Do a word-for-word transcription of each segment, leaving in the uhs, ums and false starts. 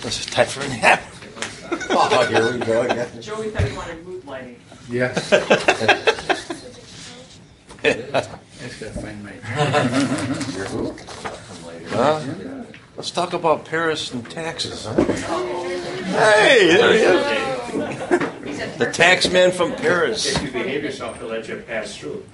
It's time for a nap. Oh, here we go again. Joey thought he wanted mood lighting. Yes. I just gotta find my. You're who? Huh? Let's talk about Paris and taxes. Huh? Hey, there he is. The tax man from Paris. If you behave yourself, he'll let you pass through.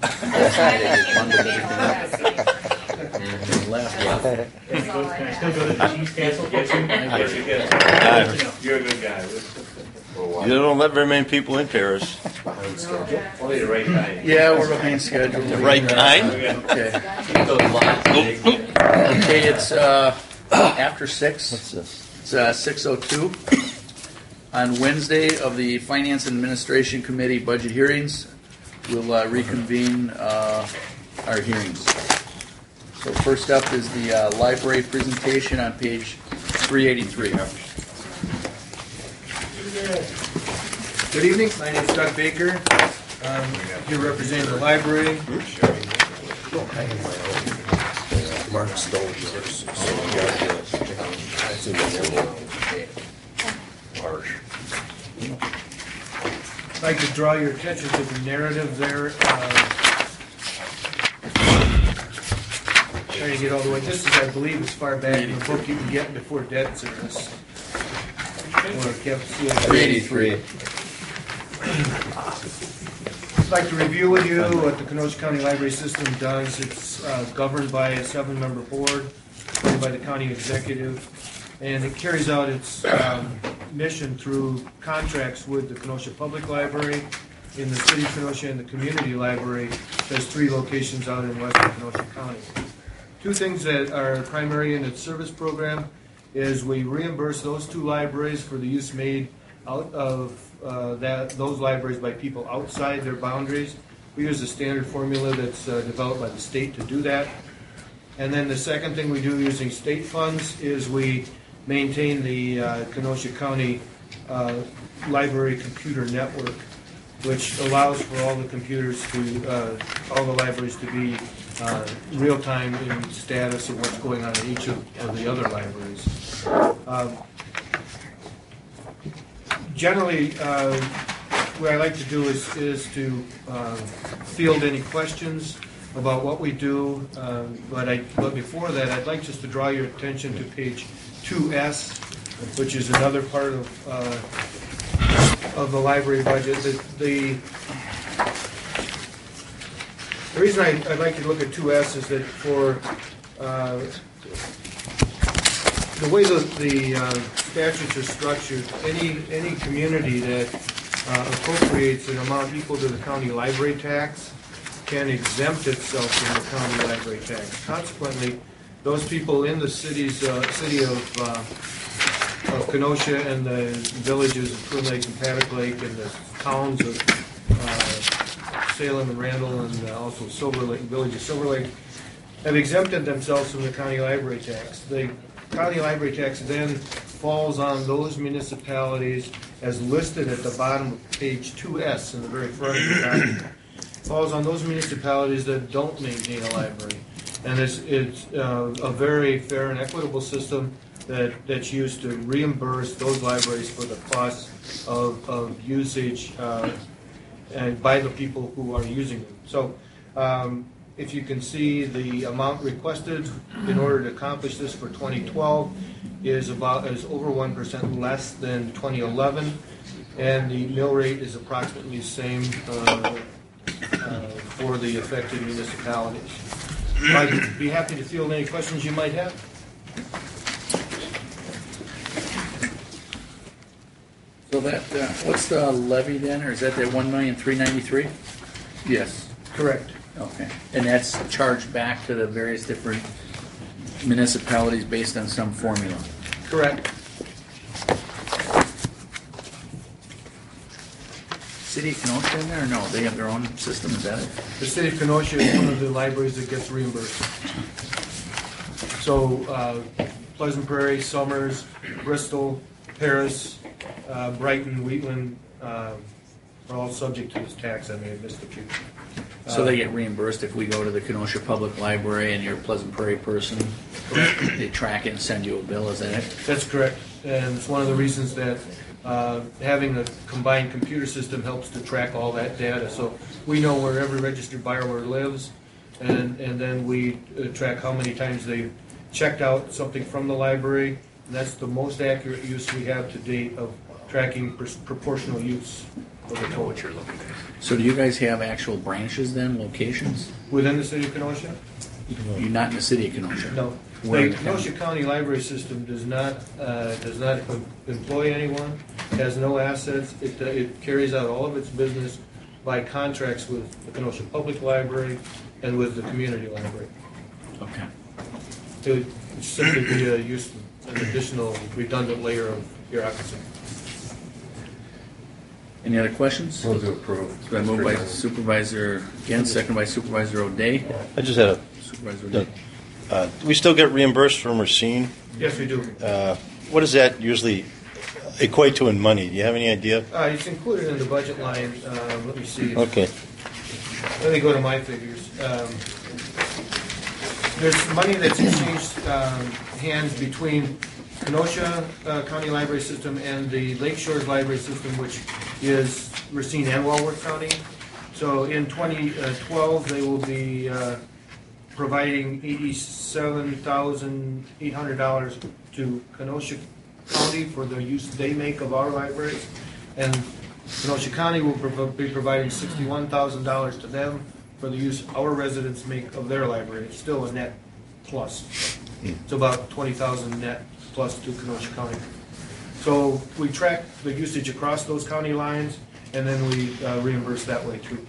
Left. Can I still go to the cheese castle? Get you? Get you, get you. You're a good guy. You don't let very many people in Paris. Only the right guy. Yeah, we're behind schedule. The right kind? Okay. Okay, it's uh, after six. What's this? It's uh, six oh two. On Wednesday of the Finance and Administration Committee budget hearings, we'll uh, reconvene uh, our hearings. So first up is the uh, library presentation on page three eighty-three. Good evening. My name is Doug Baker. I'm here representing the library. Mark stole yours. Harsh. I'd like to draw your attention to the narrative there. Uh, trying to get all the way. This is, I believe, as far back in the book you can get before debt service. Or kept sealed. three eighty-three. I'd like to review with you what the Kenosha County Library System does. It's uh, governed by a seven-member board, appointed by the county executive, and it carries out its um, mission through contracts with the Kenosha Public Library, in the city of Kenosha, and the community library. There's three locations out in western Kenosha County. Two things that are primary in its service program is we reimburse those two libraries for the use made out of uh, that those libraries by people outside their boundaries. We use a standard formula that's uh, developed by the state to do that. And then the second thing we do using state funds is we maintain the uh, Kenosha County uh, Library Computer Network, which allows for all the computers to, uh, all the libraries to be uh, real-time in status of what's going on in each of, of the other libraries. Um, generally, uh, what I like to do is, is to uh, field any questions about what we do, um, but, I, but before that, I'd like just to draw your attention to page two S, which is another part of uh, of the library budget. The, the, the reason I, I'd like you to look at two S is that for uh, the way the, the uh, statutes are structured, any any community that uh, appropriates an amount equal to the county library tax can exempt itself from the county library tax. Consequently, those people in the cities, uh, city of, uh, of Kenosha and the villages of Twin Lake and Paddock Lake and the towns of uh, Salem and Randall and uh, also Silver Lake, village of Silver Lake, have exempted themselves from the county library tax. The county library tax then falls on those municipalities as listed at the bottom of page two S in the very front of the document. Falls on those municipalities that don't maintain a library. And it's, it's uh, a very fair and equitable system that, that's used to reimburse those libraries for the costs of, of usage uh, and by the people who are using them. So um, if you can see, the amount requested in order to accomplish this for twenty twelve is about is over one percent less than twenty eleven, and the mill rate is approximately the same uh, uh, for the affected municipalities. I'd be happy to field any questions you might have. So that, uh, what's the levy then, or is that that one million three ninety-three? Yes. Correct. Okay. And that's charged back to the various different municipalities based on some formula. Correct. City of Kenosha in there, or no? They have their own system, is that it? The city of Kenosha is one of the libraries that gets reimbursed. So uh, Pleasant Prairie, Summers, Bristol, Paris, uh, Brighton, Wheatland uh, are all subject to this tax. I may have missed a few. So they get reimbursed if we go to the Kenosha Public Library and you're a Pleasant Prairie person. They track it and send you a bill. Is that it? That's correct, and it's one of the reasons that uh, having a combined computer system helps to track all that data. So we know where every registered borrower lives, and, and then we uh, track how many times they've checked out something from the library. And that's the most accurate use we have to date of tracking pr- proportional use of the total. What you're looking at. So do you guys have actual branches then, locations? Within the city of Kenosha? You're not in the city of Kenosha? No. Where The in Kenosha County Library System does not, uh, does not em- employ anyone, has no assets. It, uh, it carries out all of its business by contracts with the Kenosha Public Library and with the community library. Okay. It would simply be a use, an additional redundant layer of bureaucracy. Any other questions? Move to approve. It's been moved by Supervisor Gent, second by Supervisor O'Day. I just had a. Supervisor O'Day. Uh, do we still get reimbursed from Racine? Yes, we do. Uh, what does that usually equate to in money? Do you have any idea? Uh, It's included in the budget line. Um, Let me see. Okay. Let me go to my figures. Um, There's money that's exchanged um, hands between Kenosha uh, County Library System and the Lake Shores Library System, which is Racine and Walworth County. So in twenty twelve, they will be uh, providing eighty-seven thousand eight hundred dollars to Kenosha County for the use they make of our libraries. And Kenosha County will prov- be providing sixty-one thousand dollars to them for the use our residents make of their library. It's still a net plus. It's about twenty thousand net plus to Kenosha County. So we track the usage across those county lines, and then we uh, reimburse that way too.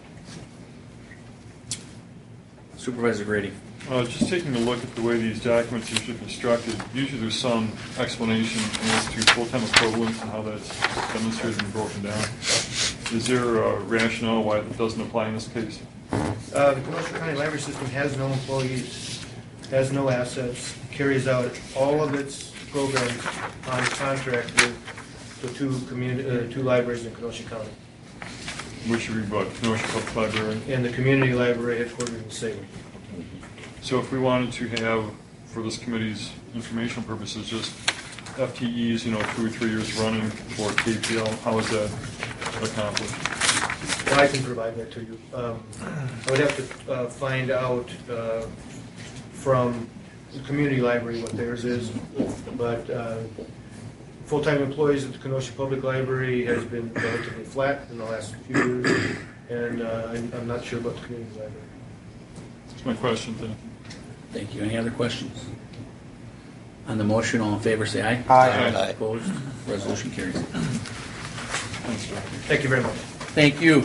Supervisor Grady. Uh, just taking a look at the way these documents usually constructed, usually there's some explanation as to full-time equivalents and how that's demonstrated and broken down. Is there a rationale why that doesn't apply in this case? Uh, the Kenosha County Library System has no employees, has no assets, carries out all of its programs on contract with the two communi- uh, two libraries in Kenosha County, Which would be what, Kenosha Public Library? and the community library headquartered in Salem. So if we wanted to have, for this committee's informational purposes, just F T Es, you know, two or three years running for K P L, how is that accomplished? Well, I can provide that to you. Um, I would have to uh, find out uh, from the community library what theirs is, but uh, full-time employees at the Kenosha Public Library has been relatively flat in the last few years, and uh, I'm I'm not sure about the community library. That's my question, thank you. Thank you. Any other questions? On the motion, all in favor, say aye. Aye. Opposed? Resolution carries. Thanks, Joe. Thank you very much. Thank you.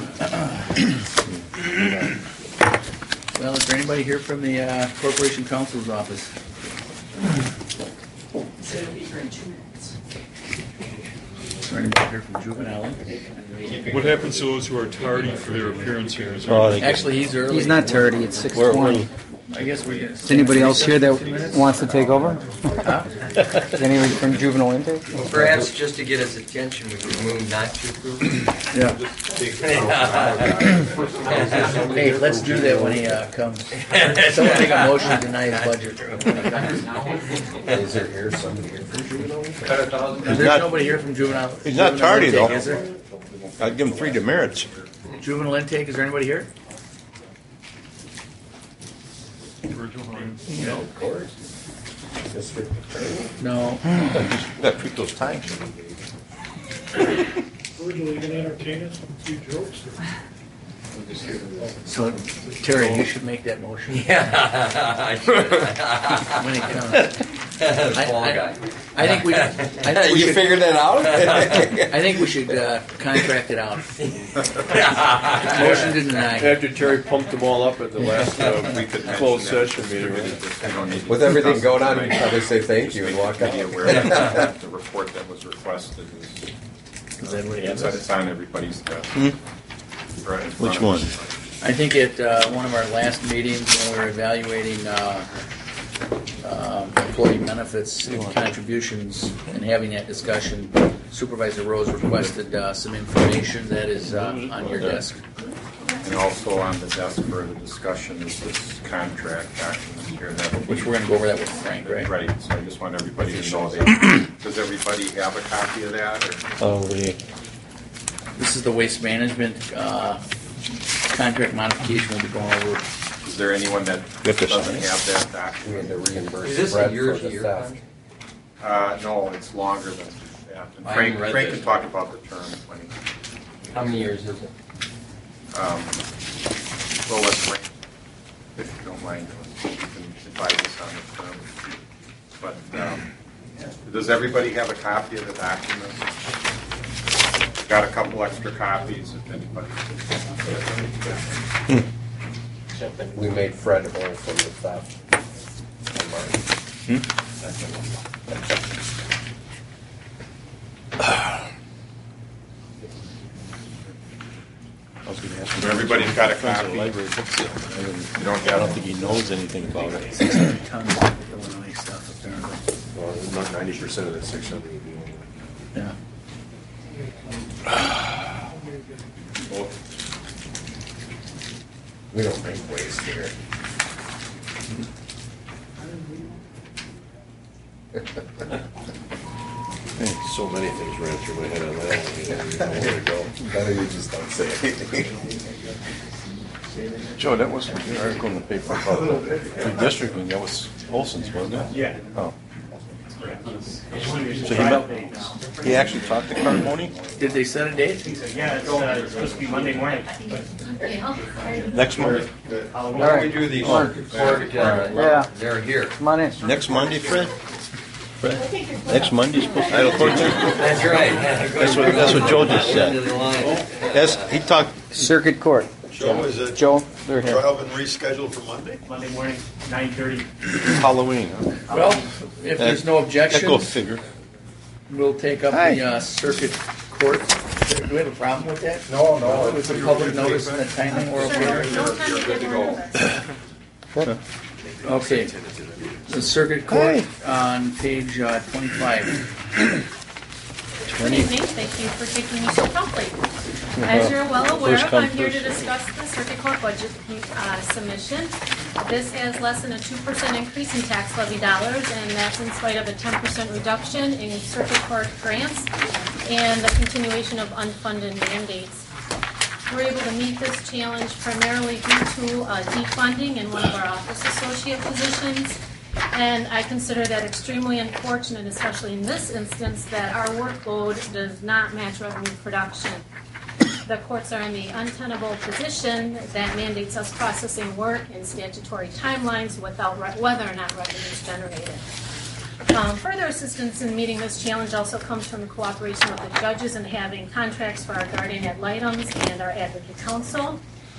Well, is there anybody here from the uh, Corporation Counsel's office? So it'll be here in two minutes. Is there anybody here from Juvenile? What happens to those who are tardy for their appearance here? Is there- Oh, they- Actually, he's early. He's not tardy, it's six We're- twenty. we're- I guess we're. Is anybody else here that wants to take over? Is anybody from juvenile intake? Perhaps just to get his attention, we could move not to approve. Yeah. Hey, let's do that when he uh, comes. Someone make a motion to deny his budget. Is there here somebody here from juvenile? There's not- nobody here from juvenile. He's not juvenile tardy, intake, though. Is there? I'd give him three demerits. Juvenile intake, is there anybody here? Virgil, how are you? No. Of course. District attorney. No. Got to treat those times. Virgil, you gonna entertain us with a few jokes? So, Terry, you should make that motion Yeah, I should. when he comes. I- Small I- guy. I think we, I think we You should, figured that out? I think we should uh, contract it out. Motion to deny. After Terry pumped them all up at the last uh, closed session meeting. With everything going on, you probably say thank you and walk out. Be aware that the report that was requested is, Is that what he it's has? it's on everybody's desk. Right in front Which of one? us. I think at uh, one of our last meetings, when we were evaluating uh, um, employee benefits and contributions and having that discussion, Supervisor Rose requested uh, some information that is uh, on your desk. And also on the desk for the discussion is this contract document here. That Which we're going to go over that with Frank, right? Right, so I just want everybody to know that. Does everybody have a copy of that? Or? Oh, we. This is the waste management uh, contract modification we'll be going over. Is there anyone that have to doesn't sign it. have that We document? had to reimburse Is this a Brett year for to the year theft. Uh, no, it's longer than that. And I Frank, haven't read Frank this. can talk about the terms when he, How many years is it? um, well, let's Frank, if you don't mind, you can advise us on the terms. But, um, does everybody have a copy of the document? Got a couple extra copies if anybody. We made Fred whole from the theft. I was going to ask him. So everybody's got a Friends of copy? the library books. I don't- You don't I don't have think he knows anything about it. Tons of Illinois stuff, apparently. Well, not ninety percent of that section. Yeah. We don't make waste here. So many things ran through my head on that one. You know where to go. Better you just don't say anything. Joe, that was an article in the paper about redistricting. That was Olson's, wasn't it? Yeah. Oh. So he met, he actually talked to Carboni? Did they set a date? Yeah, it's, uh, it's supposed to be Monday morning. Next Monday? Why don't we do these circuit court, uh, Yeah. they're here. Come on in. Next Monday, Fred? Fred? Next Monday's supposed to be the fourteenth? That's right. That's what, that's what Joe just End of said. the line. That's, he talked, Circuit Court. Joe, is it Joe, they're here. trial been rescheduled for Monday? Monday morning, nine thirty. Halloween, huh? Well, if there's no That go objections, figure. we'll take up Hi. the uh, circuit court. Do we have a problem with that? No, no. With the public notice and the timing, we're okay? You're good to go. Okay. The circuit court on page uh, twenty-five. Good evening, thank you for taking me so promptly. As you're well aware, First come, I'm here to first discuss the circuit court budget uh, submission. This has less than a two percent increase in tax levy dollars, and that's in spite of a ten percent reduction in circuit court grants and the continuation of unfunded mandates. We're able to meet this challenge primarily due to uh, defunding in one of our office associate positions. And I consider that extremely unfortunate, especially in this instance, that our workload does not match revenue production. The courts are in the untenable position that mandates us processing work in statutory timelines without re- whether or not revenue is generated. Um, further assistance in meeting this challenge also comes from the cooperation with the judges in having contracts for our guardian ad litems and our advocate counsel.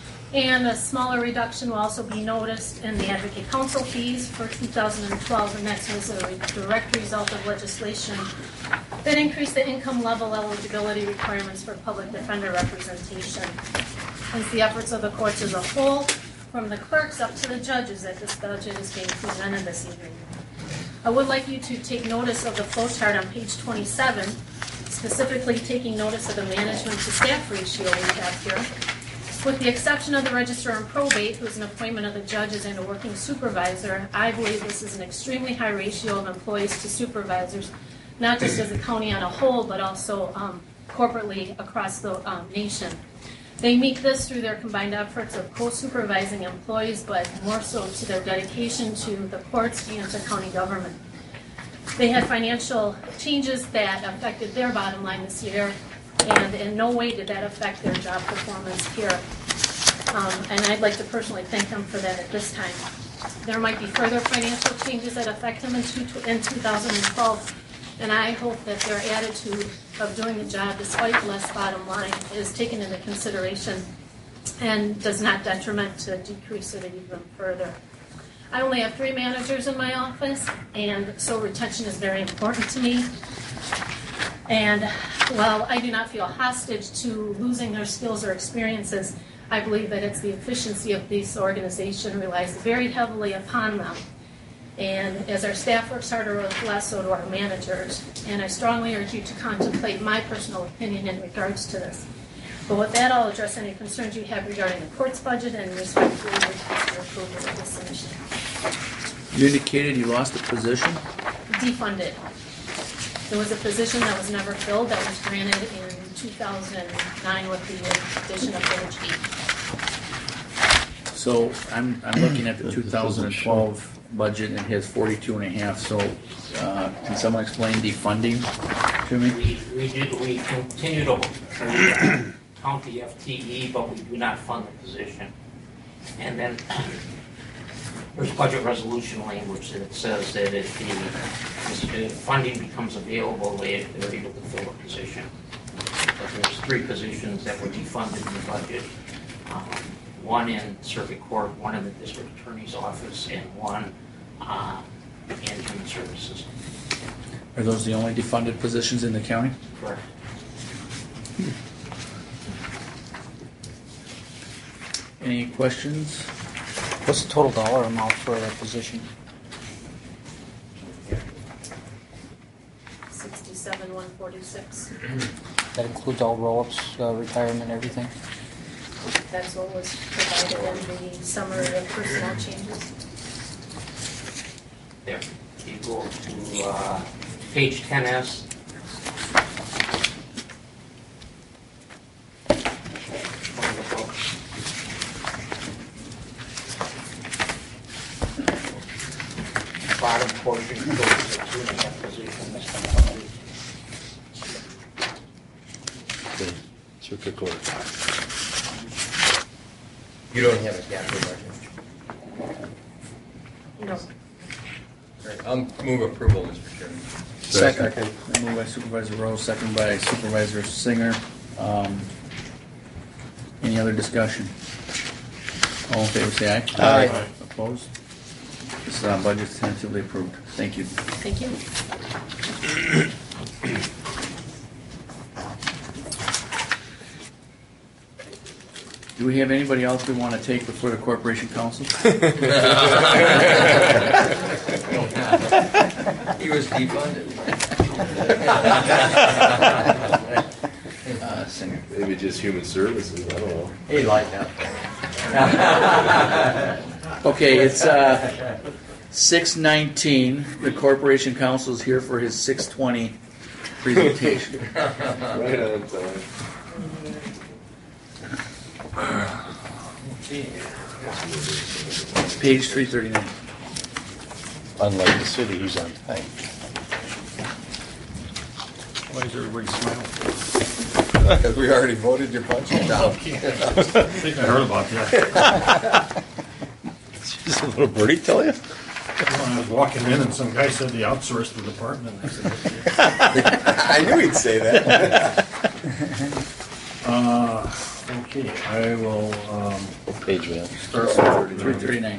And a smaller reduction will also be noticed in the advocate counsel fees for two thousand twelve, and that's as a re- direct result of legislation that increased the income level eligibility requirements for public defender representation. Hence the efforts of the courts as a whole, from the clerks up to the judges, that this budget is being presented this evening. I would like you to take notice of the flow chart on page twenty-seven, specifically taking notice of the management to staff ratio we have here. With the exception of the register and probate, who is an appointment of the judges and a working supervisor, I believe this is an extremely high ratio of employees to supervisors, not just as a county on a whole, but also um, corporately across the um, nation. They meet this through their combined efforts of co-supervising employees, but more so to their dedication to the courts and to county government. They had financial changes that affected their bottom line this year, and in no way did that affect their job performance here. Um, and I'd like to personally thank them for that at this time. There might be further financial changes that affect them in, two, in two thousand twelve, and I hope that their attitude of doing the job despite less bottom line is taken into consideration and does not detriment to decrease it even further. I only have three managers in my office, and so retention is very important to me. And while I do not feel hostage to losing their skills or experiences, I believe that it's the efficiency of this organization relies very heavily upon them. And as our staff works harder, less so do our managers. And I strongly urge you to contemplate my personal opinion in regards to this. But with that, I'll address any concerns you have regarding the court's budget and respectfully request your approval of this submission. You indicated you lost a position? Defunded. There was a position that was never filled that was granted in two thousand nine with the addition of Village Eight. So I'm, I'm looking at the two thousand twelve budget and it has forty-two and a half, so uh, can someone explain defunding to me? We, we did, we continue to count the F T E, but we do not fund the position. And then there's budget resolution language that says that if the, if funding becomes available, they, they're able to fill a position. But there's three positions that were defunded in the budget. Um, one in circuit court, one in the district attorney's office, and one uh, in human services. Are those the only defunded positions in the county? Correct. Any questions? What's the total dollar amount for that position? Sixty-seven, one forty-six. That includes all roll-ups, uh, retirement, everything? That's what was provided in the summary of personnel changes. There. You go to uh, page ten S. Bottom portion goes to two and a half positions. The circuit court. You don't have a capital budget? No. Right, I'll move approval, Mister Chairman. Second. Moved by Supervisor Rose, second by Supervisor Singer. Um, any other discussion? All in favor, say aye. Aye. Opposed? This uh, budget is tentatively approved. Thank you. Thank you. Do we have anybody else we want to take before the Corporation Council? He was defunded. uh, Singer. Maybe just human services, I don't know. He liked that. Okay, it's uh, six nineteen. The Corporation Council is here for his six twenty presentation. Right on time. Page three thirty-nine. Unlike the city, he's on time. Why is everybody smiling? Because we already voted your budget down. I think I heard about that. Just a little birdie tell you? I was walking in and some guy said they outsourced the department. I said, I knew he'd say that. uh, okay, I will um, Page, man. start with three thirty-nine.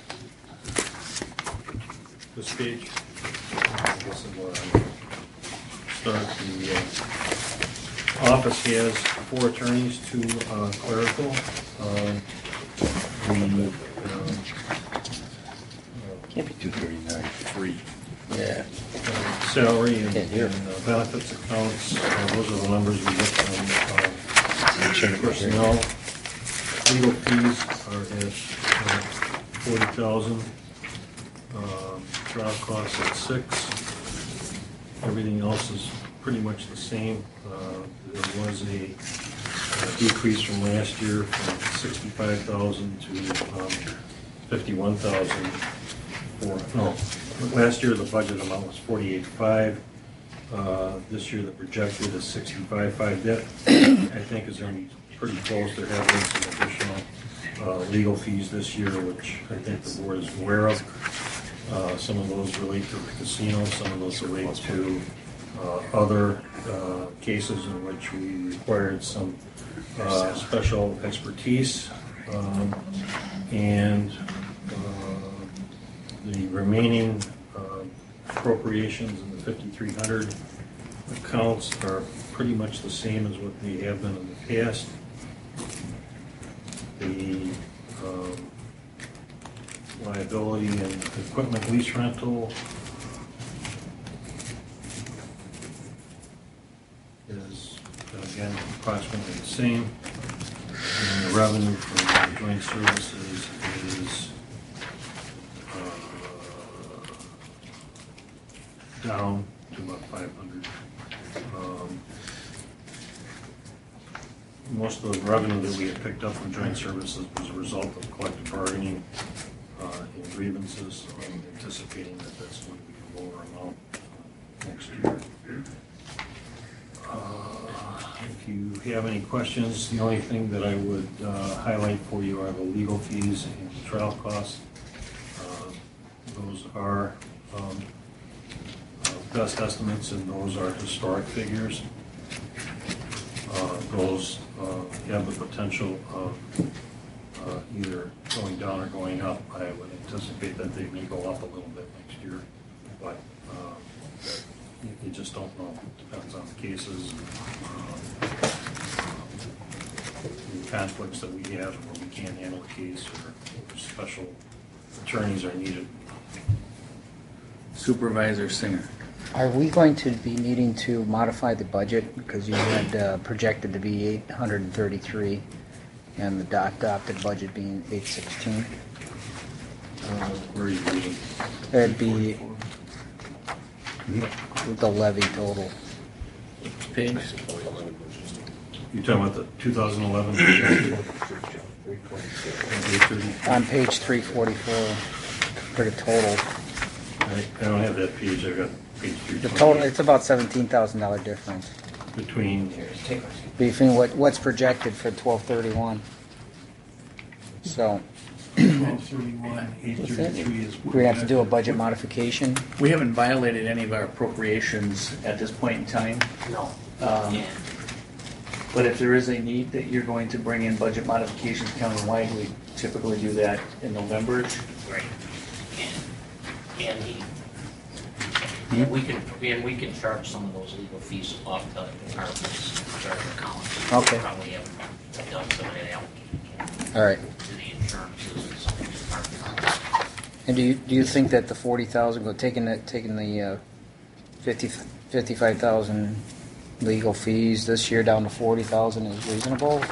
this page. I guess I'm gonna start the uh, office has four attorneys, two uh, clerical. Uh, the uh, Can't be two thirty-nine. three. Yeah. Uh, salary and, Can't hear. and uh, benefits accounts. Uh, those are the numbers we get from uh, personnel. Legal fees are at uh, forty thousand. Uh, trial costs at six. Everything else is pretty much the same. Uh, there was a, a decrease from last year from sixty-five thousand to um, fifty-one thousand. For no, last year the budget amount was forty-eight five. Uh, this year the projected is sixty-five five. That I think is going to be pretty close. There have been some additional uh, legal fees this year, which I think the board is aware of. Uh, some of those relate to the casino, some of those relate to uh, other uh, cases in which we required some uh, special expertise. Um, and uh, the remaining uh, appropriations in the fifty-three hundred accounts are pretty much the same as what they have been in the past. The um, liability and equipment lease rental is going to again, approximately the same. And the revenue from joint services is uh, down to about five hundred. Um, most of the revenue that we had picked up from joint services was a result of collective bargaining uh, and grievances. So I'm anticipating that that's going to be a lower amount uh, next year. Uh, if you have any questions, the only thing that I would uh, highlight for you are the legal fees and trial costs. Uh, those are um, uh, best estimates, and those are historic figures. Uh, those uh, have the potential of uh, either going down or going up. I would anticipate that they may go up a little bit next year, but uh, you, you just don't know. It depends on the cases, uh, the conflicts that we have, where we can't handle a case, or, or special attorneys are needed. Supervisor Singer. Are we going to be needing to modify the budget? Because you had uh, projected to be eight hundred thirty-three and the adopted budget being eight sixteen. Uh, where are you reading? That'd be the levy total. Page? You're talking about the two thousand eleven? On page three forty-four for the total. I, I don't have that page. I've got page three. The total, it's about seventeen thousand dollars difference Between, between what, what's projected for twelve thirty-one. So, twelve thirty-one, eight thirty-three is. we're gonna have to do a budget modification. We haven't violated any of our appropriations at this point in time. No. Um, But if there is a need that you're going to bring in budget modifications countywide, we typically do that in November. Right. And, and he, and we can, and we can charge some of those legal fees off the departments, our accounts. Okay. We probably have done some of that allocation All right. to the insurances and some of the departments. And do you, do you think that the forty thousand, go taking the, taking the uh, fifty, fifty-five thousand legal fees this year down to forty thousand is reasonable?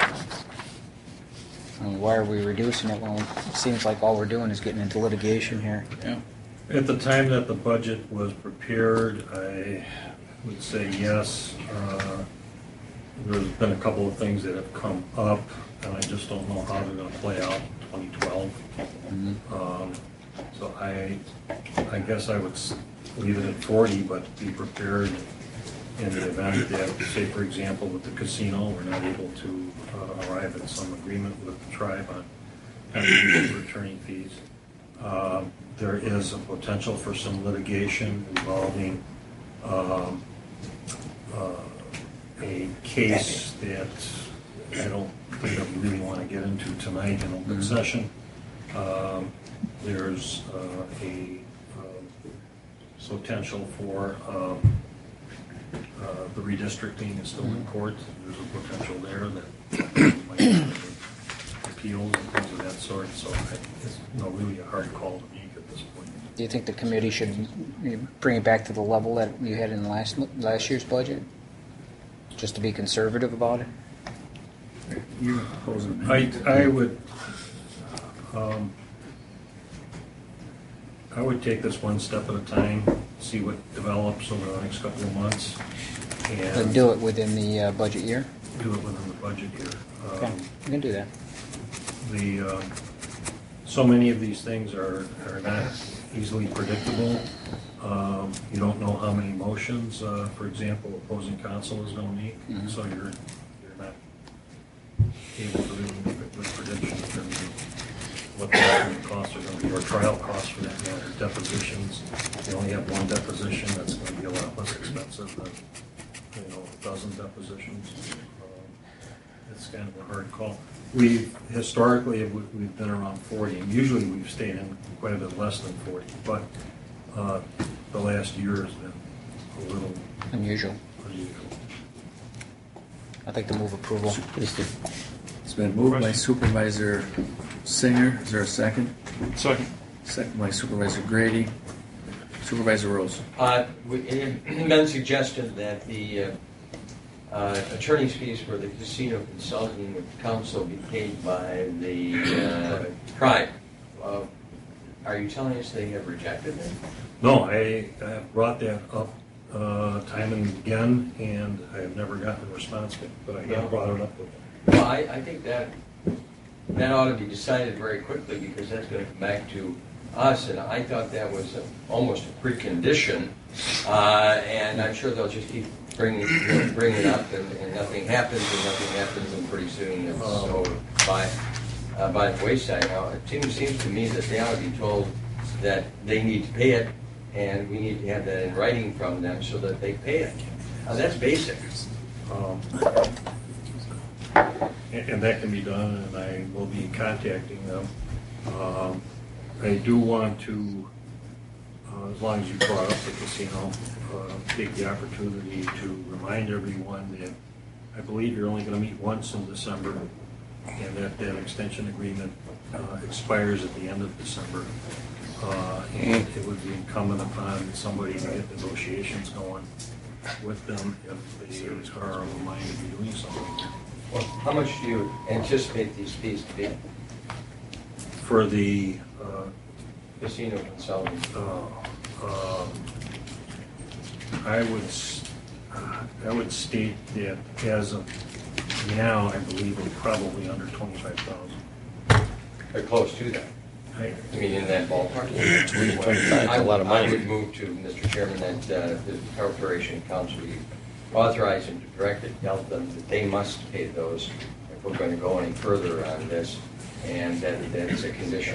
I mean, why are we reducing it when it seems like all we're doing is getting into litigation here? Yeah. At the time that the budget was prepared, I would say yes. Uh, There's been a couple of things that have come up, and I just don't know how they're going to play out in twenty twelve. Mm-hmm. Um, so I, I guess I would s- leave it at forty, but be prepared in the event that, say, for example, with the casino, we're not able to uh, arrive at some agreement with the tribe on contribution for attorney fees. Um, There is a potential for some litigation involving um, uh, a case that I don't think I really want to get into tonight in open session. Um, There's uh, a uh, potential for um, uh, the redistricting is still in court. There's a potential there that might have appeals and things of that sort. So I- it's you know, really a hard call to make at this point. Do you think the committee should bring it back to the level that you had in last last year's budget? Just to be conservative about it? You're proposing. I, I would, um, I would take this one step at a time, see what develops over the next couple of months, And and do it within the uh, budget year? do it within the budget year. Okay, Um, we can do that. The, uh, so many of these things are, are not easily predictable. Um, You don't know how many motions, uh, for example, opposing counsel is going to make, Mhm. so you're, you're not able to really make a good prediction in terms of what the ultimate costs are going to be, or trial costs for that matter, depositions. You only have one deposition, that's going to be a lot less expensive than, you know, a dozen depositions. Um, It's kind of a hard call. We've, historically, we- we've been around forty, and usually we've stayed in quite a bit less than forty, but uh, the last year has been a little Unusual. unusual. I'd like to move approval. It's been moved by Supervisor Singer. Is there a second? Second. Second by Supervisor Grady. Supervisor Rose. Uh, we- It had been suggested that the uh, uh, attorney's fees for the casino consulting council be paid by the uh, tribe. Uh, Are you telling us they have rejected it? No, I I have brought that up uh, time and again, and I have never gotten a response, but I have brought it up with them. Well, I, I think that that ought to be decided very quickly because that's going to come back to us, and I thought that was a, almost a precondition, uh, and I'm sure they'll just keep bringing, you know, bringing it up, and, and nothing happens, and nothing happens, and pretty soon it's so by uh, by the wayside. Now, it seems, seems to me that they ought to be told that they need to pay it, and we need to have that in writing from them so that they pay it. Now, that's basic. Um, and, and that can be done, and I will be contacting them. Um, I do want to, uh, as long as you brought up the casino, uh, take the opportunity to remind everyone that I believe you're only going to meet once in December, and that that extension agreement uh, expires at the end of December. Uh, and it would be incumbent upon somebody to get negotiations going with them if they are of a mind to be doing something. Well, how much do you anticipate these fees to be? For the uh, casino consulting, uh, uh, I would s- I would state that as of now, I believe we're probably under twenty-five thousand. They're close to that. I I mean, in that ballpark. twenty-five, I a lot of money. I would move to, Mister Chairman, that uh, the Corporation Council be authorized and directed, tell them that they must pay those if we're going to go any further on this, and that that is a condition.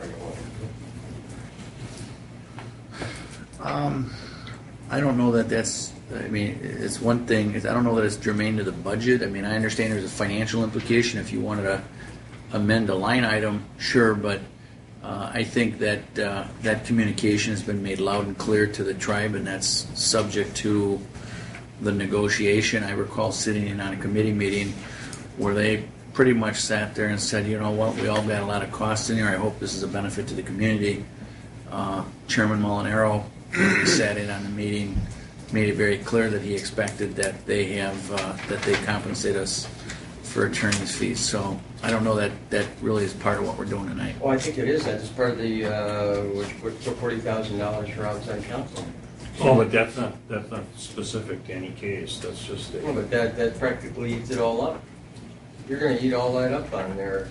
Um, I don't know that that's, I mean, it's one thing, I don't know that it's germane to the budget. I mean, I understand there's a financial implication if you wanted to amend a line item, sure, but uh, I think that uh, that communication has been made loud and clear to the tribe, and that's subject to the negotiation. I recall sitting in on a committee meeting where they pretty much sat there and said, you know what, we all got a lot of costs in here. I hope this is a benefit to the community. Uh, Chairman Molinaro, when he sat in on the meeting, made it very clear that he expected that they have uh, that they compensate us for attorney's fees. So I don't know that that really is part of what we're doing tonight. Well, I think it is. That's part of the, uh, which put forty thousand dollars for outside counsel. Oh, but that's not that's not specific to any case. That's just a, Well, but that, that practically eats it all up. You're going to eat all that up on there.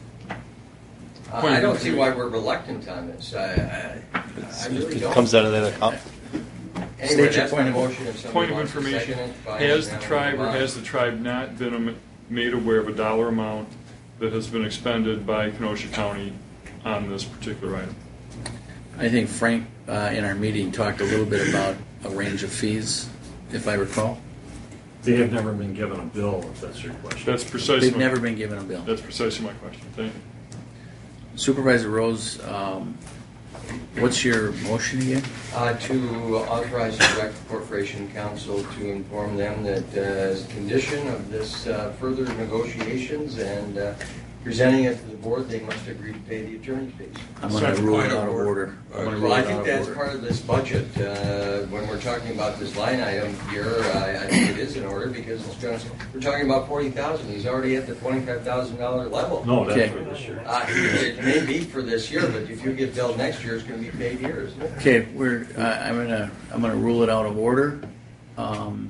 Uh, I don't see why we're reluctant on this. I, I, I really It don't. comes out of that account. Anyway, State your that's my point of- motion. If somebody Point of wants to information, second it, fine, has and the then tribe we'll or move on. has the tribe not been am- made aware of a dollar amount that has been expended by Kenosha County on this particular item? I think Frank, uh, in our meeting, talked a little bit about a range of fees, if I recall. they have never been given a bill, if that's your question. That's precisely. They've my- never been given a bill. That's precisely my question. Thank you. Supervisor Rose, um, what's your motion again? Uh, to authorize and direct the Corporation Council to inform them that uh, as a condition of this uh, further negotiations and uh, presenting it to the board, they must agree to pay the attorney's fees. I'm going to rule it out of order. I'm gonna rule Well, I it out think of that's order. part of this budget. Uh, When we're talking about this line item here, I I think it is in order because it's going to, we're talking about forty thousand. He's already at the twenty-five thousand dollar level. No, that's Okay. for this year. Uh, It may be for this year, but if you get billed next year, it's going to be paid here, isn't it? Okay, we're, uh, I'm gonna, I'm gonna rule it out of order. Um,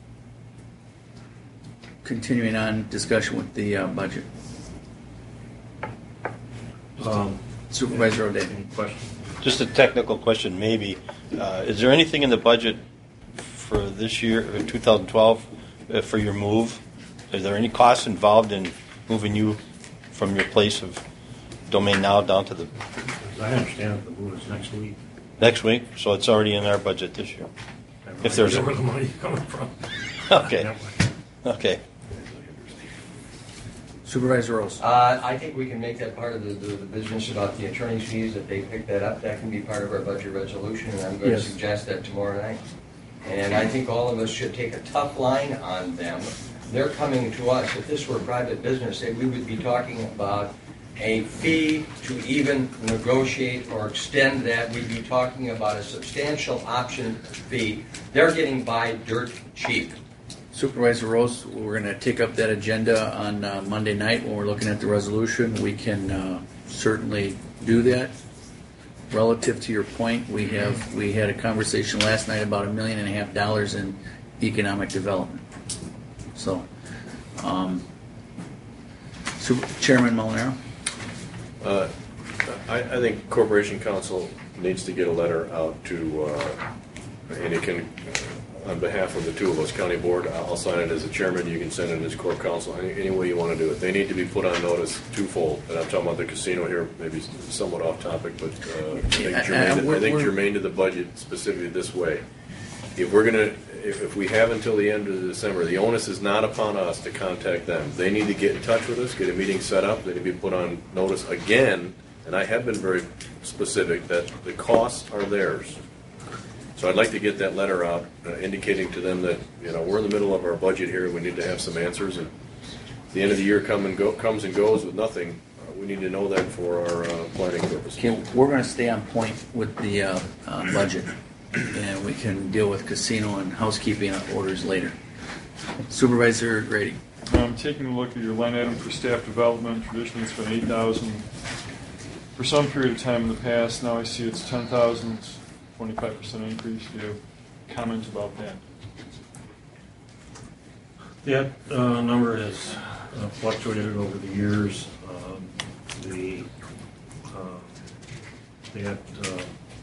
Continuing on, discussion with the uh, budget. Um, Supervisor O'Day. any questions? Just a technical question, maybe. Uh, is there anything in the budget for this year, uh, two thousand twelve, uh, for your move? Is there any costs involved in moving you from your place of domain now down to the As I understand it, the move is next week. next week? So it's already in our budget this year. I have no If there's idea a- where the money's coming from. Okay. Okay. Supervisor Rose. Uh, I think we can make that part of the, the, the business about the attorney's fees, if they pick that up, that can be part of our budget resolution, and I'm going to Yes. suggest that tomorrow night. And I think all of us should take a tough line on them. They're coming to us. If this were private business, say, we would be talking about a fee to even negotiate or extend that. We'd be talking about a substantial option fee. They're getting by dirt cheap. Supervisor Rose, we're going to take up that agenda on uh, Monday night when we're looking at the resolution. We can uh, certainly do that. Relative to your point, we have we had a conversation last night about a million and a half dollars in economic development. So, um, Super, Chairman Molinaro? Uh, I, I think Corporation Council needs to get a letter out to, uh, and it can, uh, on behalf of the two of us, County Board, I'll sign it as a chairman, you can send it as Corp Council, any, any way you want to do it. They need to be put on notice twofold, and I'm talking about the casino here, maybe somewhat off topic, but uh, I think Yeah, germane, uh, we're- I think we're- germane to the budget specifically this way. If we're going to, if, if we have until the end of December, the onus is not upon us to contact them. They need to get in touch with us, get a meeting set up, they need to be put on notice again, and I have been very specific that the costs are theirs. So I'd like to get that letter out uh, indicating to them that, you know, we're in the middle of our budget here, we need to have some answers, and the end of the year come and go, comes and goes with nothing. Uh, we need to know that for our uh, planning purposes. Okay, we're going to stay on point with the uh, uh, budget, and we can deal with casino and housekeeping orders later. Supervisor Grady. I'm taking a look at your line item for staff development. Traditionally, it's been eight thousand for some period of time in the past. Now I see it's ten thousand, twenty-five percent increase. Do you have comments about that? That uh, number has uh, fluctuated over the years. Um, the uh, that uh,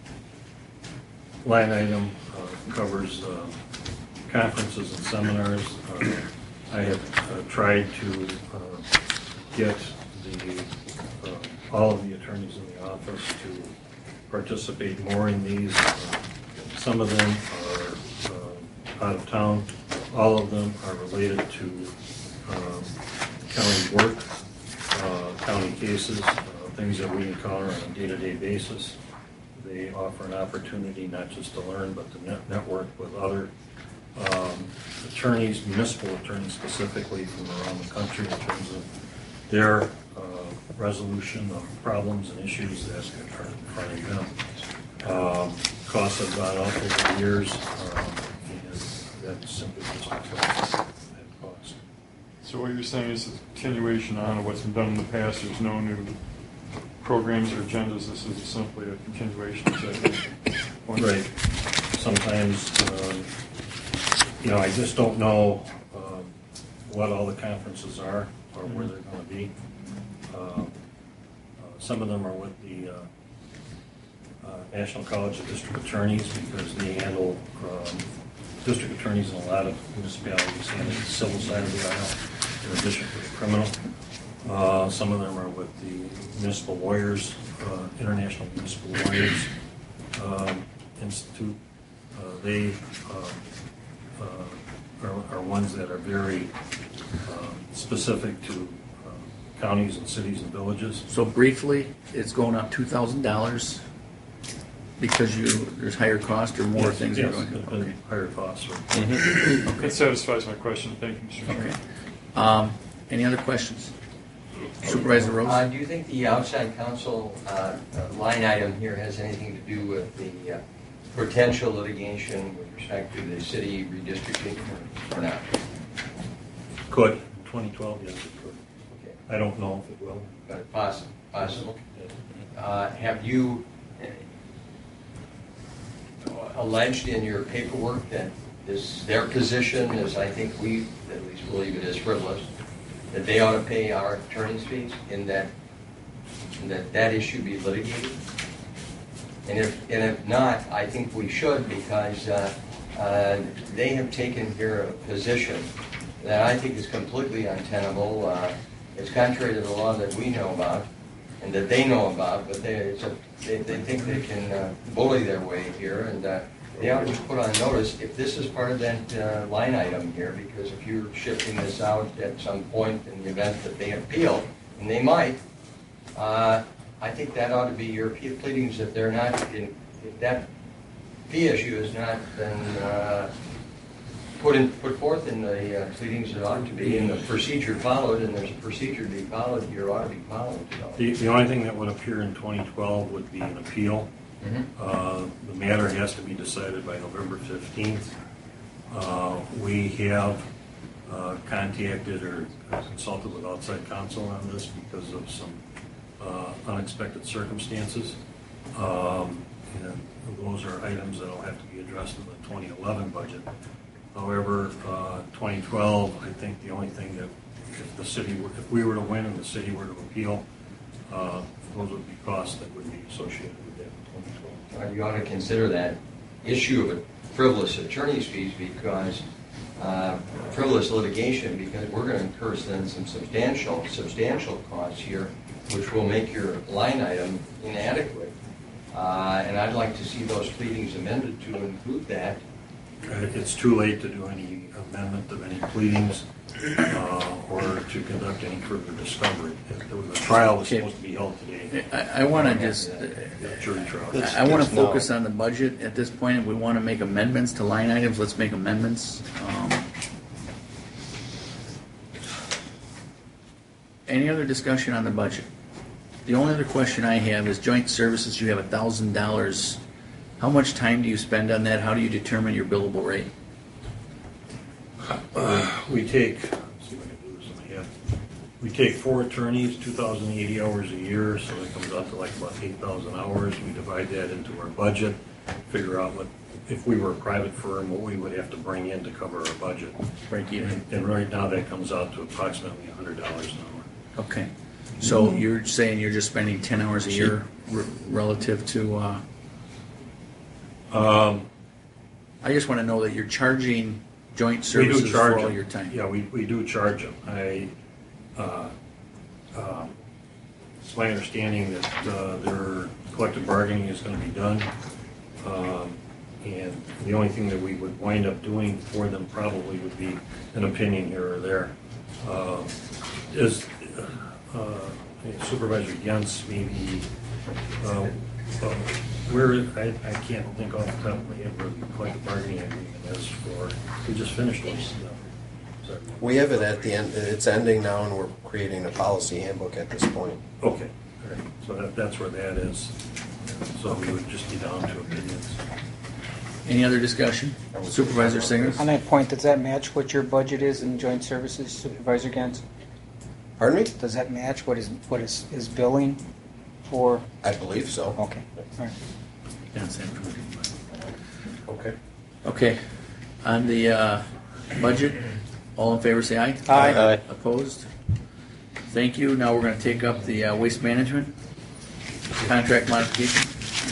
line item uh, covers uh, conferences and seminars. Uh, I have uh, tried to uh, get the uh, all of the attorneys in the office to participate more in these. Uh, some of them are uh, out of town. All of them are related to um, county work, uh, county cases, uh, things that we encounter on a day-to-day basis. They offer an opportunity not just to learn, but to net- network with other um, attorneys, municipal attorneys specifically from around the country in terms of their uh, resolution of problems and issues that are in front of them. Um, costs have gone up over the years, um, and that simply just reflects that cost. So what you're saying is a continuation on of what's been done in the past. There's no new programs or agendas. This is simply a continuation. Is that right? Sometimes, um, you know, I just don't know um, what all the conferences are or where they're going to be. Um, uh, some of them are with the uh, uh, National College of District Attorneys because they handle um, district attorneys in a lot of municipalities handle the civil side of the aisle in addition to the criminal. Uh, some of them are with the Municipal Lawyers, uh, International Municipal Lawyers um, Institute. Uh, they uh, uh, are, are ones that are very uh, specific to uh, counties and cities and villages. So briefly, it's going up two thousand dollars because you there's higher cost or more Yes, things yes, are going there's to been higher costs. Mm-hmm. That satisfies my question. Thank you, Mister Chairman. Okay. Um, any other questions? Supervisor Rose? Uh, do you think the outside counsel uh, uh, line item here has anything to do with the uh, potential litigation with respect to the city redistricting or, or not? Could. twenty twelve, yes, it could. Okay. I don't know if it will. But possible. Possible. Uh, have you uh, alleged in your paperwork that this their position is, I think we at least believe it is frivolous, that they ought to pay our attorney's fees, and that and that that issue be litigated? And if and if not, I think we should, because uh, uh, they have taken here a position that I think is completely untenable. Uh, it's contrary to the law that we know about and that they know about, but they it's a, they, they think they can uh, bully their way here, and uh, they ought to be put on notice if this is part of that uh, line item here, because if you're shifting this out at some point in the event that they appeal, and they might, uh, I think that ought to be your pleadings if they're not, in, if that fee issue has not been uh, put in, put forth in the uh, pleadings, it ought to be, and the procedure followed, and there's a procedure to be followed, here ought to be followed. So. The, the only thing that would appear in twenty twelve would be an appeal. Mm-hmm. Uh, the matter has to be decided by November fifteenth. Uh, we have contacted or consulted with outside counsel on this because of some uh, unexpected circumstances. Um, and those are items that will have to be addressed in the twenty eleven budget. However, uh, twenty twelve, I think the only thing that if the city, were, if we were to win and the city were to appeal, uh, those would be costs that would be associated with that in twenty twelve. Uh, You ought to consider that issue of frivolous attorney's fees because uh, frivolous litigation, because we're going to incur then some substantial, substantial costs here, which will make your line item inadequate. Uh, and I'd like to see those pleadings amended to include that. Uh, It's too late to do any amendment of any pleadings uh, or to conduct any further discovery. The trial was Okay. supposed to be held today. I, I want to just, The jury trial. I want to focus on the budget at this point. If we want to make amendments to line items, let's make amendments. Um, Any other discussion on the budget? The only other question I have is joint services. You have a thousand dollars. How much time do you spend on that? How do you determine your billable rate? Uh, We take, let's see if I can do this in my head. We take four attorneys, two thousand eighty hours a year, so that comes out to like about eight thousand hours. We divide that into our budget, figure out what, if we were a private firm, what we would have to bring in to cover our budget. Break even. And and right now, that comes out to approximately one hundred dollars an hour. Okay. So you're saying you're just spending ten hours a year r- relative to, uh, Um, I just want to know that you're charging joint We do services charge for all them. your time. Yeah, we, we do charge them. I, uh, um, it's my understanding that uh, their collective bargaining is going to be done. Um, And the only thing that we would wind up doing for them probably would be an opinion here or there. Uh, Is uh, Supervisor Yentz maybe, uh, uh, where, I, I can't think off the top of my head where the collective bargaining agreement is for, we just finished one. so, sorry. We have it at the end, it's ending now, and we're creating a policy handbook at this point. Okay, all right, so that, that's where that is. So we would just be down to opinions. Any other discussion? Supervisor Singers? On that point, does that match what your budget is in joint services, Supervisor Gens? Pardon me? Does that match what is, what is, is billing for? I believe so. Okay, all right. Yeah, same for me. Okay. Okay. On the uh, budget, all in favor say aye. Aye. Aye. Opposed? Thank you. Now we're going to take up the uh, waste management contract modification.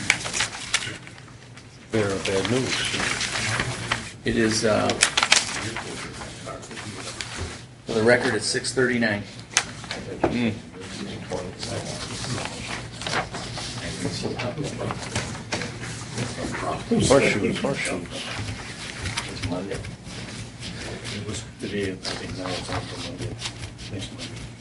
Bearer of bad news. It is, uh, for the record, it's six thirty-nine. Mm. Horseshoes, horseshoes. It's Monday. It was today, I think now it's on for Monday, next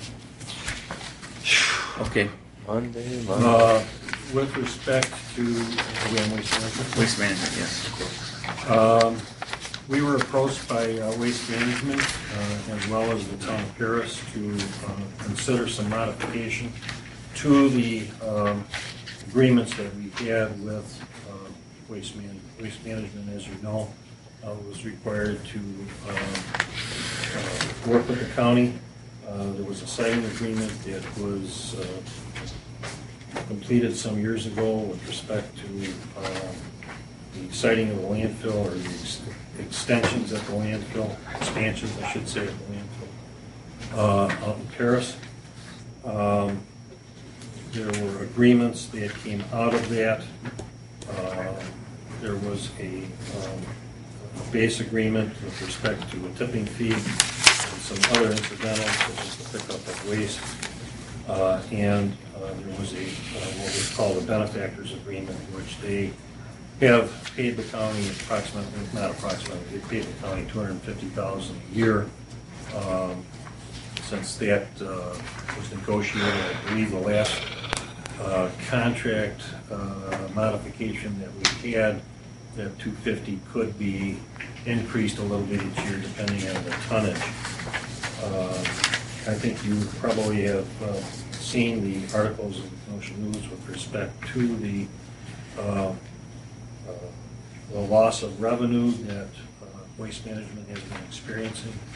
Monday. Okay. Monday, Monday. Uh, With respect to, are we on waste management? Waste management, yes. Um, We were approached by uh, Waste Management uh, as well as the town of Paris to uh, consider some modification to the um, agreements that we had with uh, Waste Man, Waste Management, as you know, uh, was required to um, uh, work with the county. Uh, There was a siting agreement that was uh, completed some years ago with respect to um, the siting of the landfill, or the ex- extensions at the landfill, expansions, I should say, at the landfill, uh, out in Paris. Um, There were agreements that came out of that. Uh, There was a um, a base agreement with respect to a tipping fee and some other incidentals, such as the pickup of waste. Uh, And uh, there was a, uh, what was called a benefactors agreement, which they have paid the county approximately, not approximately, they paid the county two hundred fifty thousand dollars a year. Um, Since that uh, was negotiated, I believe the last uh, contract uh, modification that we had, that two hundred fifty could be increased a little bit each year depending on the tonnage. Uh, I think you probably have uh, seen the articles in the Kenosha News with respect to the uh, uh, the loss of revenue that uh, Waste Management has been experiencing.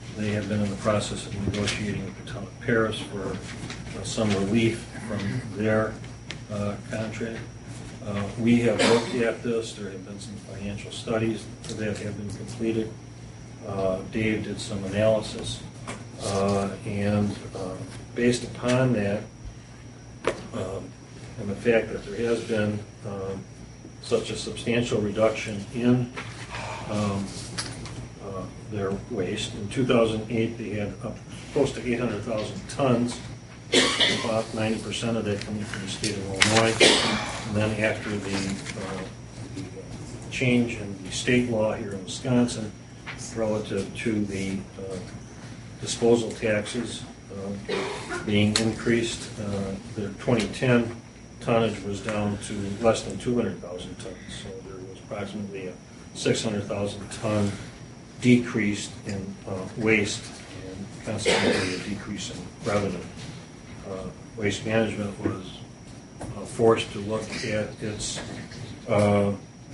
they have been in the process of negotiating with the town of Paris for uh, some relief from their uh, contract. Uh, We have looked at this. There have been some financial studies that have been completed. Uh, Dave did some analysis, uh, and uh, based upon that, um, and the fact that there has been um, such a substantial reduction in um, uh, their waste. In two thousand eight, they had up close to eight hundred thousand tons, about ninety percent of that coming from the state of Illinois. And then after the, uh, the change in the state law here in Wisconsin relative to the uh, disposal taxes uh, being increased, uh, the twenty ten tonnage was down to less than two hundred thousand tons. So there was approximately a six hundred thousand ton decrease in uh, waste and consequently a decrease in revenue. Uh, Waste Management was uh, forced to look at its uh, uh,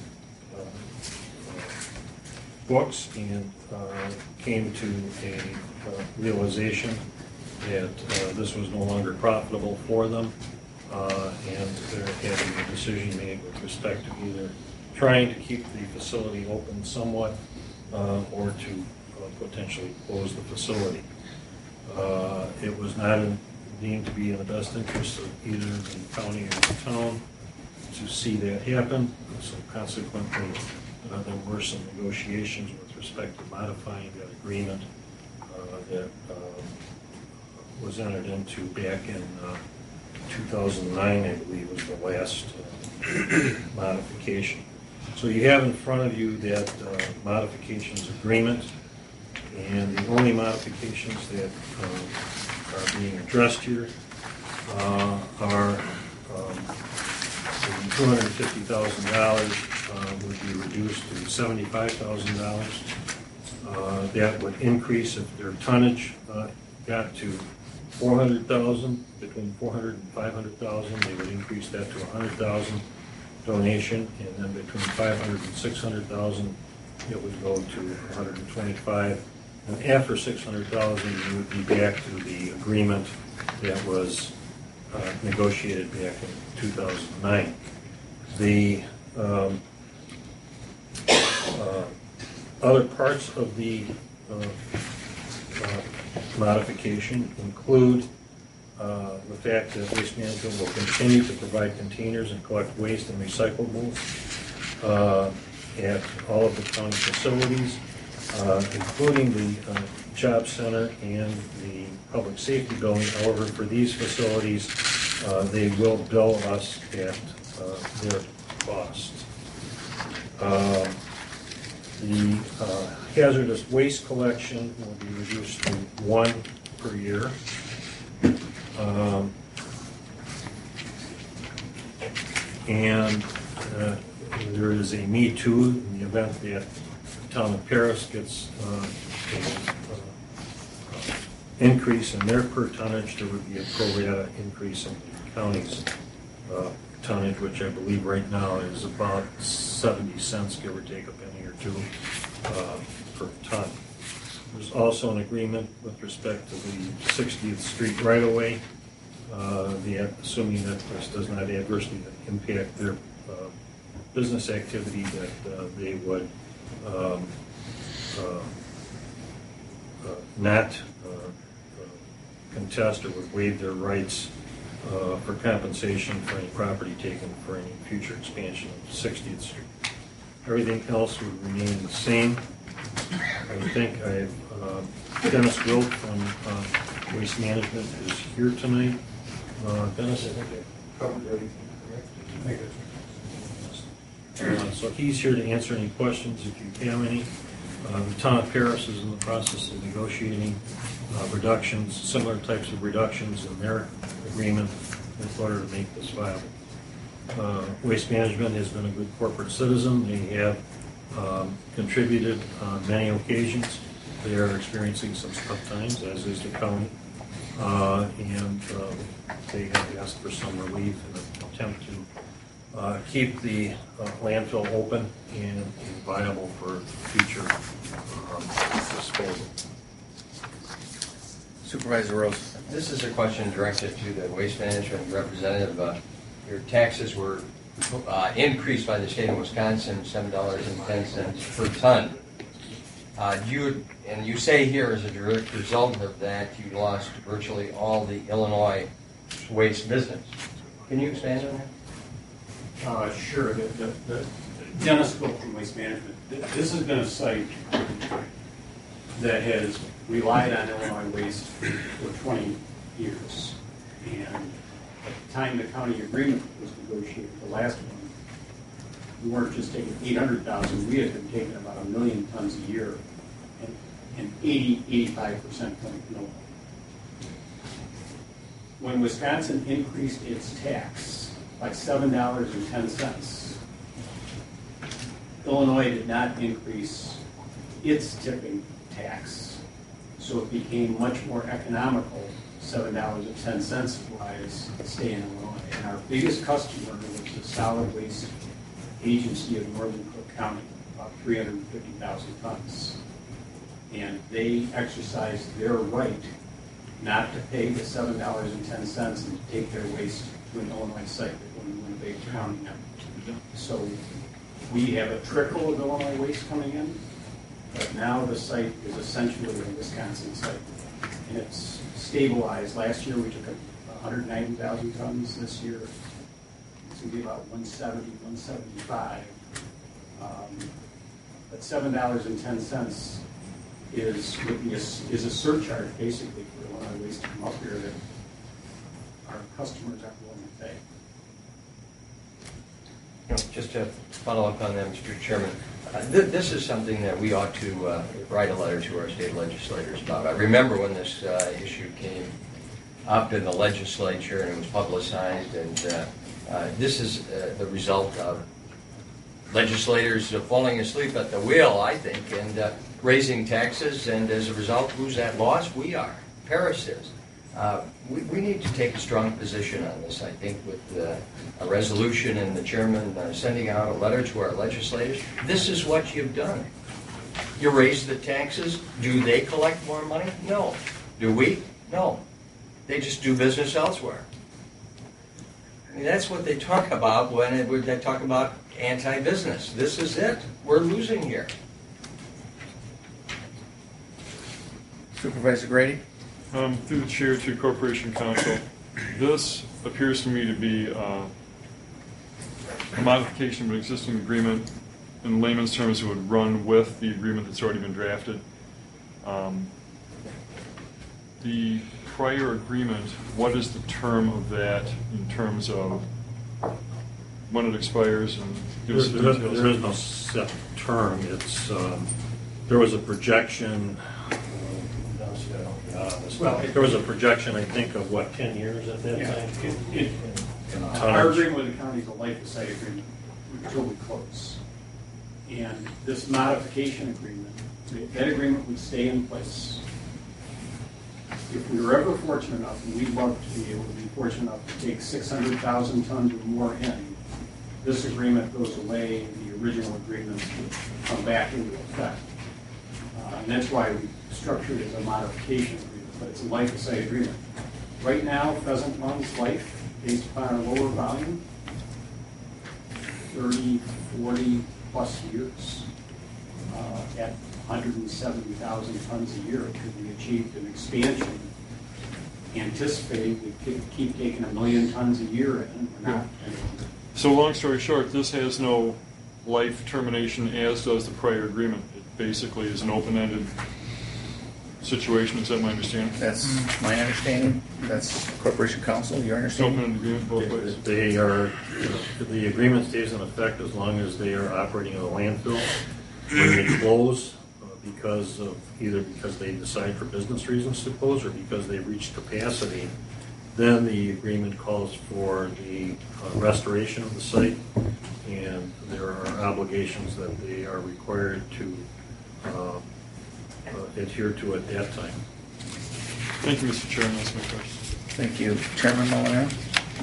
books and uh, came to a uh, realization that uh, this was no longer profitable for them, uh, and they're having a decision made with respect to either trying to keep the facility open somewhat uh, or to uh, potentially close the facility. Uh, it was not in, deemed to be in the best interest of either the county or the town to see that happen. So consequently, uh, there were some negotiations with respect to modifying that agreement uh, that uh, was entered into back in uh, two thousand nine, I believe, was the last uh, modification. So you have in front of you that uh, modifications agreement, and the only modifications that uh, are being addressed here uh, are um, the two hundred fifty thousand dollars uh, would be reduced to seventy-five thousand dollars. Uh, that would increase if their tonnage uh, got to four hundred thousand, between four hundred and five hundred thousand, they would increase that to one hundred thousand donation, and then between five hundred and six hundred thousand, it would go to one hundred twenty-five. And after six hundred thousand, you would be back to the agreement that was uh, negotiated back in two thousand nine. The um, uh, other parts of the uh, uh, modification include uh, the fact that Waste Management will continue to provide containers and collect waste and recyclables uh, at all of the county facilities, uh, including the uh, job center and the public safety building. However, for these facilities, uh, they will bill us at uh, their cost. Uh, the uh, hazardous waste collection will be reduced to one per year. Um, and uh, there is a Me Too in the event that the town of Paris gets uh, an uh, increase in their per tonnage. There would be a pro rata increase in the county's uh, tonnage, which I believe right now is about seventy cents, give or take a penny or two uh, per ton. There's also an agreement with respect to the sixtieth Street right-of-way, uh, the, assuming that this does not adversely impact their uh, business activity, that uh, they would um, uh, uh, not uh, uh, contest or would waive their rights uh, for compensation for any property taken for any future expansion of sixtieth Street. Everything else would remain the same. I think I have uh, Dennis Wilt from uh, Waste Management is here tonight. Uh, Dennis, I think I covered everything, correct? Uh, so he's here to answer any questions if you have any. Uh, the town of Paris is in the process of negotiating uh, reductions, similar types of reductions in their agreement in order to make this viable. Uh, Waste Management has been a good corporate citizen. They have um, contributed on many occasions. They are experiencing some tough times, as is the county, uh, and uh, they have asked for some relief in an attempt to uh, keep the uh, landfill open and, and viable for future um, disposal. Supervisor Rose. This is a question directed to the Waste Management representative. Uh, Your taxes were uh, increased by the state of Wisconsin, seven dollars and ten cents per ton. Uh, you and you say here, as a direct result of that, you lost virtually all the Illinois waste business. Can you expand on that? Uh, sure. The, the, the Dennis Cook from Waste Management. This has been a site that has relied on Illinois waste for twenty years, and at the time the county agreement was negotiated, the last one, we weren't just taking eight hundred thousand, we had been taking about a million tons a year, and, and eighty, eighty-five percent coming from Illinois. When Wisconsin increased its tax by seven dollars and ten cents, Illinois did not increase its tipping tax, so it became much more economical, seven dollars and ten cents wise, to stay in Illinois. And our biggest customer was the Solid Waste Agency of Northern Cook County, about three hundred fifty thousand tons. And they exercised their right not to pay the seven dollars and ten cents and to take their waste to an Illinois site that wouldn't Winnebago County now. So we have a trickle of Illinois waste coming in, but now the site is essentially a Wisconsin site. And it's stabilized. Last year we took one hundred ninety thousand tons. This year it's going to be about one seventy, one seventy-five. Um, but seven dollars and ten cents is would be a, is a surcharge basically for Illinois waste to come up here that our customers aren't willing to pay. You know, just to follow up on that, Mister Chairman, uh, th this is something that we ought to uh, write a letter to our state legislators about. I remember when this uh, issue came up in the legislature and it was publicized, and uh, uh, this is uh, the result of legislators uh, falling asleep at the wheel, I think, and uh, raising taxes, and as a result, who's at loss? We are. Paris is. Uh, we, we need to take a strong position on this, I think, with uh, a resolution and the chairman uh, sending out a letter to our legislators. This is what you've done. You raise the taxes. Do they collect more money? No. Do we? No. They just do business elsewhere. I mean, that's what they talk about when it, when they talk about anti-business. This is it. We're losing here. Supervisor Grady. Um, through the chair to Corporation Counsel, this appears to me to be uh, a modification of an existing agreement. In layman's terms, it would run with the agreement that's already been drafted. Um, the prior agreement, what is the term of that in terms of when it expires? And give us There, the there, details. there is no set term. It's um, there was a projection. Uh, well, there was a projection, I think, of what, ten years at that Yeah, time. it, it, In our tonnage. agreement with the county is a life of site agreement until we close. And this modification agreement, that agreement would stay in place. If we were ever fortunate enough, and we'd love to be able to be fortunate enough to take six hundred thousand tons or more in, this agreement goes away, the original agreements would come back into effect. Uh, and that's why we structured it as a modification agreement, but it's a life of site agreement. Right now, Pheasant Run's life, based upon our lower volume, thirty, forty plus years. Uh, at one hundred seventy thousand tons a year, because we achieved an expansion, anticipating we could keep taking a million tons a year in, we're not. So long story short, this has no life termination, as does the prior agreement. It basically is an open-ended situation. Is that my understanding? That's my understanding. That's Corporation Counsel. Your understanding? Open-ended agreement both ways. They are, the agreement stays in effect as long as they are operating in a landfill. When they close, uh, because of, either because they decide for business reasons to close or because they reach capacity, then the agreement calls for the uh, restoration of the site, and there are obligations that they are required to uh, uh, adhere to at that time. Thank you, Mister Chairman. That's my question. Thank you. Chairman Molinaro?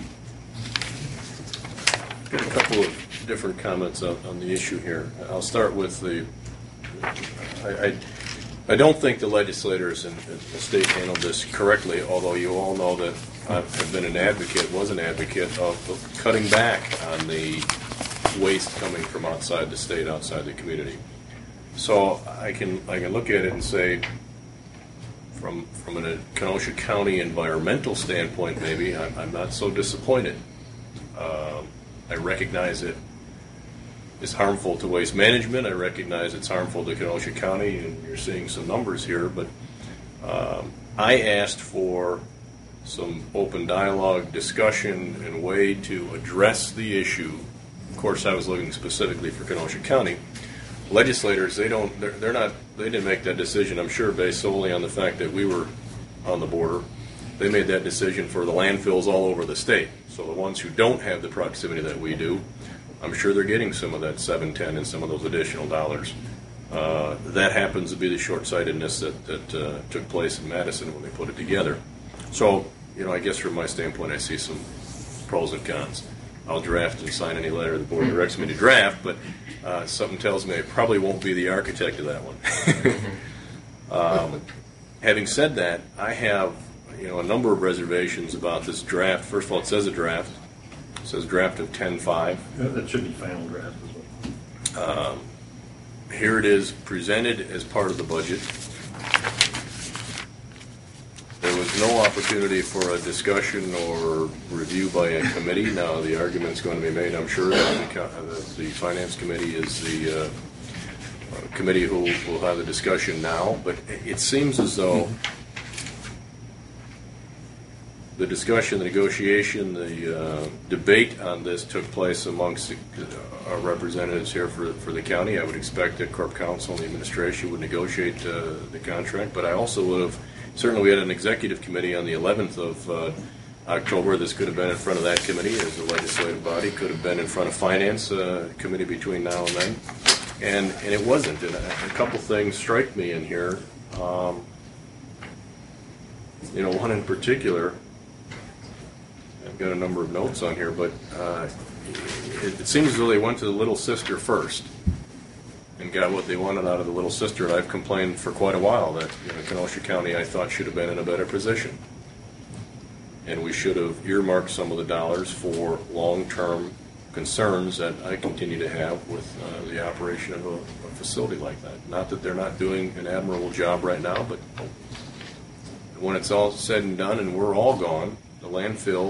Got a couple of different comments on, on the issue here. I'll start with the, I, I, I don't think the legislators in in the state handled this correctly, although you all know that I have been an advocate, was an advocate of of cutting back on the waste coming from outside the state, outside the community. So I can I can look at it and say, from from a Kenosha County environmental standpoint, maybe I'm, I'm not so disappointed. Um, I recognize it is harmful to waste management. I recognize it's harmful to Kenosha County, and you're seeing some numbers here. But um, I asked for some open dialogue, discussion, and way to address the issue. Of course, I was looking specifically for Kenosha County. Legislators, they don't, they're, they're not, they didn't make that decision, I'm sure, based solely on the fact that we were on the border. They made that decision for the landfills all over the state. So the ones who don't have the proximity that we do, I'm sure they're getting some of that seven ten and some of those additional dollars. Uh, that happens to be the short-sightedness that, that uh, took place in Madison when they put it together. So, you know, I guess from my standpoint, I see some pros and cons. I'll draft and sign any letter the board directs me to draft, but uh, something tells me I probably won't be the architect of that one. um, having said that, I have, you know, a number of reservations about this draft. First of all, it says a draft. It says draft of ten five. That should be final draft as well. Um, here it is presented as part of the budget. There was no opportunity for a discussion or review by a committee. Now, the argument's going to be made, I'm sure, that the, that the Finance Committee is the uh, uh, committee who will have the discussion now. But it seems as though the discussion, the negotiation, the uh, debate on this took place amongst our representatives here for, for the county. I would expect that Corp Counsel and the administration would negotiate uh, the contract, but I also would have, certainly we had an executive committee on the eleventh of uh, October. This could have been in front of that committee as a legislative body, could have been in front of Finance uh, Committee between now and then, and, and it wasn't. And a, a couple things strike me in here. Um, you know, one in particular, I've got a number of notes on here, but uh, it, it seems as though they went to the little sister first and got what they wanted out of the little sister. And I've complained for quite a while that, you know, Kenosha County, I thought, should have been in a better position. And we should have earmarked some of the dollars for long-term concerns that I continue to have with uh, the operation of a, a facility like that. Not that they're not doing an admirable job right now, but when it's all said and done and we're all gone, the landfill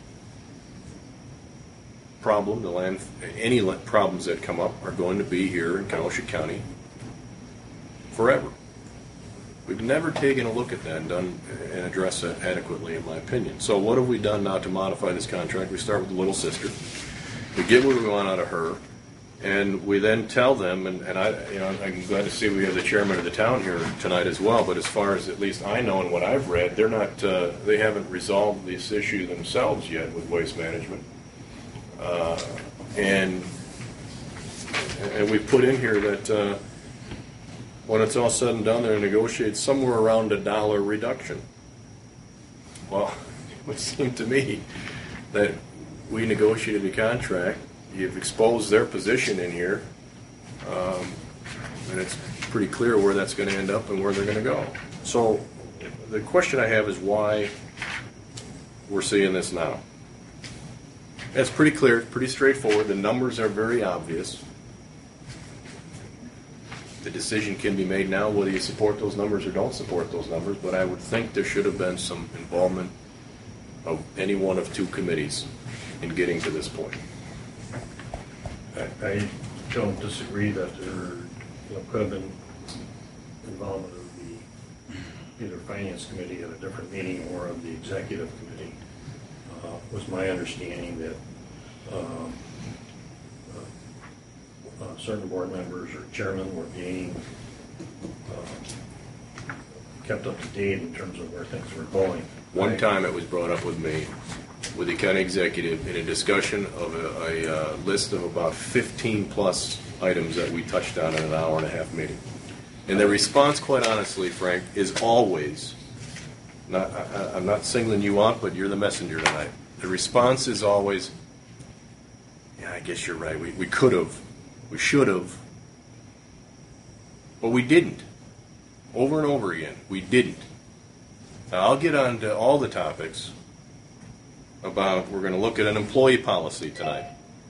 problem, the land, any problems that come up are going to be here in Kenosha County forever. We've never taken a look at that and done and addressed that adequately, in my opinion. So what have we done now to modify this contract? We start with the little sister. We get what we want out of her, and we then tell them. And, and I, you know, I'm glad to see we have the chairman of the town here tonight as well. But as far as at least I know and what I've read, they're not. Uh, they haven't resolved this issue themselves yet with waste management. Uh, and and we put in here that uh, when it's all said and done, they're negotiate somewhere around a dollar reduction. Well, it would seem to me that we negotiated the contract. You've exposed their position in here, um, and it's pretty clear where that's going to end up and where they're going to go. So the question I have is why we're seeing this now. It's pretty clear, it's pretty straightforward. The numbers are very obvious. The decision can be made now whether you support those numbers or don't support those numbers, but I would think there should have been some involvement of any one of two committees in getting to this point. I, I don't disagree that there, you know, could have been involvement of the either Finance Committee at a different meeting or of the Executive Committee. Uh, was my understanding that um, uh, uh, certain board members or chairmen were being uh, kept up to date in terms of where things were going. One right? time it was brought up with me, with the county executive, in a discussion of a, a uh, list of about fifteen plus items that we touched on in an hour and a half meeting. And the response, quite honestly, Frank, is always, not, I, I'm not singling you out, but you're the messenger tonight. The response is always, yeah, I guess you're right. We, we could have, we should have, but we didn't. over and over again. We didn't. Now, I'll get on to all the topics about, we're going to look at an employee policy tonight.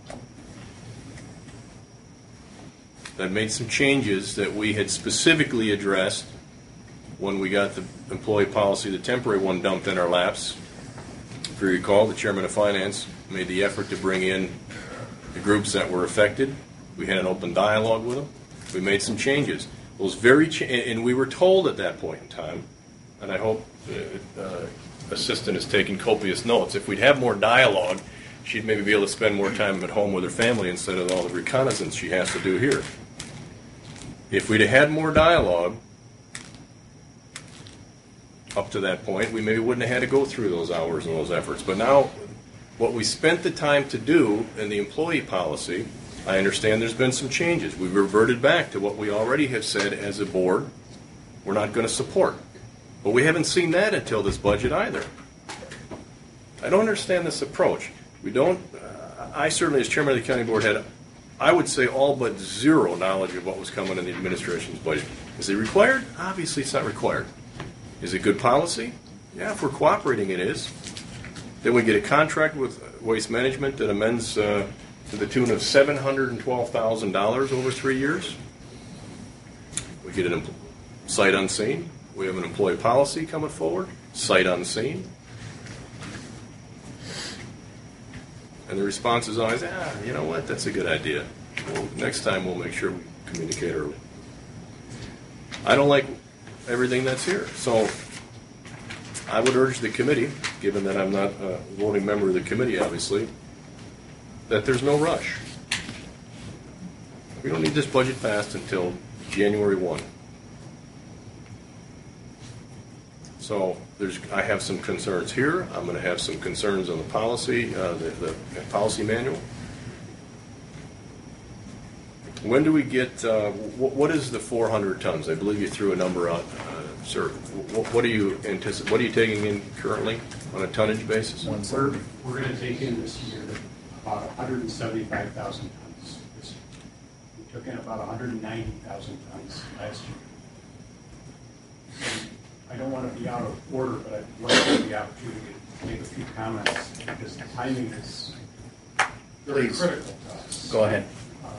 That made some changes that we had specifically addressed when we got the employee policy, the temporary one, dumped in our laps. If you recall, the chairman of finance made the effort to bring in the groups that were affected. We had an open dialogue with them. We made some changes. Those very cha- and we were told at that point in time, and I hope the uh, assistant is taking copious notes, if we'd have more dialogue, she'd maybe be able to spend more time at home with her family instead of all the reconnaissance she has to do here. If we'd have had more dialogue up to that point, we maybe wouldn't have had to go through those hours and those efforts. But now, what we spent the time to do in the employee policy, I understand there's been some changes. We've reverted back to what we already have said as a board we're not going to support. But we haven't seen that until this budget either. I don't understand this approach. We don't, uh, I certainly as chairman of the county board had, I would say, all but zero knowledge of what was coming in the administration's budget. Is it required? Obviously it's not required. Is it good policy? Yeah, if we're cooperating, it is. Then we get a contract with Waste Management that amends uh, to the tune of seven hundred twelve thousand dollars over three years. We get an empl- sight unseen. We have an employee policy coming forward, sight unseen. And the response is always, ah, you know what, that's a good idea. Well, next time we'll make sure we communicate early. I don't like everything that's here. So I would urge the committee, given that I'm not a voting member of the committee, obviously, that there's no rush. We don't need this budget passed until January first. So there's, I have some concerns here. I'm going to have some concerns on the policy, uh, the, the policy manual. When do we get, uh, what, what is the four hundred tons? I believe you threw a number out, uh, sir. What, what are you anticipate? What are you taking in currently on a tonnage basis? We're, we're going to take in this year about one hundred seventy-five thousand tons. This year. We took in about one hundred ninety thousand tons last year. So I don't want to be out of order, but I'd like to have the opportunity to make a few comments because the timing is very Please. critical to us. Go ahead.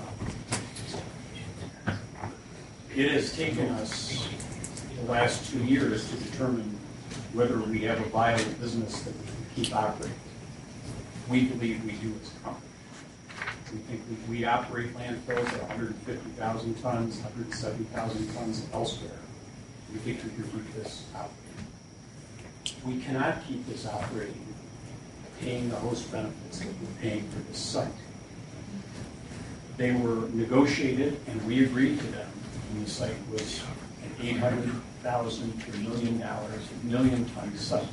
It has taken us the last two years to determine whether we have a viable business that we can keep operating. We believe we do as a company. We think we, we operate landfills at one hundred fifty thousand tons, one hundred seventy thousand tons elsewhere. We think we can keep this operating. We cannot keep this operating paying the host benefits that we're paying for this site. They were negotiated and we agreed to them. And the site was an eight hundred thousand to a million dollars, million ton site.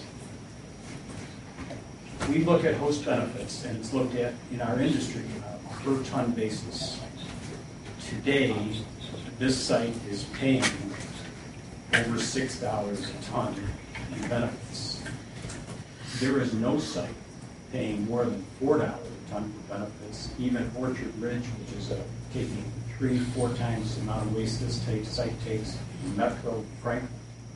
We look at host benefits, and it's looked at in our industry on a per ton basis. Today, this site is paying over six dollars a ton in benefits. There is no site paying more than four dollars a ton for benefits. Even Orchard Ridge, which is a, taking three, four times the amount of waste this takes, site takes in Metro Franklin.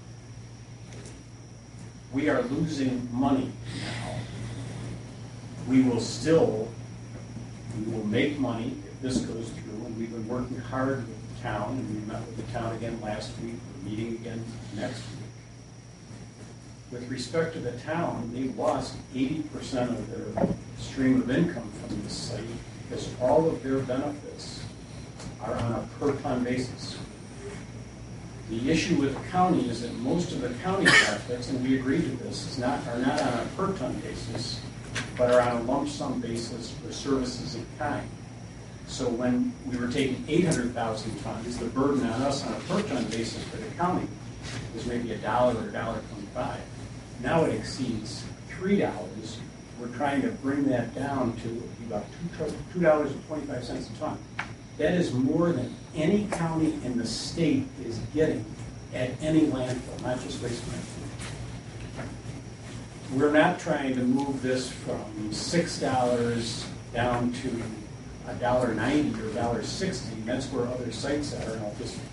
We are losing money now. We will still, we will make money if this goes through, and we've been working hard with the town, and we met with the town again last week, we're meeting again next week. With respect to the town, they lost eighty percent of their stream of income from this site because all of their benefits are on a per ton basis. The issue with the county is that most of the county benefits, and we agreed to this, is not, are not on a per ton basis, but are on a lump sum basis for services in kind. So when we were taking eight hundred thousand tons, the burden on us on a per ton basis for the county was maybe a dollar or a dollar twenty-five. Now it exceeds three dollars. We're trying to bring that down to about two dollars and twenty-five cents a ton. That is more than any county in the state is getting at any landfill, not just Waste Management. We're not trying to move this from six dollars down to a dollar ninety or a dollar sixty. That's where other sites are, and I'll just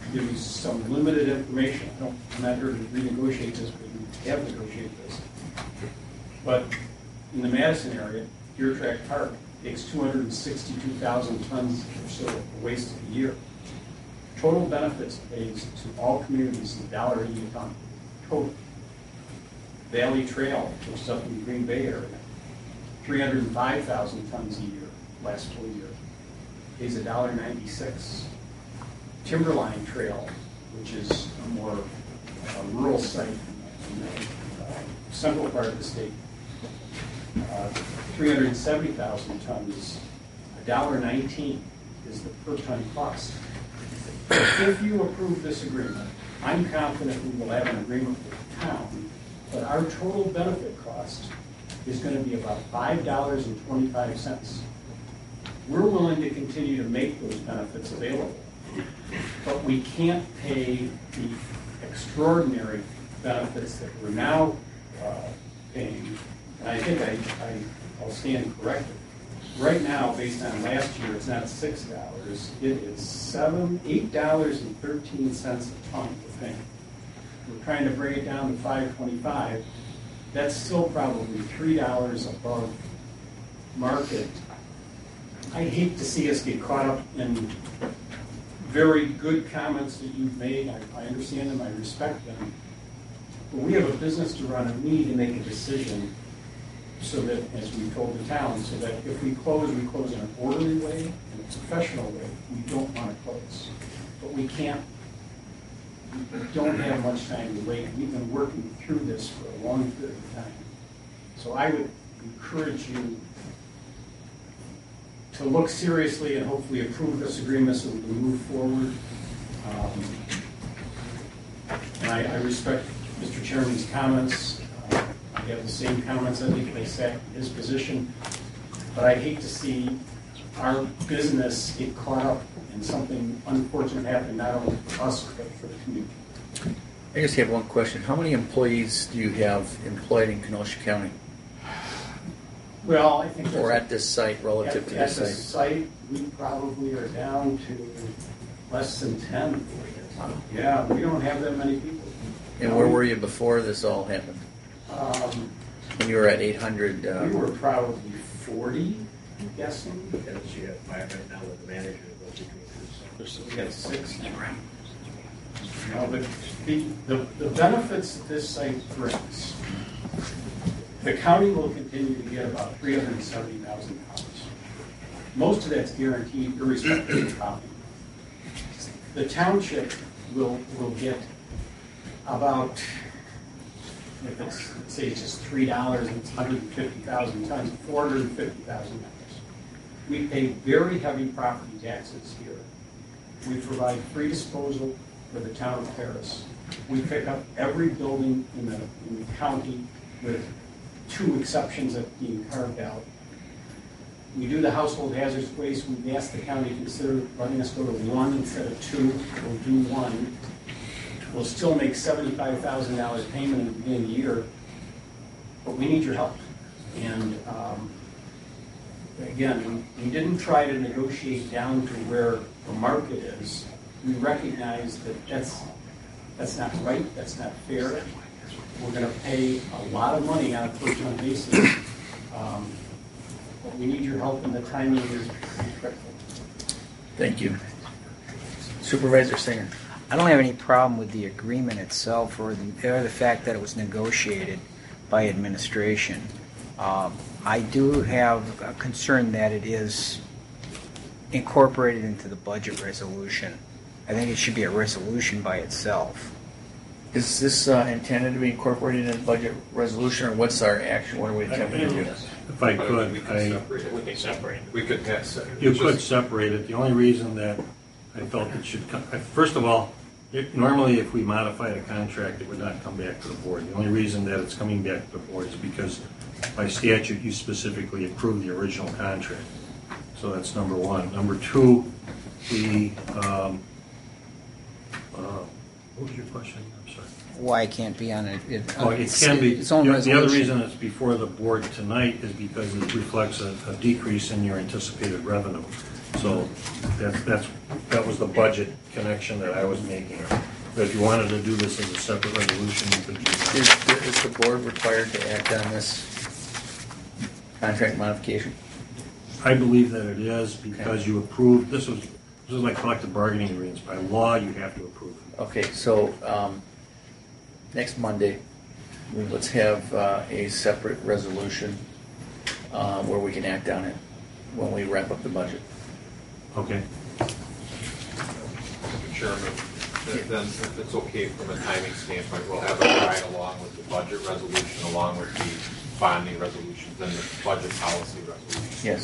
give you some limited information. I don't, I'm not here to renegotiate this, but we have negotiated this. But in the Madison area, Deer Track Park takes two hundred sixty-two thousand tons or so of waste a year. Total benefits pays to all communities is one dollar eighty a ton. Total. Valley Trail, which is up in the Green Bay area, three hundred five thousand tons a year, last full year, pays one dollar ninety-six. Timberline Trail, which is a more uh, rural site in the uh, central part of the state, uh, three hundred seventy thousand tons, one dollar nineteen is the per ton cost. If you approve this agreement, I'm confident we will have an agreement with the town, but our total benefit cost is going to be about five dollars and twenty-five cents. We're willing to continue to make those benefits available, but we can't pay the extraordinary benefits that we're now uh, paying. And I think I, I, I'll stand corrected. Right now, based on last year, it's not six dollars. It is seven, eight dollars and thirteen cents a ton we're paying. We're trying to bring it down to five twenty-five. That's still probably three dollars above market. I hate to see us get caught up in very good comments that you've made. I, I understand them, I respect them. But we have a business to run, and we need to make a decision so that, as we told the town, so that if we close, we close in an orderly way, in a professional way. We don't want to close. But we can't, we don't have much time to wait. We've been working through this for a long period of time. So I would encourage you to look seriously and hopefully approve this agreement so we can move forward. Um, and I, I respect Mister Chairman's comments. Uh, I have the same comments. I think they sat in his position. But I hate to see our business get caught up in something unfortunate happening, not only for us, but for the community. I just have one question. How many employees do you have employed in Kenosha County? Well, I think or at this site relative at, to at this this site? site, we probably are down to less than ten. Yeah, we don't have that many people. And where were you before this all happened? Um, when you were at eight hundred? Uh, we were probably forty, I'm guessing. Because you have five right now with the manager of those between We got six now. No, but the, the, the benefits that this site brings, the county will continue to get about three hundred seventy thousand dollars. Most of that's guaranteed irrespective of the county. The township will will get about, if it's, let's say it's just three dollars and it's one hundred fifty thousand tons, four hundred fifty thousand dollars. We pay very heavy property taxes here. We provide free disposal for the town of Paris. We pick up every building in the, in the county with two exceptions of being carved out. We do the household hazardous waste. We've asked the county to consider letting us go to one instead of two. We'll do one. We'll still make seventy-five thousand dollars payment at the beginning of the year, but we need your help. And um, again, we, we didn't try to negotiate down to where the market is. We recognize that that's, that's not right, that's not fair. We're going to pay a lot of money on a per-ton basis. Um, but we need your help, and the timing is critical. Thank you. Supervisor Singer. I don't have any problem with the agreement itself or the, or the fact that it was negotiated by administration. Um, I do have a concern that it is incorporated into the budget resolution. I think it should be a resolution by itself. Is this uh, intended to be incorporated in the budget resolution, or what's our action? What are we attempting to do? If I could, We I, We can separate it. We could pass it. you could separate it. The only reason that I felt it should come, first of all, it, normally if we modified a contract, it would not come back to the board. The only reason that it's coming back to the board is because by statute, you specifically approved the original contract. So that's number one. Number two, the, um, uh, what was your question? I'm sorry. Why it can't be on it? it Oh, it it's, can be. Its own The the resolution. other reason it's before the board tonight is because it reflects a, a decrease in your anticipated revenue. So that's, that's, that was the budget connection that I was making. But if you wanted to do this as a separate resolution, you could do that. Is, the- is the board required to act on this contract modification? I believe that it is because you approved, this was, this is like collective bargaining agreements. By law, you have to approve it. Okay, so, um, next Monday, let's have, uh, a separate resolution, uh, where we can act on it when we wrap up the budget. Okay. Mister Chairman, then then if it's okay from a timing standpoint, we'll have it right along with the budget resolution, along with the bonding resolutions and the budget policy resolution. Yes.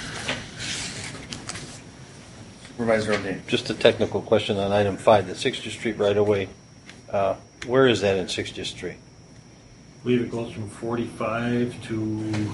Supervisor O'Day. Just a technical question on item five, the sixtieth Street right away. Uh, where is that in sixtieth Street? I believe it goes from forty-five to,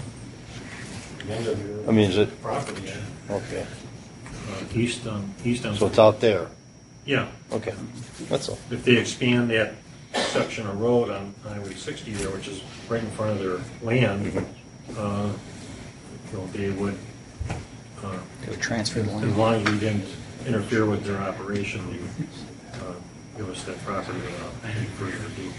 I mean, is it? Property, yeah. Okay. uh, east on, east on. So it's out there? Yeah. Okay, that's all. If they expand that section of road on Highway sixty there, which is right in front of their land, uh, you know, they would, uh, They would transfer the land. as long as we didn't interfere with their operation, they would uh, give us that property uh, for their deed.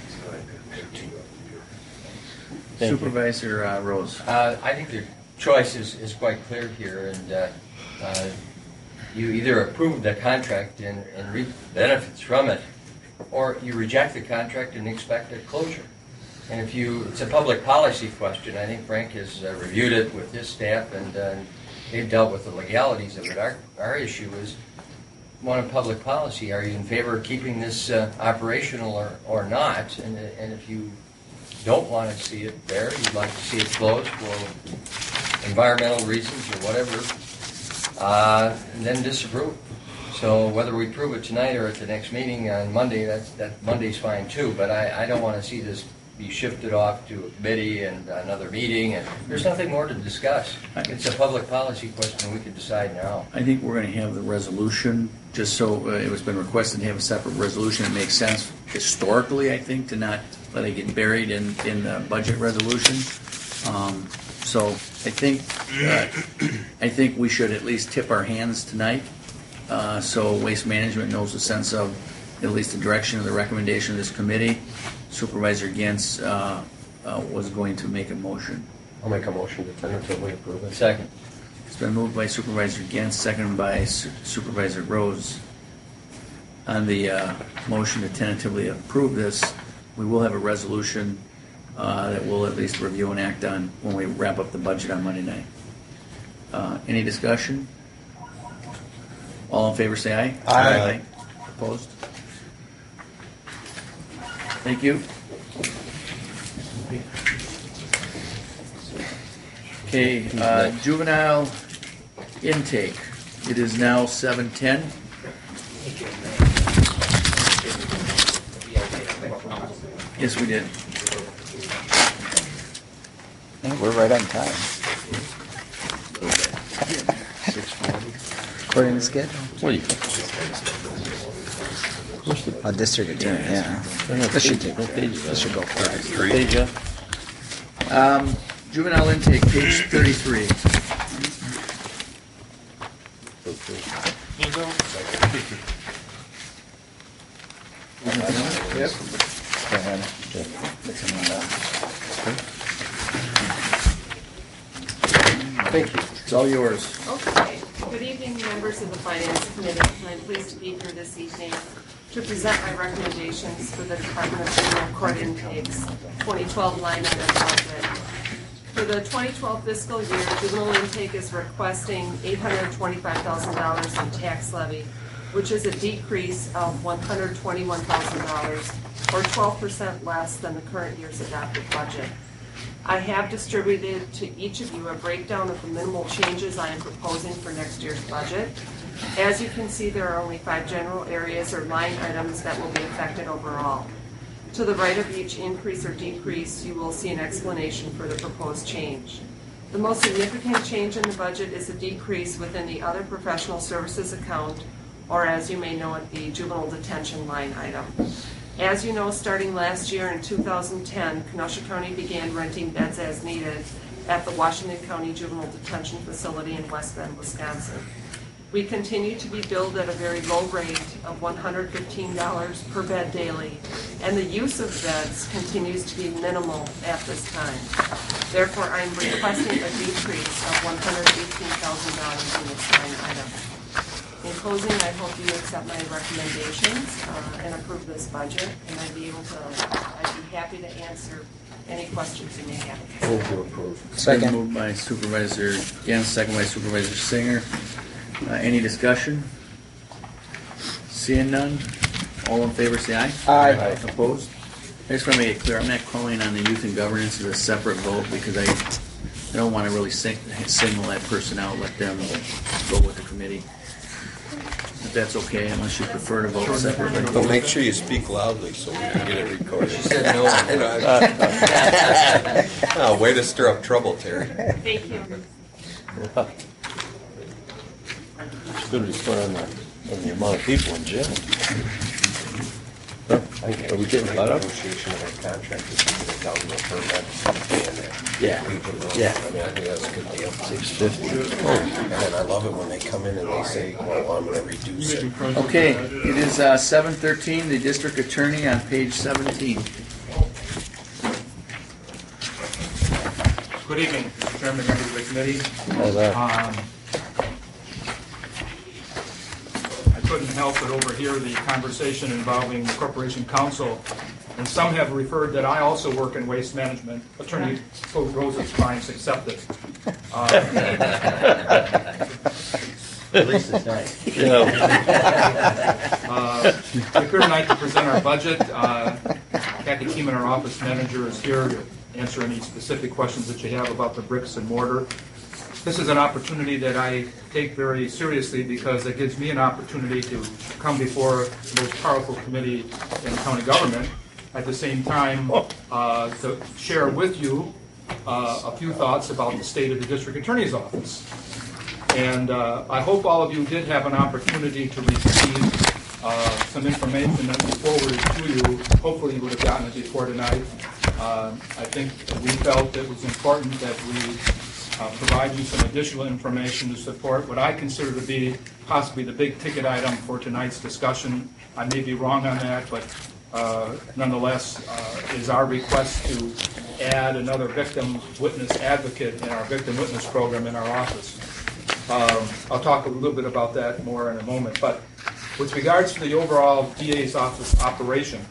Thank you. Supervisor uh, Rose. Uh, I think the choice is, is quite clear here, and uh, uh, you either approve the contract and, and reap benefits from it, or you reject the contract and expect a closure. And if you, it's a public policy question. I think Frank has uh, reviewed it with his staff, and uh, they've dealt with the legalities of it. Our, our issue is one of public policy. Are you in favor of keeping this uh, operational or, or not? And, and if you don't want to see it there, you'd like to see it closed for environmental reasons or whatever, uh, then disapprove. So whether we prove it tonight or at the next meeting on Monday, that's, that Monday's fine too. But I, I don't want to see this be shifted off to a committee and another meeting, and there's nothing more to discuss. It's a public policy question. We could decide now. I think we're going to have the resolution, just so uh, it was been requested to have a separate resolution. It makes sense historically, I think, to not let it get buried in, in the budget resolution. Um, so I think uh, I think we should at least tip our hands tonight, uh, so Waste Management knows the sense of at least the direction of the recommendation of this committee. Supervisor Gantz uh, uh, was going to make a motion. I'll make a motion to tentatively approve it. Second. It's been moved by Supervisor Gantz, seconded by Su- Supervisor Rose. On the uh, motion to tentatively approve this, we will have a resolution uh, that we'll at least review and act on when we wrap up the budget on Monday night. Uh, any discussion? All in favor say aye. Aye. Aye. Opposed? Thank you. Okay, uh, juvenile intake. It is now seven ten. Yes, we did. Yeah, we're right on time. According to schedule. What do you A district attorney, yeah. This should take, this should go first. Page up. Um, juvenile intake, page thirty-three. Yep. Go ahead. Thank you. It's all yours. Okay. Good evening, members of the Finance Committee. I'm pleased to be here this evening to present my recommendations for the Department of Juvenile Court Intakes twenty twelve line item budget. For the twenty twelve fiscal year, juvenile intake is requesting eight hundred twenty-five thousand dollars in tax levy, which is a decrease of one hundred twenty-one thousand dollars, or twelve percent less than the current year's adopted budget. I have distributed to each of you a breakdown of the minimal changes I am proposing for next year's budget. As you can see, there are only five general areas or line items that will be affected overall. To the right of each increase or decrease, you will see an explanation for the proposed change. The most significant change in the budget is a decrease within the other professional services account, or as you may know it, the juvenile detention line item. As you know, starting last year in two thousand ten, Kenosha County began renting beds as needed at the Washington County Juvenile Detention Facility in West Bend, Wisconsin. We continue to be billed at a very low rate of one hundred fifteen dollars per bed daily, and the use of beds continues to be minimal at this time. Therefore, I'm requesting a decrease of one hundred eighteen thousand dollars in this line item. In closing, I hope you accept my recommendations uh, and approve this budget, and I'd be able to, I'd be happy to answer any questions you may have. Move to approve. Second. Moved by Supervisor Gens, second by Supervisor Singer. Uh, any discussion? Seeing none, all in favor say aye. Aye. Aye. Opposed? I just want to make it clear, I'm not calling on the youth and governance as a separate vote because I, I don't want to really sing, signal that person out, let them go with the committee. If that's okay, unless you prefer to vote separately. But make sure you speak loudly so we can get it recorded. She said no. I know. Oh, way to stir up trouble, Terry. Thank you. It's good to put on the, on the amount of people in jail. Huh? Are we getting caught up? Negotiation of our contract is to get a thousand per bed. Yeah. Yeah. I mean, I think that's a good deal. Six fifty. And I love it when they come in and they say, well, I'm going to reduce it. Okay, it is uh, seven thirteen, the district attorney on page seventeen. Good evening, Mister Chairman, members of the committee. How's that? Um, I couldn't help but overhear the conversation involving the Corporation Council, and some have referred that I also work in waste management. Attorney Rosa's clients accepted. Uh, At least it's nice. Uh, we're here tonight to present our budget. Uh, Kathy Keeman, our office manager, is here to answer any specific questions that you have about the bricks and mortar. This is an opportunity that I take very seriously because it gives me an opportunity to come before the most powerful committee in county government. At the same time, uh, to share with you uh, a few thoughts about the state of the district attorney's office. And uh, I hope all of you did have an opportunity to receive uh, some information that was forwarded to you. Hopefully you would have gotten it before tonight. Uh, I think we felt it was important that we uh, provide you some additional information to support what I consider to be possibly the big ticket item for tonight's discussion. I may be wrong on that, but uh, nonetheless uh, is our request to add another victim witness advocate in our victim witness program in our office. Um, I'll talk a little bit about that more in a moment. But with regards to the overall D A's office operation,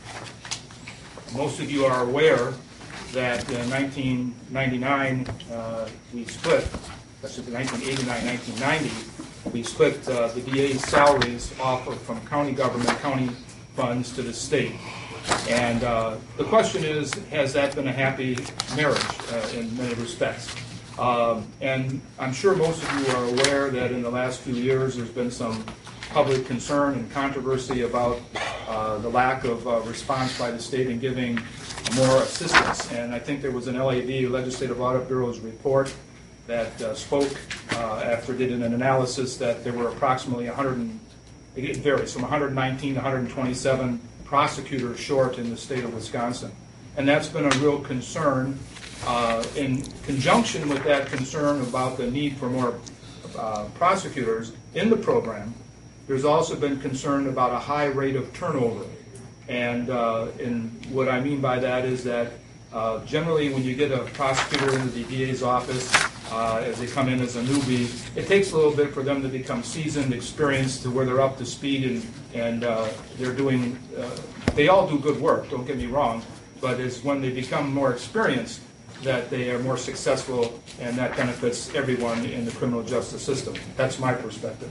most of you are aware that in nineteen ninety-nine uh, we split, that's nineteen eighty-nine, nineteen ninety, we split uh, the D A's salaries off of, from county government, county funds to the state. And uh, the question is, has that been a happy marriage uh, in many respects? Um, and I'm sure most of you are aware that in the last few years there's been some public concern and controversy about uh, the lack of uh, response by the state in giving more assistance. And I think there was an L A B, Legislative Audit Bureau's report that uh, spoke uh, after it did an analysis that there were approximately one hundred, and, it varies from one hundred nineteen to one hundred twenty-seven prosecutors short in the state of Wisconsin. And that's been a real concern. Uh, in conjunction with that concern about the need for more uh, prosecutors in the program, there's also been concern about a high rate of turnover. And uh, in what I mean by that is that uh, generally when you get a prosecutor into the D A's office, uh, as they come in as a newbie, it takes a little bit for them to become seasoned, experienced, to where they're up to speed and, and uh, they're doing, uh, they all do good work, don't get me wrong, but it's when they become more experienced that they are more successful, and that benefits everyone in the criminal justice system. That's my perspective.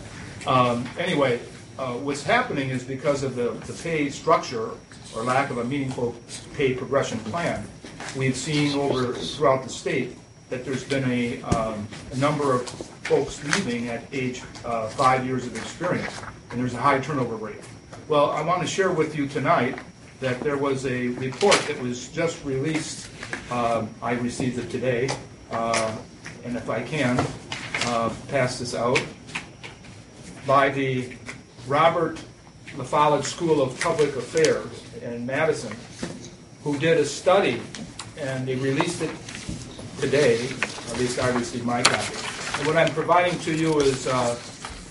Um, anyway, uh, what's happening is because of the, the pay structure or lack of a meaningful pay progression plan, we've seen over throughout the state that there's been a, um, a number of folks leaving at age uh, five years of experience, and there's a high turnover rate. Well, I want to share with you tonight that there was a report that was just released. Um, I received it today, uh, and if I can uh, pass this out, by the Robert LaFollette School of Public Affairs in Madison, who did a study, and they released it today, at least I received my copy. And what I'm providing to you is uh,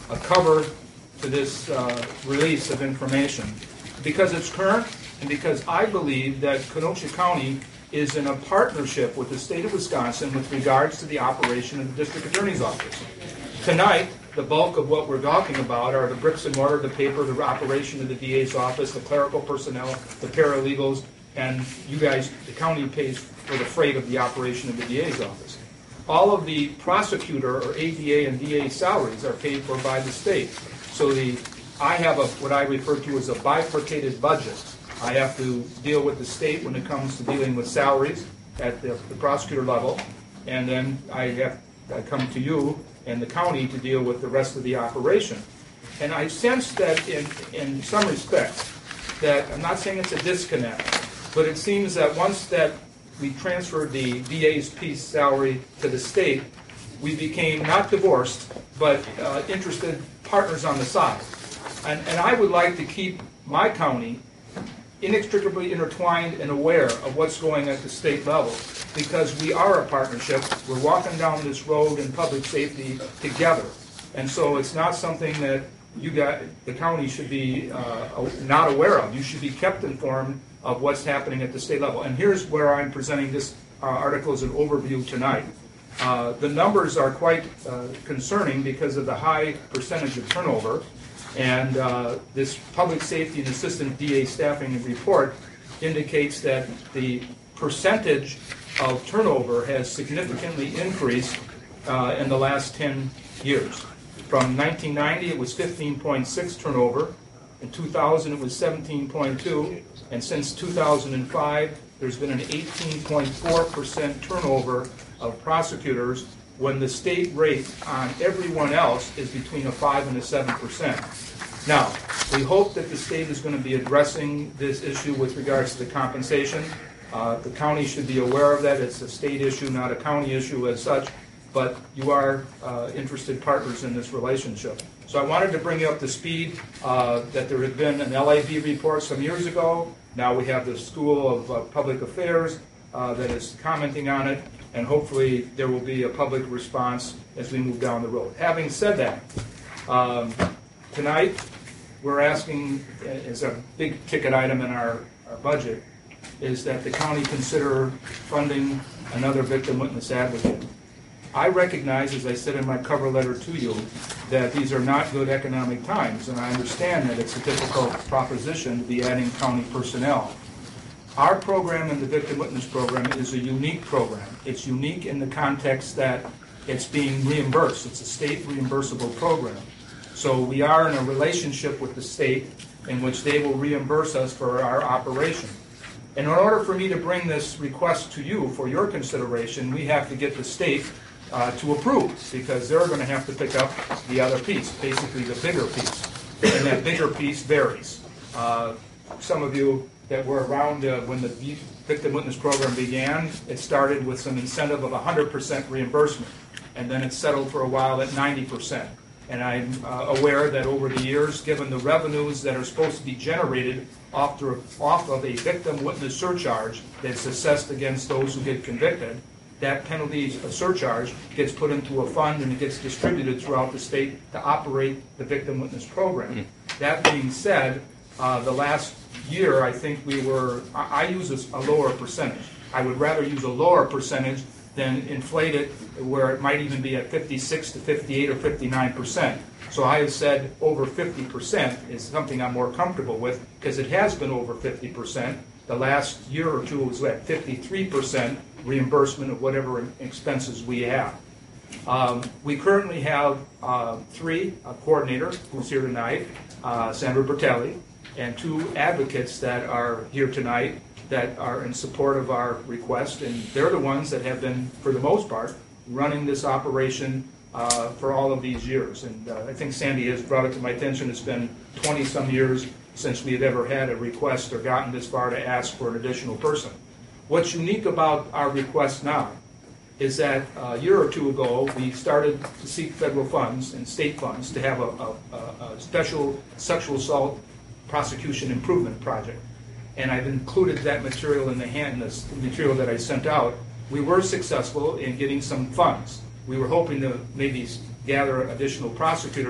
a cover to this uh, release of information because it's current and because I believe that Kenosha County is in a partnership with the state of Wisconsin with regards to the operation of the district attorney's office. Tonight, the bulk of what we're talking about are the bricks and mortar, the paper, the operation of the D A's office, the clerical personnel, the paralegals, and you guys, the county pays for the freight of the operation of the D A's office. All of the prosecutor or A D A and D A salaries are paid for by the state. So the I have a what I refer to as a bifurcated budget. I have to deal with the state when it comes to dealing with salaries at the, the prosecutor level, and then I have I come to you and the county to deal with the rest of the operation. And I sense that in, in some respects, that I'm not saying it's a disconnect, but it seems that once that we transferred the D A's piece salary to the state, we became not divorced, but uh, interested partners on the side. And, and I would like to keep my county inextricably intertwined and aware of what's going at the state level, because we are a partnership. We're walking down this road in public safety together. And so it's not something that you got, the county should be uh, not aware of. You should be kept informed of what's happening at the state level. And here's where I'm presenting this uh, article as an overview tonight. Uh, the numbers are quite uh, concerning because of the high percentage of turnover. And uh, this public safety and assistant D A staffing report indicates that the percentage of turnover has significantly increased uh, in the last ten years. From nineteen ninety, it was fifteen point six turnover. In two thousand, it was seventeen point two. And since two thousand five, there's been an eighteen point four percent turnover of prosecutors when the state rate on everyone else is between a five and a seven percent. Now, we hope that the state is going to be addressing this issue with regards to the compensation. Uh, the county should be aware of that. It's a state issue, not a county issue as such, but you are uh, interested partners in this relationship. So I wanted to bring you up to speed uh, that there had been an L I B report some years ago. Now we have the School of uh, Public Affairs uh, that is commenting on it, and hopefully there will be a public response as we move down the road. Having said that, um, tonight we're asking, as a big ticket item in our, our budget, is that the county consider funding another victim witness advocate. I recognize, as I said in my cover letter to you, that these are not good economic times, and I understand that it's a difficult proposition to be adding county personnel. Our program in the Victim Witness Program is a unique program. It's unique in the context that it's being reimbursed. It's a state reimbursable program. So we are in a relationship with the state in which they will reimburse us for our operation. And in order for me to bring this request to you for your consideration, we have to get the state uh, to approve, because they're going to have to pick up the other piece, basically the bigger piece. And that bigger piece varies. Uh, some of you that were around uh, when the Victim Witness Program began, it started with some incentive of one hundred percent reimbursement, and then it settled for a while at ninety percent. And I'm uh, aware that over the years, given the revenues that are supposed to be generated off, the, off of a victim witness surcharge that's assessed against those who get convicted, that penalty surcharge gets put into a fund and it gets distributed throughout the state to operate the Victim Witness Program. Mm-hmm. That being said, uh, the last year I think we were, I, I use a, a lower percentage. I would rather use a lower percentage than inflate it where it might even be at fifty-six to fifty-eight or fifty-nine percent. So I have said over fifty percent is something I'm more comfortable with, because it has been over fifty percent. The last year or two was at fifty-three percent reimbursement of whatever expenses we have. Um, we currently have uh, three, a coordinator who's here tonight, uh, Sandra Bertelli, and two advocates that are here tonight that are in support of our request, and they're the ones that have been, for the most part, running this operation uh, for all of these years. And uh, I think Sandy has brought it to my attention. It's been twenty-some years since we have ever had a request or gotten this far to ask for an additional person. What's unique about our request now is that a year or two ago, we started to seek federal funds and state funds to have a, a, a special sexual assault prosecution improvement project. And I've included that material in the hand, this material that I sent out. We were successful in getting some funds. We were hoping to maybe gather additional prosecutors,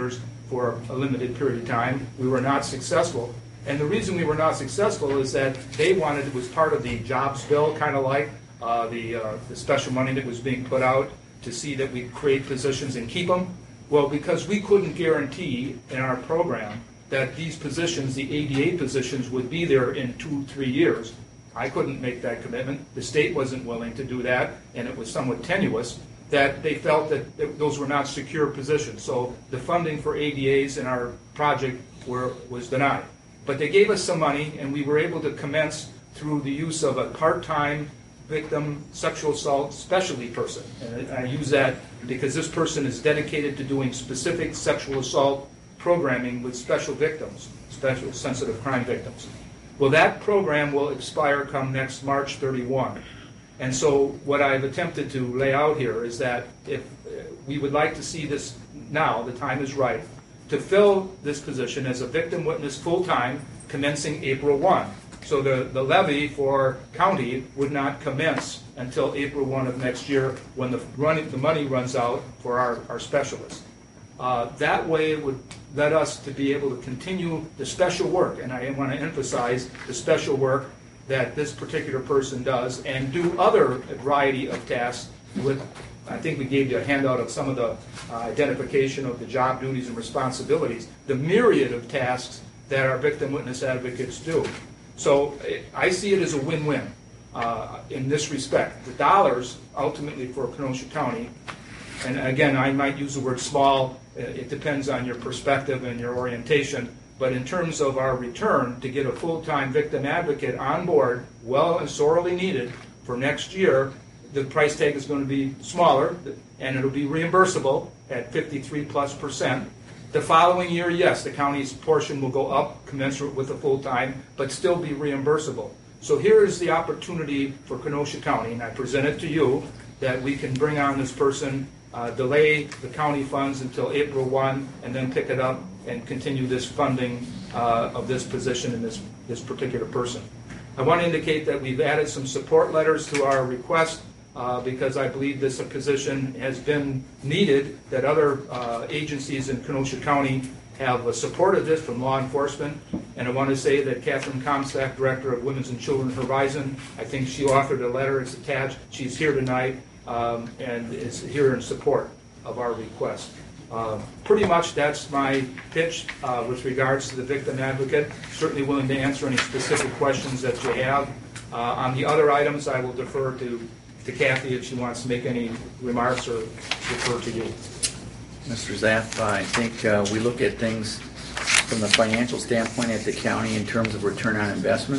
for a limited period of time. We were not successful. And the reason we were not successful is that they wanted, it was part of the jobs bill, kind of like uh, the, uh, the special money that was being put out to see that we create positions and keep them. Well, because we couldn't guarantee in our program that these positions, the A D A positions, would be there in two, three years. I couldn't make that commitment. The state wasn't willing to do that, and it was somewhat tenuous, that they felt that th- those were not secure positions. So the funding for A D As in our project were, was denied. But they gave us some money, and we were able to commence through the use of a part-time victim sexual assault specialty person. And I I use that because this person is dedicated to doing specific sexual assault programming with special victims, special sensitive crime victims. Well, that program will expire come next March thirty-first. And so what I've attempted to lay out here is that if uh, we would like to see this now, the time is right, to fill this position as a victim witness full-time commencing April first. So the, the levy for county would not commence until April first of next year when the, run, the money runs out for our, our specialists. Uh, that way it would let us to be able to continue the special work, and I want to emphasize the special work that this particular person does, and do other variety of tasks with, I think we gave you a handout of some of the uh, identification of the job duties and responsibilities, the myriad of tasks that our victim witness advocates do. So I see it as a win-win uh, in this respect. The dollars ultimately for Kenosha County, and again, I might use the word small, it depends on your perspective and your orientation, but in terms of our return, to get a full-time victim advocate on board, well and sorely needed for next year, the price tag is going to be smaller, and it'll be reimbursable at fifty-three plus percent. The following year, yes, the county's portion will go up commensurate with the full-time, but still be reimbursable. So here is the opportunity for Kenosha County, and I present it to you, that we can bring on this person, uh, delay the county funds until April first, and then pick it up and continue this funding uh, of this position and this, this particular person. I want to indicate that we've added some support letters to our request uh, because I believe this position has been needed, that other uh, agencies in Kenosha County have uh, supported this from law enforcement. And I want to say that Catherine Comstock, Director of Women's and Children's Horizon, I think she authored a letter, it's attached, she's here tonight, um, and is here in support of our request. Uh, pretty much that's my pitch uh, with regards to the victim advocate. Certainly willing to answer any specific questions that you have. Uh, on the other items, I will defer to, to Kathy if she wants to make any remarks, or defer to you. Mister Zapp, I think uh, we look at things from the financial standpoint at the county in terms of return on investment,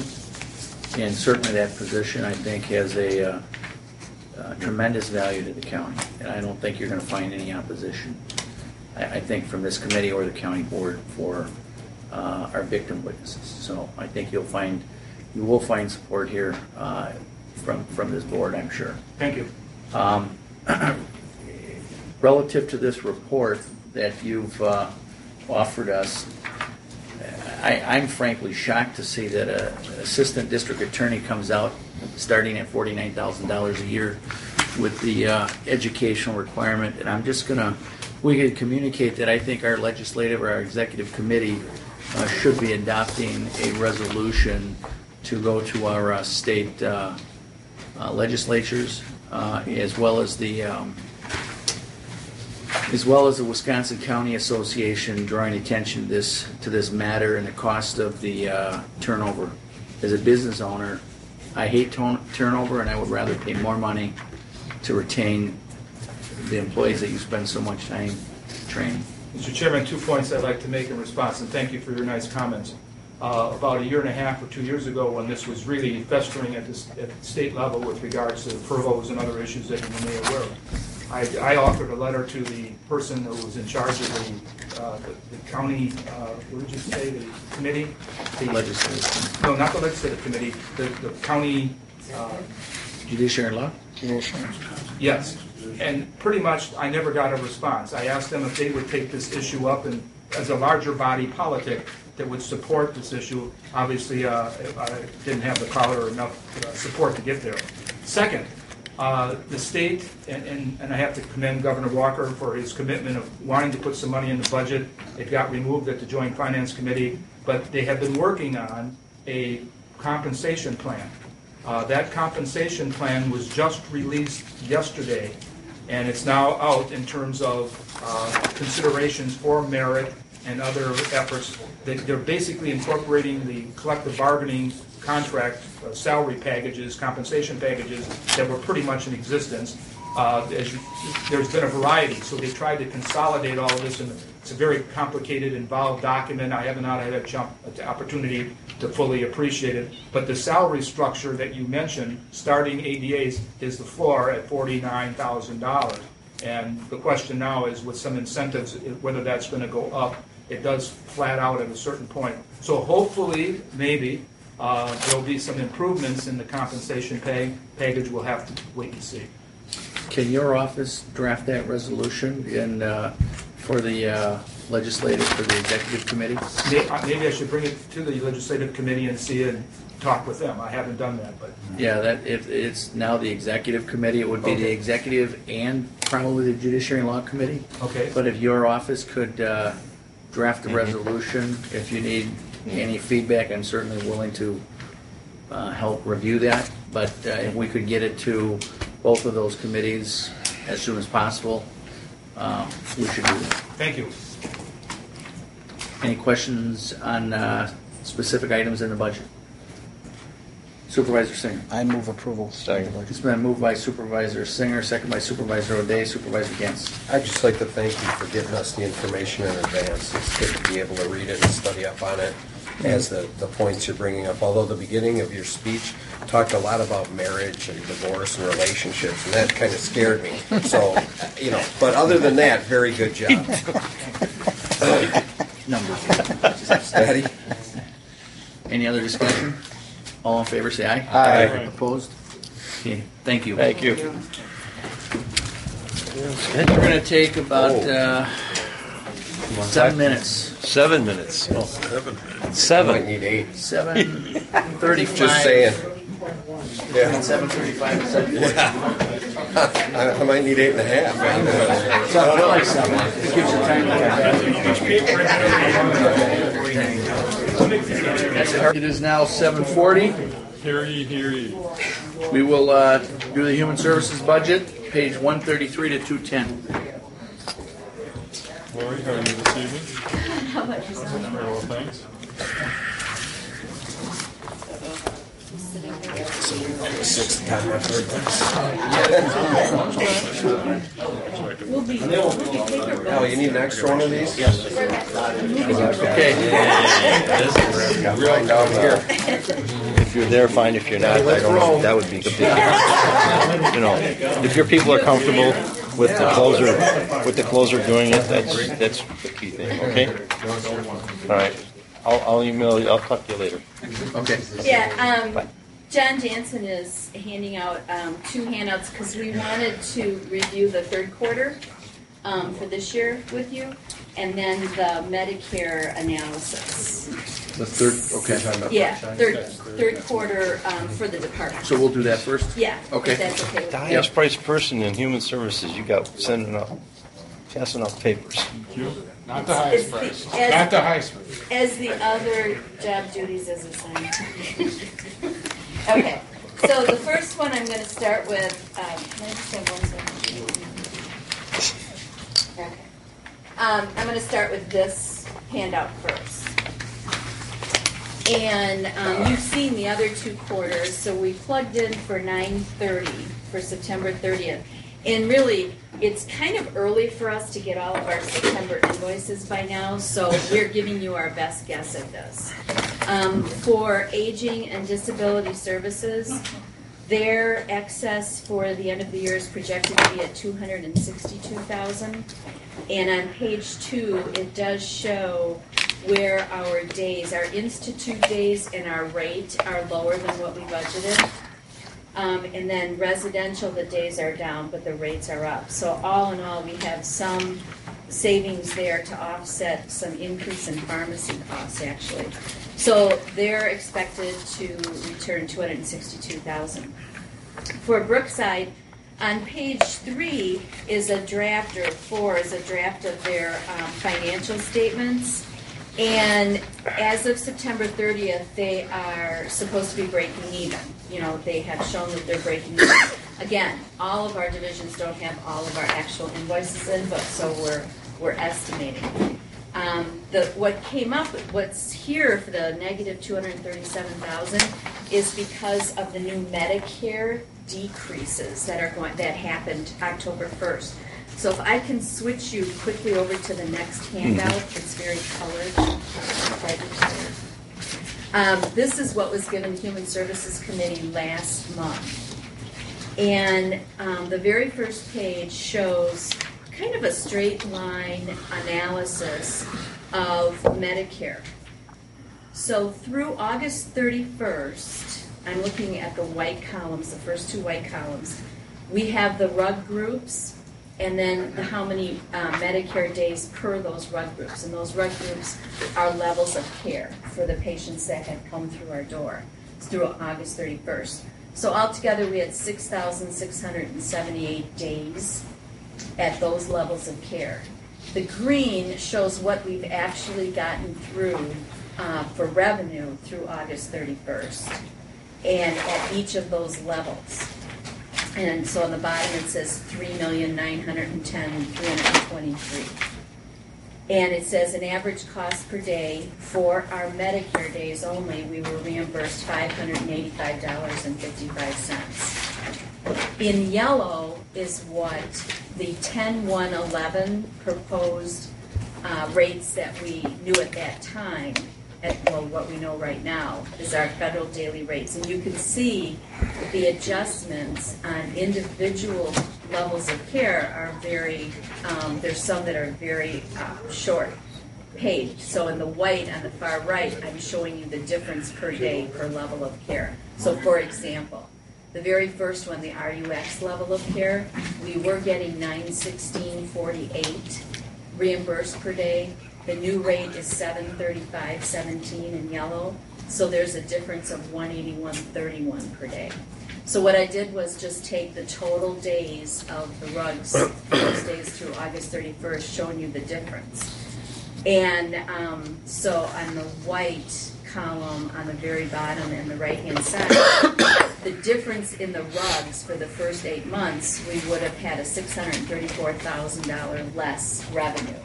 and certainly that position, I think, has a uh, uh, tremendous value to the county, and I don't think you're going to find any opposition, I, I think, from this committee or the county board for uh, our victim witnesses. So I think you'll find, you will find support here uh, from, from this board, I'm sure. Thank you. Um, Relative to this report that you've uh, offered us, I, I'm frankly shocked to see that a, an assistant district attorney comes out starting at forty-nine thousand dollars a year with the uh, educational requirement. And I'm just going to, we could communicate that I think our legislative or our executive committee uh, should be adopting a resolution to go to our uh, state uh, uh, legislatures uh, as well as the um, as well as the Wisconsin County Association drawing attention to this to this matter and the cost of the uh, turnover. As a business owner, I hate ton- turnover, and I would rather pay more money to retain the employees that you spend so much time training. Mister Chairman, two points I'd like to make in response, and thank you for your nice comments. Uh, about a year and a half or two years ago, when this was really festering at, this, at the state level with regards to furloughs and other issues that you may be aware of, I, I offered a letter to the person who was in charge of the, uh, the, the county, uh, what did you say, the committee? The legislative. No, not the legislative committee, the, the county. Uh, Judiciary law? Yes, and pretty much I never got a response. I asked them if they would take this issue up, and as a larger body politic that would support this issue. Obviously, uh, I didn't have the power or enough uh, support to get there. Second, Uh, the state, and, and, and I have to commend Governor Walker for his commitment of wanting to put some money in the budget. It got removed at the Joint Finance Committee, but they have been working on a compensation plan. Uh, that compensation plan was just released yesterday, and it's now out in terms of uh, considerations for merit and other efforts. They, they're basically incorporating the collective bargaining contract uh, salary packages, compensation packages that were pretty much in existence. Uh, as you, there's been a variety, so they tried to consolidate all of this, and it's a very complicated, involved document. I haven't had a jump, an opportunity to fully appreciate it, but the salary structure that you mentioned, starting A D As, is the floor at forty-nine thousand dollars. And the question now is, with some incentives, whether that's going to go up. It does flat out at a certain point. So hopefully, maybe, uh, there'll be some improvements in the compensation pay package. We'll have to wait and see. Can your office draft that resolution in, uh, for the uh, legislative, for the executive committee? May- uh, Maybe I should bring it to the legislative committee and see it and talk with them. I haven't done that, but. Yeah, that, if it's now the executive committee, it would be the Okay. executive and probably the judiciary and law committee. Okay. But if your office could uh, draft a Mhm. resolution, if you need any feedback, I'm certainly willing to uh, help review that. But uh, if we could get it to both of those committees as soon as possible, uh, we should do that. Thank you. Any questions on uh, specific items in the budget? Supervisor Singer. I move approval. It's been moved by Supervisor Singer, second by Supervisor O'Day. Supervisor Gens. I'd just like to thank you for getting us the information in advance. It's good to be able to read it and study up on it as the, the points you're bringing up. Although the beginning of your speech talked a lot about marriage and divorce and relationships, and that kind of scared me. So, you know, but other than that, very good job. Numbers. Steady. Any other discussion? All in favor, say aye. Aye. Opposed? Okay, thank you. Thank you. We're going to take about uh, seven minutes. Seven minutes. Oh, Seven. Seven. I might need eight. Seven thirty-five. Just saying. Yeah. Seven thirty-five and seven forty. I, I might need eight and a half. So I like seven. It gives you time to It is now seven forty. Hear ye, hear ye. We will uh, do the Human Services budget, page one thirty-three to two ten. Lori, how are you this evening? How about yourself? Very well, thanks. Sixth time I've heard We'll be, we'll be paper Oh, you need an extra one of these? Yes. Okay. Right down here. If you're there, fine. If you're not, I don't know. That would be a big deal. You know, if your people are comfortable with the closer, with the closer doing it, that's that's the key thing. Okay. All right. I'll, I'll email you. I'll talk to you later. Okay. Yeah, um, John Jansen is handing out um, two handouts because we wanted to review the third quarter um, for this year with you, and then the Medicare analysis. The third, okay. Yeah, third third quarter um, for the department. So we'll do that first? Yeah. Okay. If that's okay with The you. highest priced person in human services, you got sending out, passing out papers. Not the highest It's price. the- as- Not the highest price. As the other job duties as assigned. Okay, so the first one I'm going to start with, um, can I just have one second? Okay. Um, I'm going to start with this handout first. And um, you've seen the other two quarters, so we plugged in for nine thirty for September thirtieth. And really, it's kind of early for us to get all of our September invoices by now, so we're giving you our best guess at this. Um, for aging and disability services, their excess for the end of the year is projected to be at two hundred sixty-two thousand dollars. And on page two, it does show where our days, our institute days and our rate are lower than what we budgeted. Um, and then residential, the days are down, but the rates are up. So all in all, we have some savings there to offset some increase in pharmacy costs, actually. So they're expected to return two hundred sixty-two thousand dollars. For Brookside, On page three is a draft, or four is a draft of their um, financial statements. And as of September thirtieth, they are supposed to be breaking even. You know, they have shown that they're breaking even. Again, all of our divisions don't have all of our actual invoices in, but so we're we're estimating. Um, the what came up, what's here for the negative two hundred thirty-seven thousand is because of the new Medicare decreases that are going that happened October first. So if I can switch you quickly over to the next handout, it's very colored. Um, this is what was given to Human Services Committee last month. And um, the very first page shows kind of a straight line analysis of Medicare. So through August thirty-first, I'm looking at the white columns, the first two white columns. We have the R U G groups, and then the how many uh, Medicare days per those R U G groups. And those R U G groups are levels of care for the patients that had come through our door. It's through August thirty-first. So altogether we had six thousand six hundred seventy-eight days at those levels of care. The green shows what we've actually gotten through uh, for revenue through August thirty-first, and at each of those levels. And so on the bottom it says three million nine hundred ten thousand three hundred twenty-three. And it says an average cost per day for our Medicare days only, we were reimbursed five hundred eighty-five dollars and fifty-five cents. In yellow is what the ten one eleven proposed uh, rates that we knew at that time, at, well, what we know right now is our federal daily rates. And you can see the adjustments on individual levels of care are very, um, there's some that are very uh, short paid. So in the white on the far right, I'm showing you the difference per day per level of care. So for example, the very first one, the R U X level of care, we were getting nine sixteen forty-eight reimbursed per day. The new rate is seven thirty-five seventeen in yellow. So there's a difference of one eighty-one thirty-one per day. So what I did was just take the total days of the R U Gs, those days through August thirty-first, showing you the difference. And um, so on the white column on the very bottom and the right-hand side, the difference in the R U Gs for the first eight months, we would have had a six hundred thirty-four thousand dollars less revenue.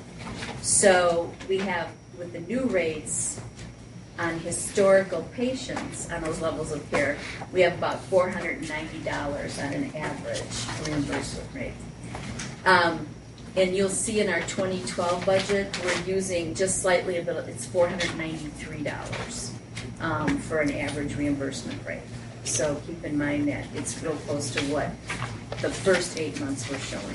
So we have, with the new rates on historical patients on those levels of care, we have about four hundred ninety dollars on an average reimbursement rate. Um, and you'll see in our twenty twelve budget, we're using just slightly a bit, it's four hundred ninety-three dollars um, for an average reimbursement rate. So keep in mind that it's real close to what the first eight months were showing.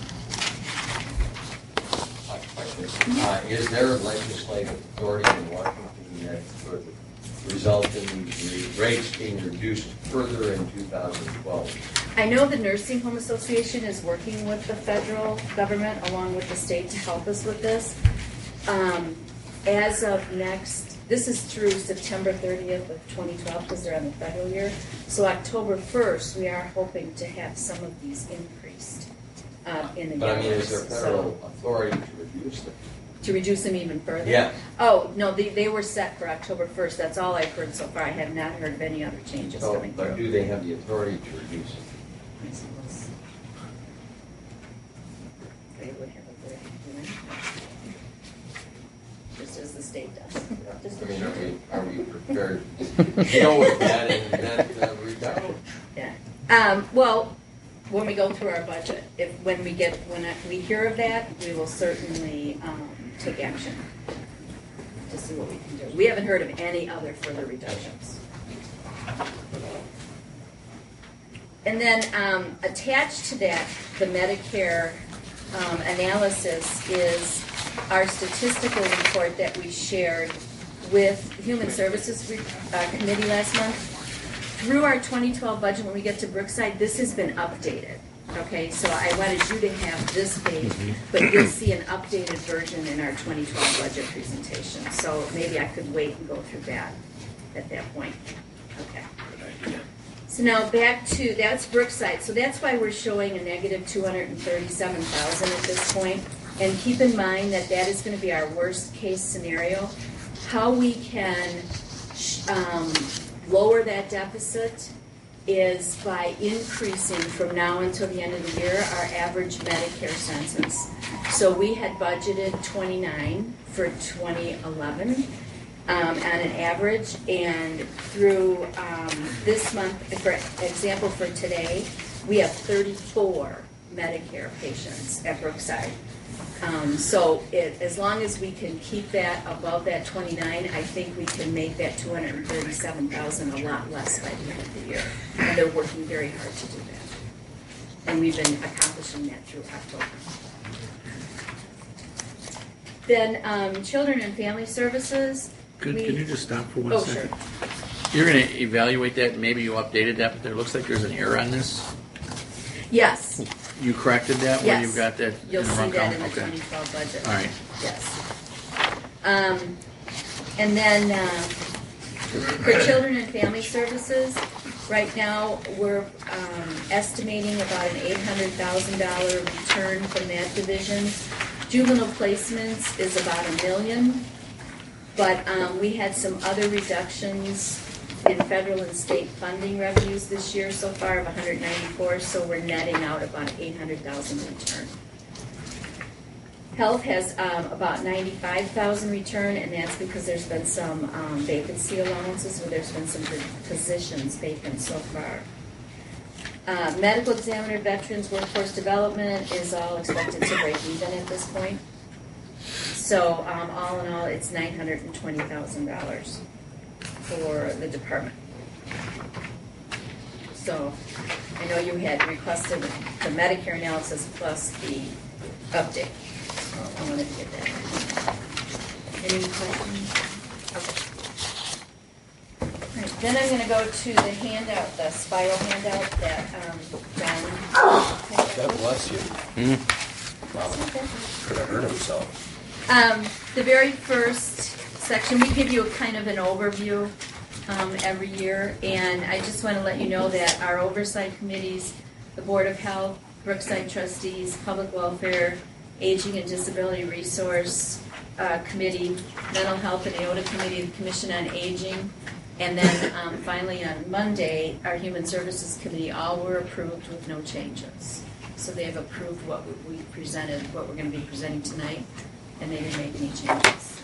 Uh, is there legislative authority in Washington that could result in the rates being reduced further in two thousand twelve? I know the Nursing Home Association is working with the federal government along with the state to help us with this. Um, as of next, this is through September thirtieth of twenty twelve because they're on the federal year. So October first, we are hoping to have some of these increased uh, in the But I mean, is there numbers. federal So, authority to reduce them? to reduce them even further? Yeah. Oh, no, they, they were set for October first. That's all I've heard so far. I have not heard of any other changes So, coming but through. do they have the authority to reduce them? They would have authority, just as the state does. Just I the mean, are state. we, are we prepared to deal with that and that uh, reduction? Yeah. Um, well, when we go through our budget, if, when we get, when I- we hear of that, we will certainly um, take action to see what we can do. We haven't heard of any other further reductions. And then um, attached to that, the Medicare um, analysis is our statistical report that we shared with Human Services uh, Committee last month. Through our twenty twelve budget, when we get to Brookside, this has been updated. Okay, so I wanted you to have this page, but you'll see an updated version in our twenty twelve budget presentation. So maybe I could wait and go through that at that point. Okay. So now back to, that's Brookside. So that's why we're showing a negative two hundred thirty-seven thousand at this point. And keep in mind that that is going to be our worst case scenario. How we can um, lower that deficit is by increasing from now until the end of the year our average Medicare census. So we had budgeted twenty-nine for twenty eleven. Um, on an average, and through um, this month, for example, for today, we have thirty-four Medicare patients at Brookside. Um, so it, as long as we can keep that above that twenty-nine, I think we can make that two hundred thirty-seven thousand a lot less by the end of the year. And they're working very hard to do that. And we've been accomplishing that through October. Then um, Children and Family Services. Could, we, can you just stop for one oh, second? Sure. You're going to evaluate that, and maybe you updated that, but there looks like there's an error on this. Yes. You corrected that Yes. where you've got that You'll in the see wrong that column? in the Okay. twenty twelve budget. All right. Yes. Um, and then uh, for Children and Family Services, right now we're um, estimating about an eight hundred thousand dollars return from that division. Juvenile placements is about a million, but um, we had some other reductions in federal and state funding revenues this year so far of one hundred ninety-four, so we're netting out about eight hundred thousand return. Health has um, about ninety-five thousand return, and that's because there's been some um, vacancy allowances where there's been some positions vacant so far. Uh, medical examiner, veterans, workforce development is all expected to break even at this point. So um, all in all, it's nine hundred twenty thousand dollars for the department. So I know you had requested the Medicare analysis plus the update. So I wanted to get that. Any questions? Okay. All right, then I'm going to go to the handout, the spiral handout that um, John. God bless you. Mm. Wow. Could have hurt himself. Um, the very first section, we give you a kind of an overview um, every year, and I just want to let you know that our oversight committees, the Board of Health, Brookside Trustees, Public Welfare, Aging and Disability Resource uh, Committee, Mental Health and AOTA Committee, the Commission on Aging, and then um, finally on Monday, our Human Services Committee, all were approved with no changes. So they have approved what we presented, what we're going to be presenting tonight, and they didn't make any changes.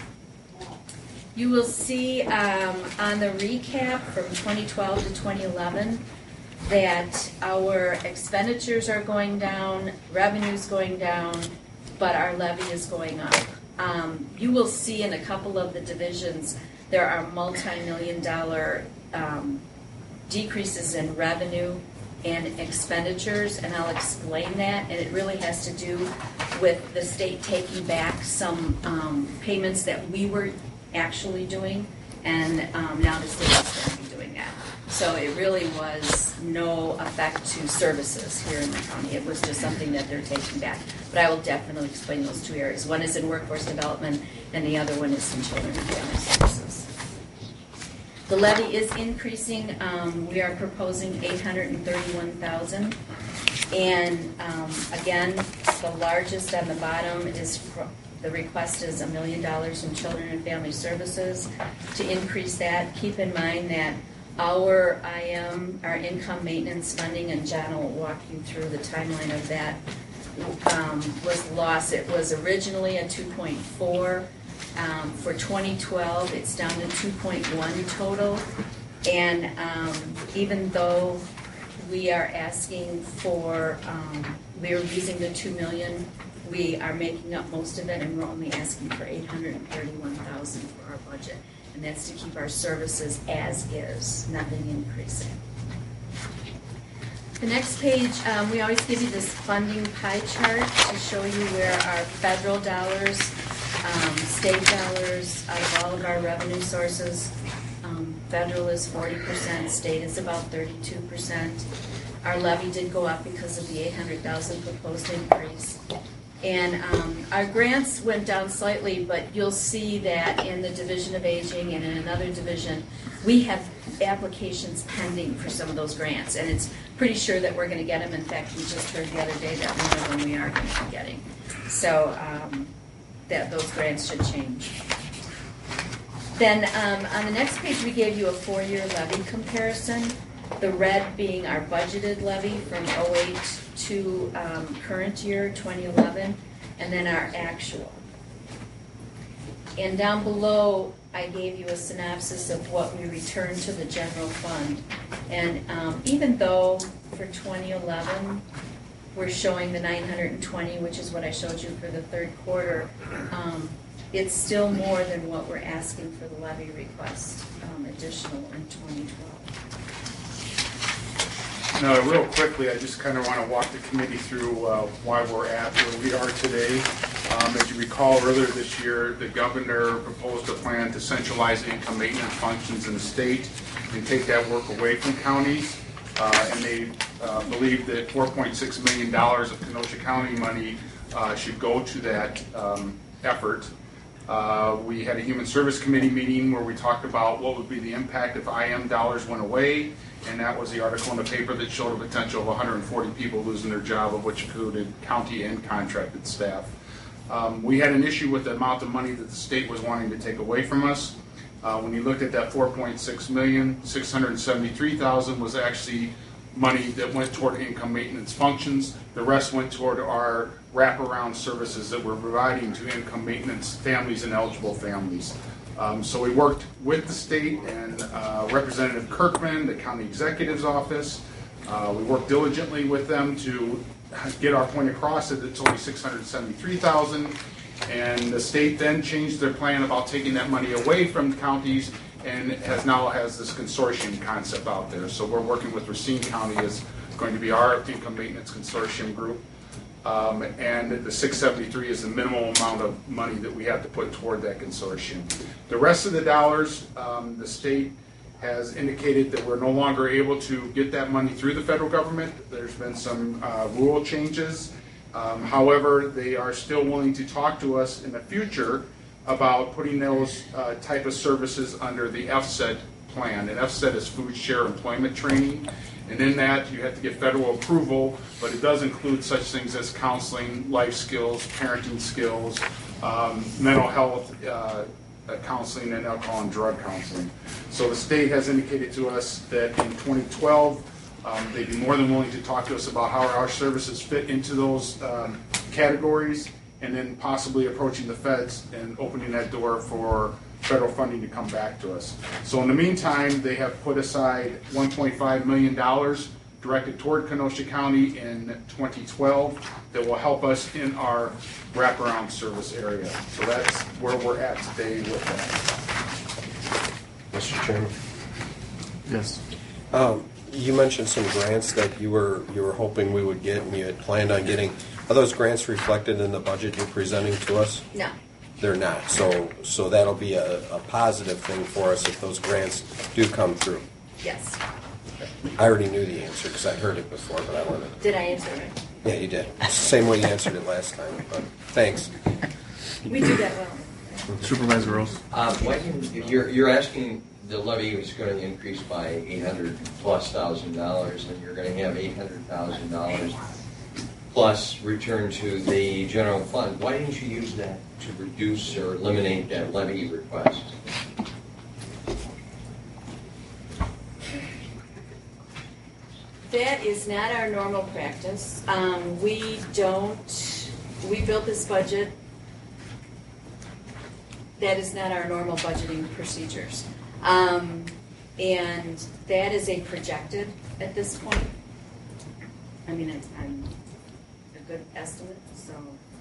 You will see um, on the recap from twenty twelve to twenty eleven that our expenditures are going down, revenue's going down, but our levy is going up. Um, you will see in a couple of the divisions there are multi-million dollar um, decreases in revenue and expenditures, and I'll explain that, and it really has to do with the state taking back some um, payments that we were actually doing, and um, now the state is going to be doing that. So it really was no effect to services here in the county. It was just something that they're taking back. But I will definitely explain those two areas. One is in workforce development, and the other one is in children and family services. The levy is increasing. Um, we are proposing eight hundred thirty-one thousand dollars. And um, again, the largest on the bottom is for, the request is a million dollars in children and family services. To increase that, keep in mind that our I M, our income maintenance funding, and John will walk you through the timeline of that, um, was lost. It was originally a two point four. Um, for twenty twelve, it's down to two point one total. And um, even though we are asking for, um, we are using the two million dollars, we are making up most of it, and we're only asking for eight hundred thirty-one thousand dollars for our budget. And that's to keep our services as is, nothing increasing. The next page, um, we always give you this funding pie chart to show you where our federal dollars, um, state dollars, out of all of our revenue sources. Um, federal is forty percent, state is about thirty-two percent. Our levy did go up because of the eight hundred thousand dollars proposed increase. And um, our grants went down slightly, but you'll see that in the Division of Aging and in another division, we have applications pending for some of those grants, and it's pretty sure that we're going to get them. In fact, we just heard the other day that one of them we are going to be getting. So um, that those grants should change. Then um, on the next page, we gave you a four-year levy comparison. The red being our budgeted levy from oh eight to um, current year, twenty eleven, and then our actual. And down below, I gave you a synopsis of what we returned to the general fund. And um, even though for twenty eleven, we're showing the nine hundred twenty, which is what I showed you for the third quarter, um, it's still more than what we're asking for the levy request um, additional in twenty twelve. Now, real quickly, I just kind of want to walk the committee through uh, why we're at where we are today. Um, as you recall, earlier this year, the governor proposed a plan to centralize income maintenance functions in the state and take that work away from counties. Uh, and they uh, believe that four point six million dollars of Kenosha County money uh, should go to that um, effort. Uh, we had a Human Service Committee meeting where we talked about what would be the impact if I M dollars went away, and that was the article in the paper that showed a potential of one hundred forty people losing their job, of which included county and contracted staff. Um, we had an issue with the amount of money that the state was wanting to take away from us. Uh, when you looked at that four point six million dollars, six hundred seventy-three thousand dollars was actually money that went toward income maintenance functions. The rest went toward our wraparound services that we're providing to income maintenance families and eligible families. Um, so we worked with the state and uh, Representative Kirkman, the county executive's office. Uh, we worked diligently with them to get our point across that it's only six hundred seventy-three thousand dollars. And the state then changed their plan about taking that money away from the counties and has now has this consortium concept out there. So we're working with Racine County as going to be our income maintenance consortium group. Um, and the six seventy-three is the minimum amount of money that we have to put toward that consortium. The rest of the dollars, um, the state has indicated that we're no longer able to get that money through the federal government. There's been some uh, rule changes. Um, however, they are still willing to talk to us in the future about putting those uh, type of services under the F S E T plan. And F S E T is Food Share Employment Training. And in that, you have to get federal approval, but it does include such things as counseling, life skills, parenting skills, um, mental health uh, counseling, and alcohol and drug counseling. So the state has indicated to us that in twenty twelve, um, they'd be more than willing to talk to us about how our services fit into those um, categories, and then possibly approaching the feds and opening that door for federal funding to come back to us. So in the meantime, they have put aside one point five million dollars directed toward Kenosha County in twenty twelve that will help us in our wraparound service area. So that's where we're at today with that. Mister Chairman? Yes. Um, you mentioned some grants that you were you were hoping we would get and you had planned on getting. Are those grants reflected in the budget you're presenting to us? No. They're not. So so that'll be a, a positive thing for us if those grants do come through. Yes. I already knew the answer because I heard it before, but I wanted to. Did I answer it? Yeah, you did. It's the same way you answered it last time. But thanks. We do that well. Supervisor Rose. Uh, why can- you're, you're asking the levy is going to increase by eight hundred plus thousand dollars, and you're going to have eight hundred thousand dollars plus return to the general fund. Why didn't you use that to reduce or eliminate that levy request? That is not our normal practice. Um, we don't, we built this budget. That is not our normal budgeting procedures. Um, and that is a projected at this point. I mean, it's I'm a good estimate, so.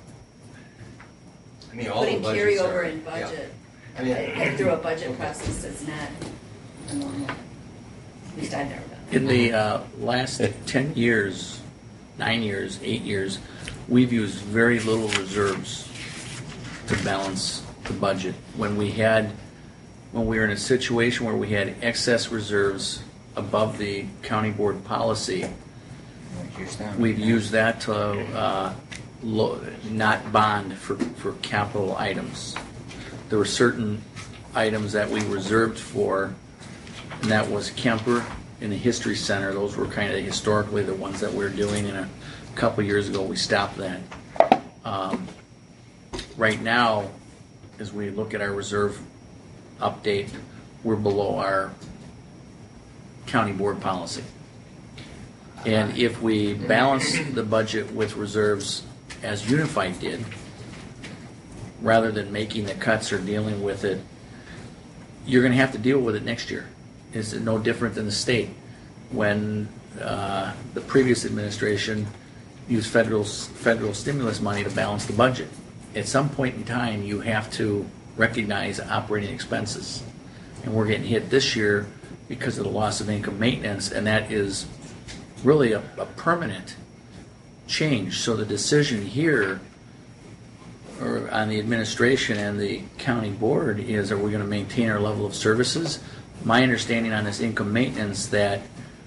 I mean, all the Putting budgets carryover are- in budget, yeah. I mean- uh, through a budget process is not a normal, at least I've never done. In the uh, last ten years, nine years, eight years, we've used very little reserves to balance the budget. When we had, when we were in a situation where we had excess reserves above the county board policy, we've used that to uh, lo- not bond for, for capital items. There were certain items that we reserved for and that was Kemper and the History Center. Those were kind of historically the ones that we were doing, and a couple years ago we stopped that. Um, right now, as we look at our reserve update, we're below our county board policy. And if we balance the budget with reserves as Unified did, rather than making the cuts or dealing with it, you're going to have to deal with it next year. It's no different than the state. When uh, the previous administration used federal federal stimulus money to balance the budget, at some point in time, you have to recognize operating expenses. And we're getting hit this year because of the loss of income maintenance, and that is really a, a permanent change. So the decision here or on the administration and the county board is, are we going to maintain our level of services? My understanding on this income maintenance, that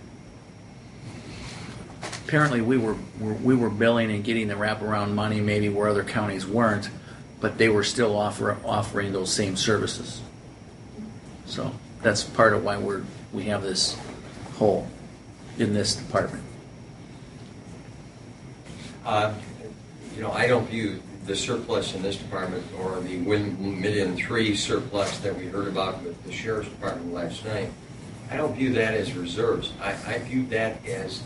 apparently we were we were billing and getting the wraparound money maybe where other counties weren't, but they were still offer, offering those same services. So that's part of why we're we have this hole in this department. Uh, you know, I don't view the surplus in this department or the one million three surplus that we heard about with the sheriff's department last night. I don't view that as reserves. I, I view that as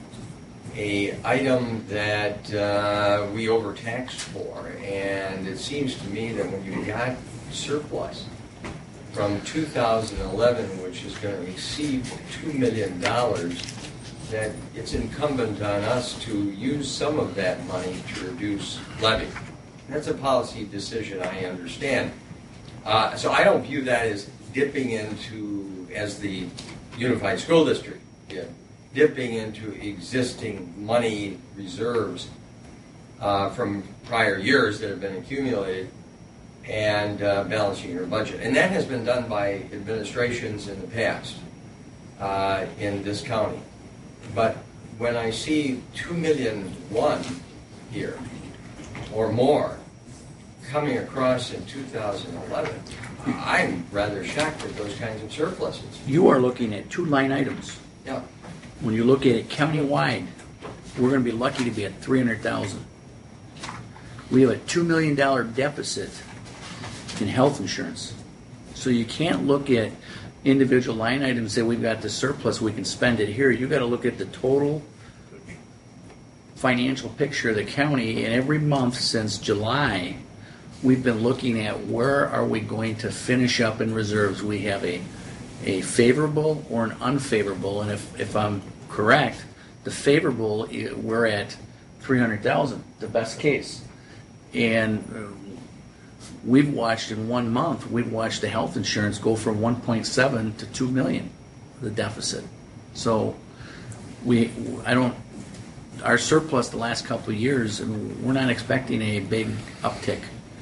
a item that uh, we overtaxed for, and it seems to me that when you got surplus from two thousand eleven, which is going to exceed two million dollars, that it's incumbent on us to use some of that money to reduce levy. That's a policy decision, I understand. Uh, so I don't view that as dipping into, as the Unified School District did, dipping into existing money reserves uh, from prior years that have been accumulated and uh, balancing your budget. And that has been done by administrations in the past uh, in this county. But when I see two million one here or more coming across in two thousand eleven, I'm rather shocked at those kinds of surpluses. You are looking at two line items. Yeah. When you look at it county-wide, we're going to be lucky to be at three hundred thousand. We have a two million dollars deficit in health insurance. So you can't look at individual line items and say we've got the surplus, we can spend it here. You've got to look at the total financial picture of the county, and every month since July, we've been looking at where are we going to finish up in reserves. We have a a favorable or an unfavorable, and if, if I'm correct, the favorable, we're at three hundred thousand, the best case. And we've watched in one month, we've watched the health insurance go from one point seven to two million, the deficit. So we, I don't, our surplus the last couple of years, we're not expecting a big uptick.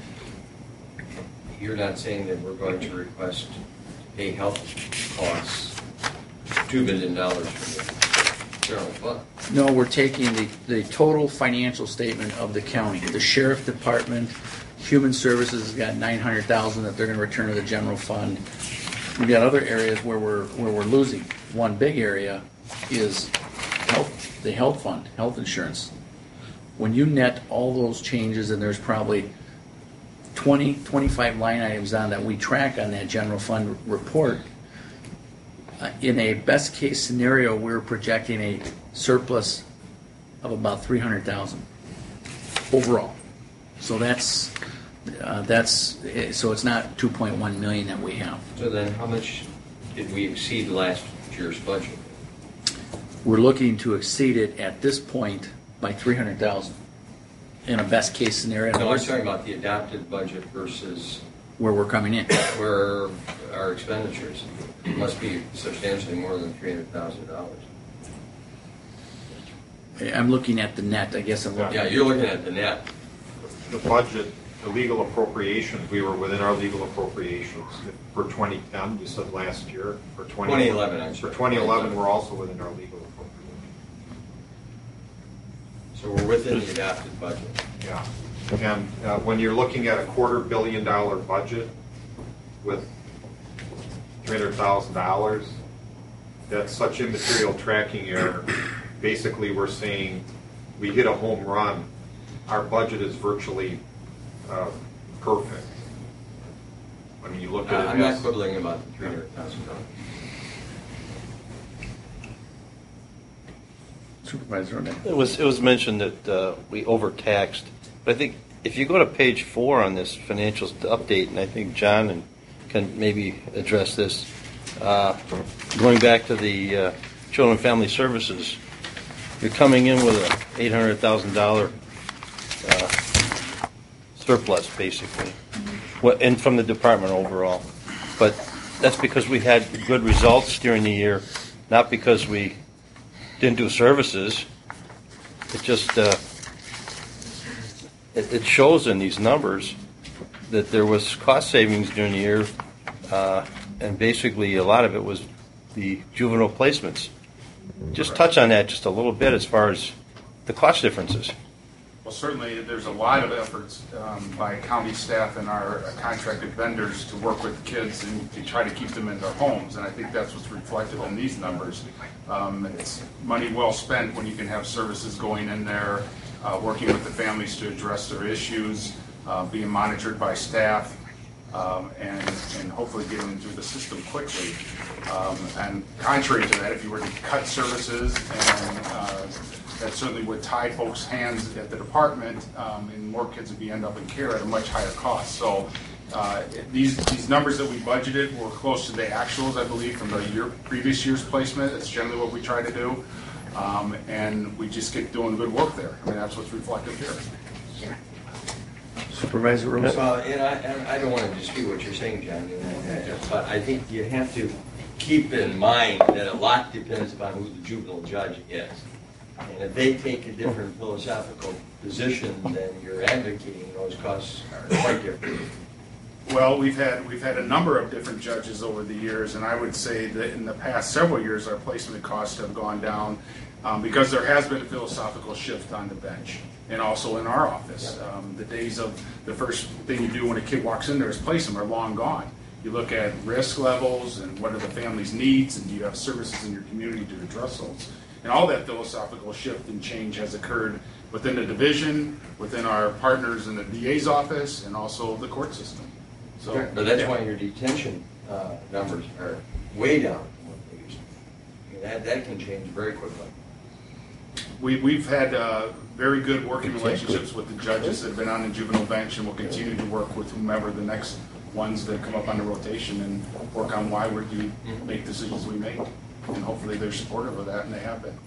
You're not saying that we're going to request pay health costs two million dollars from the general fund? No, we're taking the, the total financial statement of the county. The sheriff department, human services has got nine hundred thousand that they're going to return to the general fund. We've got other areas where we're where we're losing. One big area is health, the health fund, health insurance. When you net all those changes, and there's probably twenty, twenty-five line items on that we track on that general fund report. Uh, in a best case scenario, we're projecting a surplus of about three hundred thousand overall. So that's uh, that's so it's not two point one million that we have. So then, how much did we exceed last year's budget? We're looking to exceed it at this point by three hundred thousand. In a best case scenario. No, I'm talking about the adopted budget versus where we're coming in. Where our expenditures must be substantially more than three hundred thousand dollars. I'm looking at the net. I guess I'm looking. Yeah, you're looking at the net. The budget, the legal appropriations, we were within our legal appropriations. For twenty ten, you said last year. For twenty eleven, I'm For twenty eleven, we're also within our legal appropriations. So we're within the adopted budget. Yeah. And uh, when you're looking at a quarter billion dollar budget with three hundred thousand dollars, that's such immaterial tracking error. Basically, we're saying we hit a home run. Our budget is virtually uh, perfect. I mean, you look at Uh, it I'm not as- quibbling about the three hundred thousand dollars. Supervisor O'Neill. It was, it was mentioned that uh, we overtaxed, but I think if you go to page four on this financials update, and I think John and can maybe address this, uh, going back to the uh, Children and Family Services, you're coming in with a eight hundred thousand dollars uh, surplus, basically, what, and from the department overall. But that's because we had good results during the year, not because we didn't do services. It just uh, it, it shows in these numbers that there was cost savings during the year, uh, and basically a lot of it was the juvenile placements. Just touch on that just a little bit as far as the cost differences. Well, certainly, there's a lot of efforts um, by county staff and our contracted vendors to work with kids and to try to keep them in their homes, and I think that's what's reflected in these numbers. Um, it's money well spent when you can have services going in there, uh, working with the families to address their issues, uh, being monitored by staff, um, and, and hopefully getting them through the system quickly. Um, and contrary to that, if you were to cut services, and uh, that certainly would tie folks' hands at the department, um, and more kids would be end up in care at a much higher cost. So uh, these these numbers that we budgeted were close to the actuals, I believe, from the year previous year's placement. That's generally what we try to do, um, and we just get doing good work there. I mean, that's what's reflected here. Supervisor Rose. Well, and I, and I don't want to dispute what you're saying, John, but I think you have to keep in mind that a lot depends upon who the juvenile judge is. And if they take a different philosophical position than you're advocating, those costs are quite different. Well, we've had we've had a number of different judges over the years, and I would say that in the past several years, our placement costs have gone down um, because there has been a philosophical shift on the bench, and also in our office. Um, the days of the first thing you do when a kid walks in there is place them are long gone. You look at risk levels and what are the family's needs, and do you have services in your community to address those. And all that philosophical shift and change has occurred within the division, within our partners in the D A's office, and also the court system. So, But that's yeah. why your detention uh, numbers are way down from what they used to be. I mean, that, that can change very quickly. We, we've had uh, very good working relationships with the judges that have been on the juvenile bench, and we'll continue to work with whomever the next ones that come up on the rotation and work on why we do make decisions we make. And hopefully they're supportive of that, and they have been.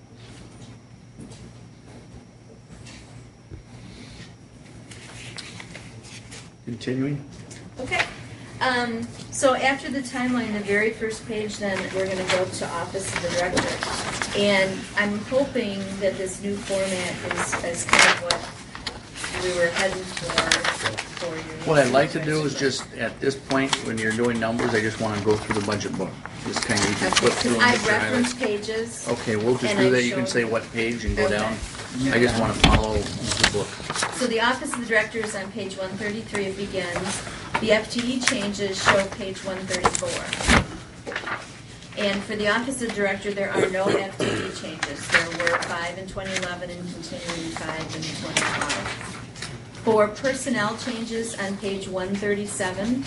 Continuing. Okay. Um, so after the timeline, the very first page, then we're going to go to Office of the Director. And I'm hoping that this new format is, is kind of what we were heading for. for your What I'd like to do is just, at this point, when you're doing numbers, I just want to go through the budget book. Just kind of, you can flip through and I get your reference highlights. pages. Okay, we'll just and do I that. You can showed- say what page and go Okay. down. I just want to follow the book. So the Office of the Director is on page one thirty-three, it begins. The F T E changes show page one thirty-four. And for the Office of the Director, there are no F T E changes. There were five in twenty eleven and continuing five in twenty twelve. For personnel changes on page one thirty-seven,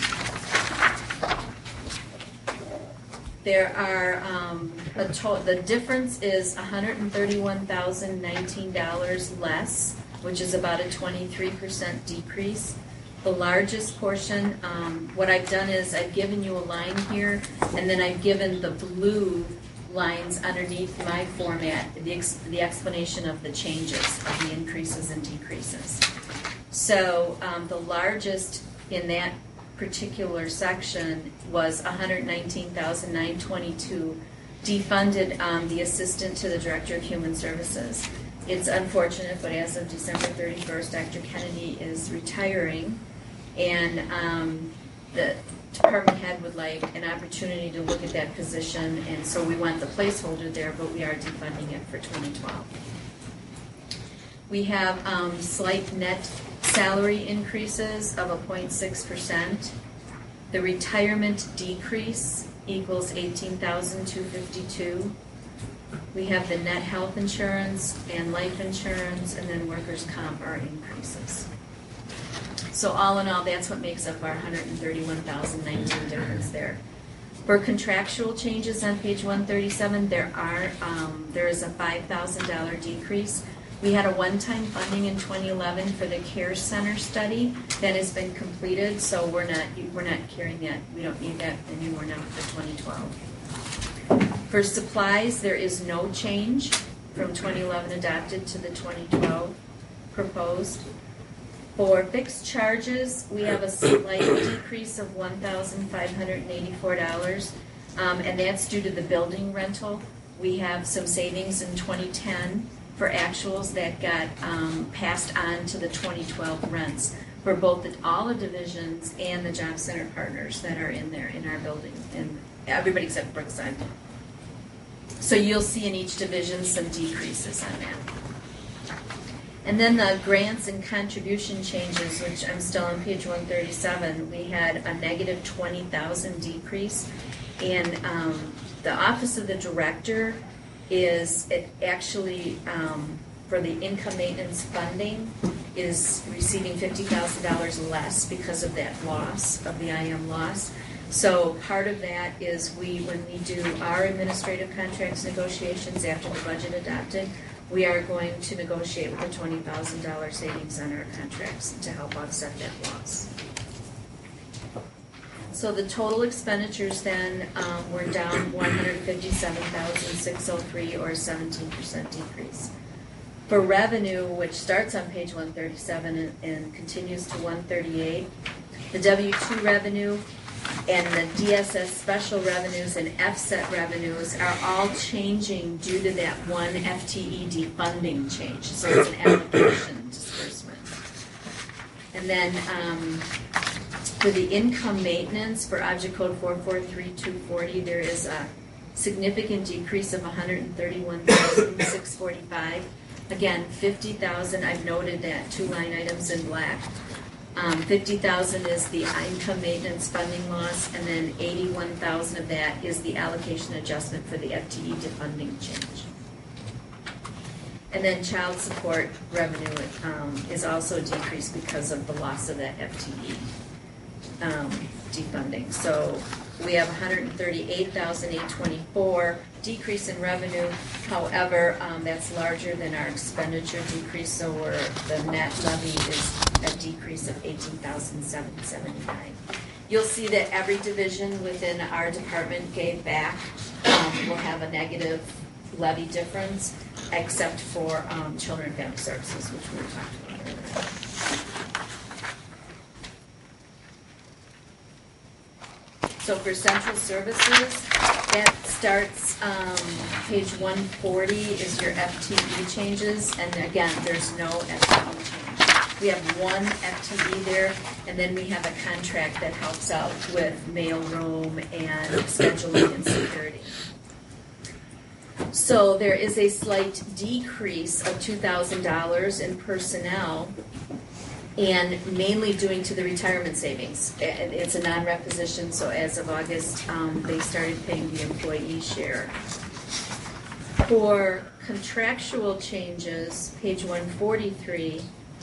there are, um, a to- the difference is one hundred thirty-one thousand nineteen dollars less, which is about a twenty-three percent decrease. The largest portion, um, what I've done is I've given you a line here, and then I've given the blue lines underneath my format, the, ex- the explanation of the changes, of the increases and decreases. So um, the largest in that particular section was one hundred nineteen thousand nine hundred twenty-two, defunded um, the assistant to the Director of Human Services. It's unfortunate, but as of December thirty-first, Doctor Kennedy is retiring, and um, the department head would like an opportunity to look at that position, and so we want the placeholder there, but we are defunding it for twenty twelve. We have um, slight net salary increases of a zero point six percent. The retirement decrease equals eighteen thousand two fifty-two. We have the net health insurance and life insurance, and then workers' comp are increases. So all in all, that's what makes up our one hundred thirty-one thousand nineteen difference there. For contractual changes on page one thirty-seven, there are um, there is a five thousand dollars decrease. We had a one-time funding in twenty eleven for the Care Center study that has been completed, so we're not we're not carrying that. We don't need that anymore now for twenty twelve. For supplies, there is no change from twenty eleven adopted to the twenty twelve proposed. For fixed charges, we have a slight decrease of one thousand five hundred eighty-four dollars, um, and that's due to the building rental. We have some savings in twenty ten for actuals that got um, passed on to the twenty twelve rents for both the, all the divisions and the job center partners that are in there in our building, and everybody except Brookside. So you'll see in each division some decreases on that. And then the grants and contribution changes, which I'm still on page one thirty-seven, we had a negative twenty thousand decrease. And um, the Office of the Director is it actually, um, for the income maintenance funding, is receiving fifty thousand dollars less because of that loss, of the I M loss. So part of that is we, when we do our administrative contracts negotiations after the budget adopted, we are going to negotiate with a twenty thousand dollars savings on our contracts to help offset that loss. So the total expenditures then um, were down one hundred fifty-seven thousand six hundred three, or a seventeen percent decrease. For revenue, which starts on page one thirty-seven and, and continues to one thirty-eight, the W two revenue and the D S S special revenues and F S E T revenues are all changing due to that one F T E defunding change. So it's an application disbursement. And then um, for the income maintenance for Object Code four four three two forty, there is a significant decrease of one hundred thirty-one thousand six hundred forty-five. Again, fifty thousand, I've noted that two line items in black. Um, fifty thousand is the income maintenance funding loss, and then eighty-one thousand of that is the allocation adjustment for the F T E defunding change. And then child support revenue um, is also decreased because of the loss of that F T E um, defunding. So we have one hundred thirty-eight thousand eight hundred twenty-four decrease in revenue. However, um, that's larger than our expenditure decrease, so we're, the net levy is a decrease of eighteen thousand seven hundred seventy-nine. You'll see that every division within our department gave back um, will have a negative levy difference, except for um, Children and Family Services, which we were talking about earlier. So for central services, that starts um, page one forty is your F T E changes, and again, there's no F T E change. We have one F T E there, and then we have a contract that helps out with mailroom and scheduling and security. So there is a slight decrease of two thousand dollars in personnel, and mainly due to the retirement savings. It's a non-requisition, so as of August, um, they started paying the employee share. For contractual changes, page one forty-three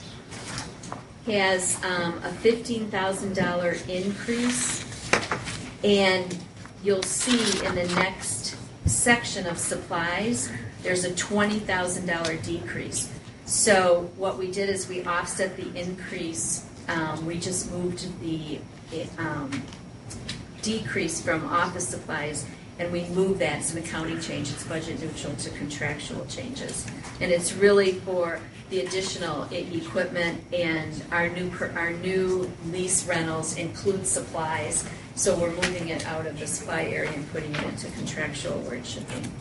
has um, a fifteen thousand dollars increase, and you'll see in the next section of supplies, there's a twenty thousand dollars decrease. So what we did is we offset the increase. Um, we just moved the um, decrease from office supplies, and we moved that. It's an accounting change. It's budget neutral to contractual changes, and it's really for the additional equipment, and our new per, our new lease rentals include supplies. So we're moving it out of the supply area and putting it into contractual where it should be.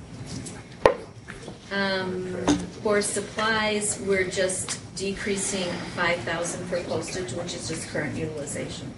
Um, for supplies, we're just decreasing five thousand for postage, which is just current utilization.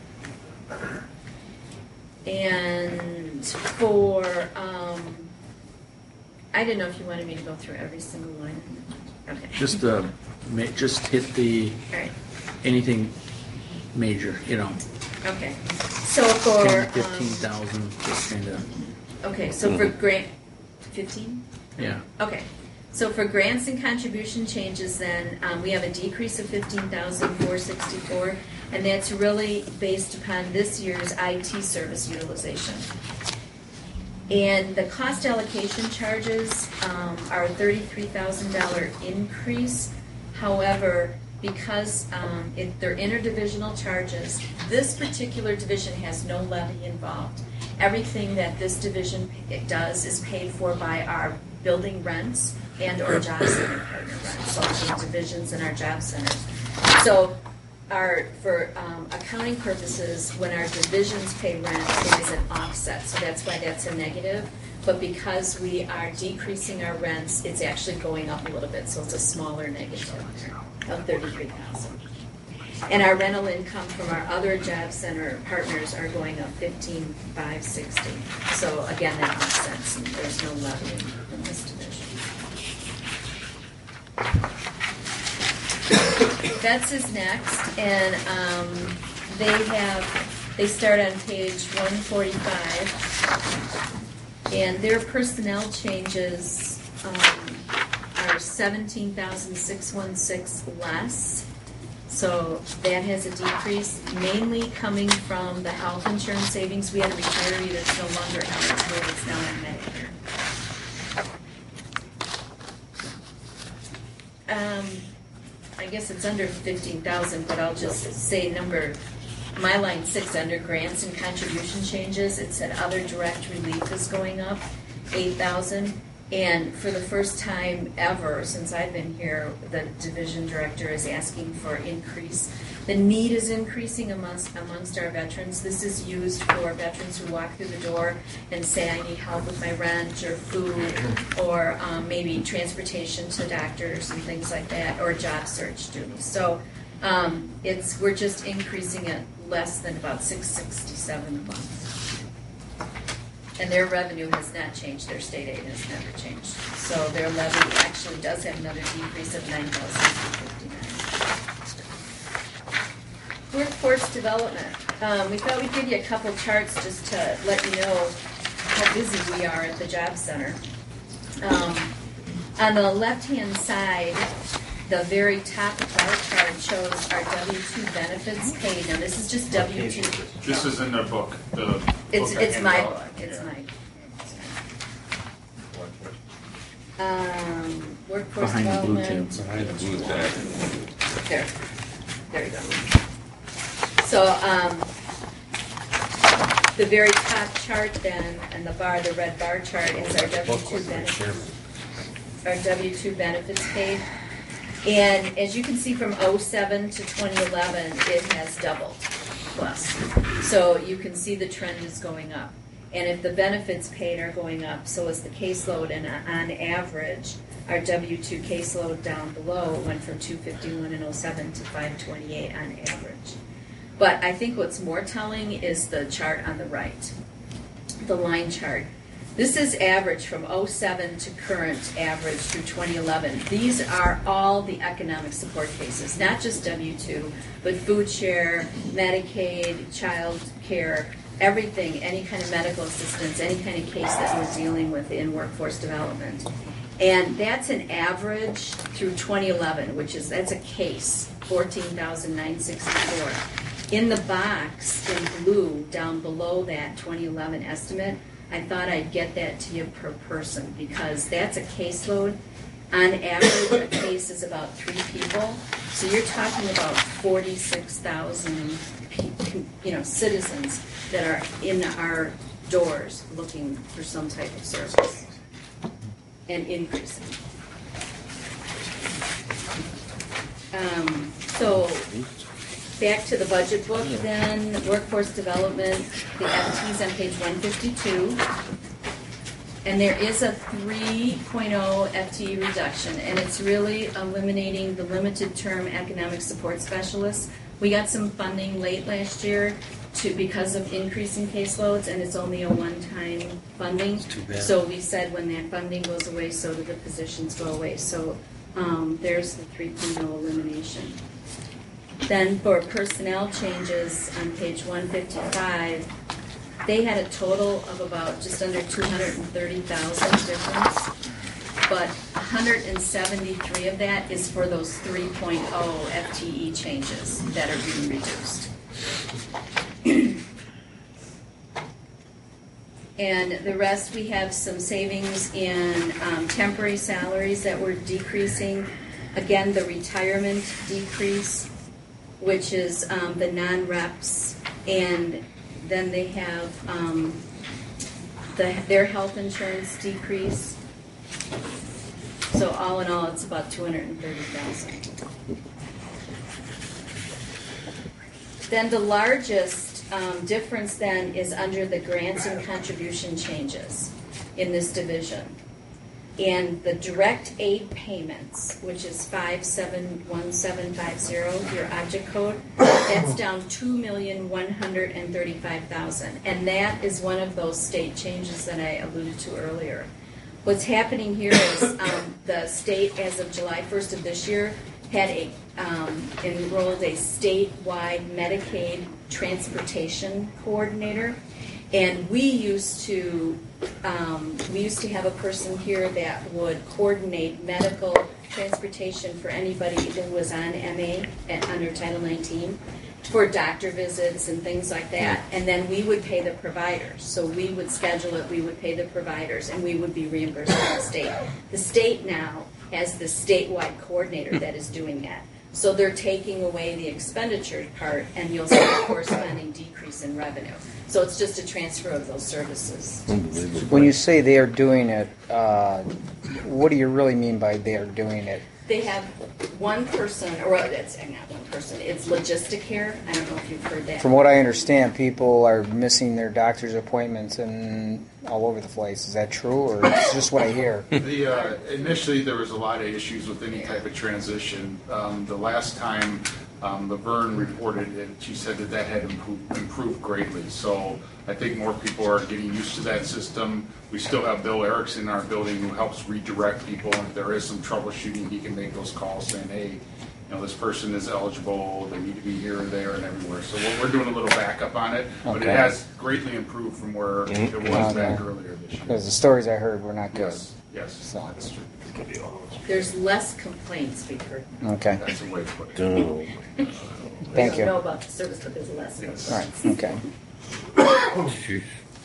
And for, um, I didn't know if you wanted me to go through every single line. Okay. Just, uh, ma- just hit the, All right. anything major, you know. Okay, so for, Fifteen um, thousand, just kind of, okay, so for grant, fifteen? yeah. Okay, so for grants and contribution changes then, um, we have a decrease of fifteen thousand four sixty-four, and that's really based upon this year's I T service utilization. And the cost allocation charges um, are a thirty-three thousand dollars increase. However, because um, it, they're interdivisional charges, this particular division has no levy involved. Everything that this division it does is paid for by our building rents and or job center partner rents, so the divisions in our job centers. So our, for um, accounting purposes, when our divisions pay rent, it is an offset, so that's why that's a negative. But because we are decreasing our rents, it's actually going up a little bit, so it's a smaller negative of thirty-three thousand. And our rental income from our other job center partners are going up fifteen five sixty. So again, that makes sense, and there's no levy in this division. That's is next, and um, they have, they start on page one forty-five, and their personnel changes um, are seventeen thousand six hundred sixteen less. So that has a decrease, mainly coming from the health insurance savings. We had a retiree that's no longer eligible, it's now on Medicare. Um, I guess it's under fifteen thousand, but I'll just say number, my line six, under grants and contribution changes, it said other direct relief is going up, eight thousand. And for the first time ever since I've been here, the division director is asking for increase. The need is increasing amongst, amongst our veterans. This is used for veterans who walk through the door and say, I need help with my rent or food, or um, maybe transportation to doctors and things like that, or job search duties. So um, it's we're just increasing it less than about six sixty-seven a month. And their revenue has not changed. Their state aid has never changed. So their levy actually does have another decrease of nine thousand fifty-nine. Workforce development. Um, we thought we'd give you a couple charts just to let you know how busy we are at the job center. Um, on the left-hand side, the very top bar chart shows our W two benefits paid. Now this is just W two. This is in the book. The It's book I it's handed my out. book. It's my. Um, workforce Behind the blue development. tab. Behind the blue tab. There, there you go. So um, the very top chart then, and the bar, the red bar chart, is our W two benefits. Our W two benefits paid. And as you can see, from oh seven to twenty eleven, it has doubled plus. So you can see the trend is going up. And if the benefits paid are going up, so is the caseload. And on average, our W two caseload down below went from two fifty-one in oh seven to five twenty-eight on average. But I think what's more telling is the chart on the right, the line chart. This is average from oh seven to current average through twenty eleven. These are all the economic support cases, not just W two, but food share, Medicaid, child care, everything, any kind of medical assistance, any kind of case that we're dealing with in workforce development. And that's an average through twenty eleven, which is, that's a case, fourteen thousand nine hundred sixty-four. In the box in blue down below that twenty eleven estimate, I thought I'd get that to you per person, because that's a caseload. On average, a case is about three people. So you're talking about forty-six thousand you know, citizens that are in our doors looking for some type of service, and increasing. Um, so back to the budget book then, workforce development, the F T's on page one fifty-two. And there is a three point oh F T E reduction, and it's really eliminating the limited term economic support specialists. We got some funding late last year to because of increasing caseloads, and it's only a one-time funding. Too bad. So we said when that funding goes away, so do the positions go away. So um, there's the three point oh elimination. Then for personnel changes on page one fifty-five, they had a total of about just under two hundred thirty thousand difference, but one hundred seventy-three of that is for those three point oh F T E changes that are being reduced. And the rest, we have some savings in um, temporary salaries that we're decreasing. Again, the retirement decrease, which is um, the non-reps, and then they have um, the, their health insurance decrease. So all in all, it's about two hundred thirty thousand. Then the largest um, difference then is under the grants and contribution changes in this division. And the direct aid payments, which is five seven one seven five zero, your object code, that's down two million one hundred thirty-five thousand. And that is one of those state changes that I alluded to earlier. What's happening here is um, the state, as of July first of this year, had a um, enrolled a statewide Medicaid transportation coordinator, and we used to um, we used to have a person here that would coordinate medical transportation for anybody who was on M A at, under Title nineteen for doctor visits and things like that, and then we would pay the providers. So we would schedule it, we would pay the providers, and we would be reimbursed by the state. The state now has the statewide coordinator that is doing that. So they're taking away the expenditure part, and you'll see a corresponding decrease in revenue. So it's just a transfer of those services. When you say they are doing it, uh, what do you really mean by they are doing it? They have one person, or it's not one person, it's Logisticare. I don't know if you've heard that. From what I understand, people are missing their doctor's appointments and all over the place. Is that true, or it's just what I hear? The, uh, initially, there was a lot of issues with any type of transition. Um, the last time um, Laverne reported it, she said that that had improved, improved greatly. So I think more people are getting used to that system. We still have Bill Erickson in our building who helps redirect people, and if there is some troubleshooting, he can make those calls saying, hey, you know, this person is eligible, they need to be here, there, and everywhere. So we're, we're doing a little backup on it, but Okay. it has greatly improved from where it was Okay. back earlier this year. Because the stories I heard were not good. Yes, yes, So. that's true. There's less complaints, we've heard. Okay. That's a way to put it. Thank We you. don't know about the service, but there's less Yes. All right. Okay.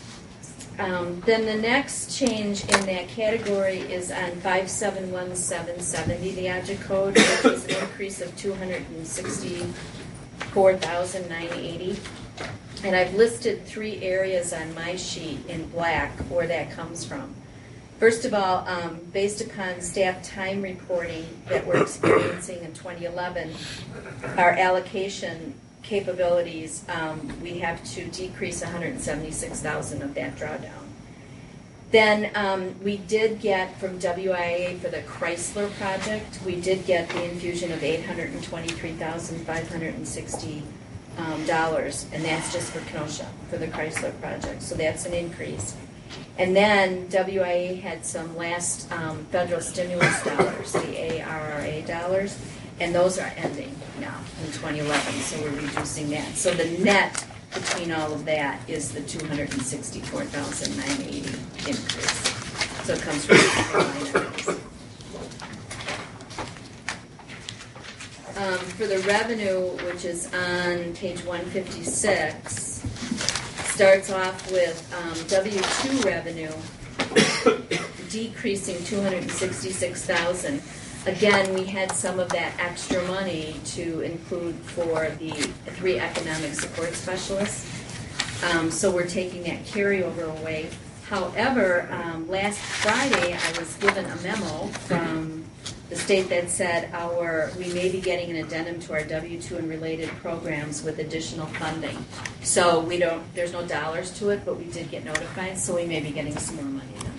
Um, then the next change in that category is on five seven one seven seventy, the object code, which is an increase of two hundred sixty-four thousand nine hundred eighty. And I've listed three areas on my sheet in black where that comes from. First of all, um, based upon staff time reporting that we're experiencing in twenty eleven, our allocation capabilities, um, we have to decrease one hundred seventy-six thousand of that drawdown. Then um, we did get from W I A for the Chrysler project, we did get the infusion of eight hundred twenty-three thousand five hundred sixty um, dollars, and that's just for Kenosha, for the Chrysler project, so that's an increase. And then W I A had some last um, federal stimulus dollars, the A R R A dollars, and those are ending now in twenty eleven, so we're reducing that. So the net between all of that is the two hundred sixty-four thousand nine hundred eighty increase. So it comes from the line items. Um, for the revenue, which is on page one fifty-six, starts off with um, W two revenue decreasing two hundred sixty-six thousand dollars. Again, we had some of that extra money to include for the three economic support specialists. Um, so we're taking that carryover away. However, um, last Friday I was given a memo from the state that said our we may be getting an addendum to our W two and related programs with additional funding. So we don't, there's no dollars to it, but we did get notified, so we may be getting some more money then.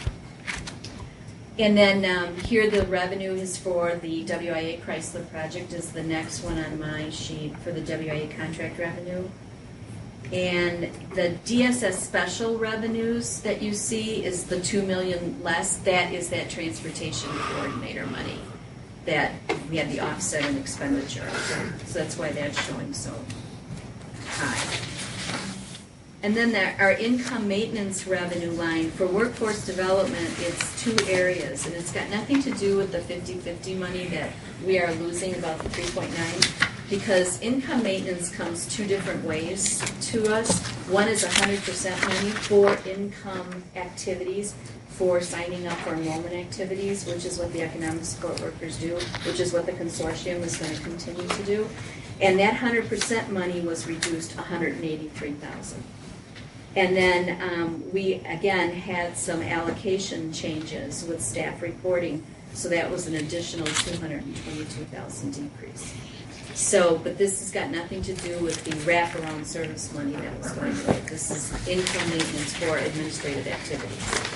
And then um, here the revenue is for the W I A Chrysler project is the next one on my sheet for the W I A contract revenue. And the D S S special revenues that you see is the two million less. That is that transportation coordinator money. that we had the offset in expenditure. So that's why that's showing so high. And then there, our income maintenance revenue line for workforce development, it's two areas, and it's got nothing to do with the fifty-fifty money that we are losing, about the three point nine, because income maintenance comes two different ways to us. One is one hundred percent money for income activities, for signing up for enrollment activities, which is what the economic support workers do, which is what the consortium is going to continue to do. And that one hundred percent money was reduced one hundred eighty-three thousand dollars. And then um, we, again, had some allocation changes with staff reporting, so that was an additional two hundred twenty-two thousand dollars decrease. So, but this has got nothing to do with the wraparound service money that was going to it. This is income maintenance for administrative activities.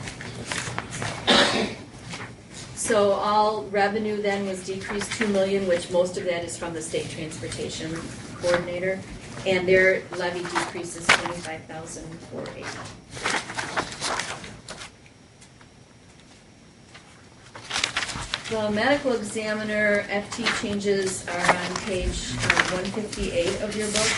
So all revenue then was decreased two million dollars, which most of that is from the state transportation coordinator, and their levy decreases twenty-five thousand four hundred eighty. The medical examiner F T changes are on page one fifty-eight of your book,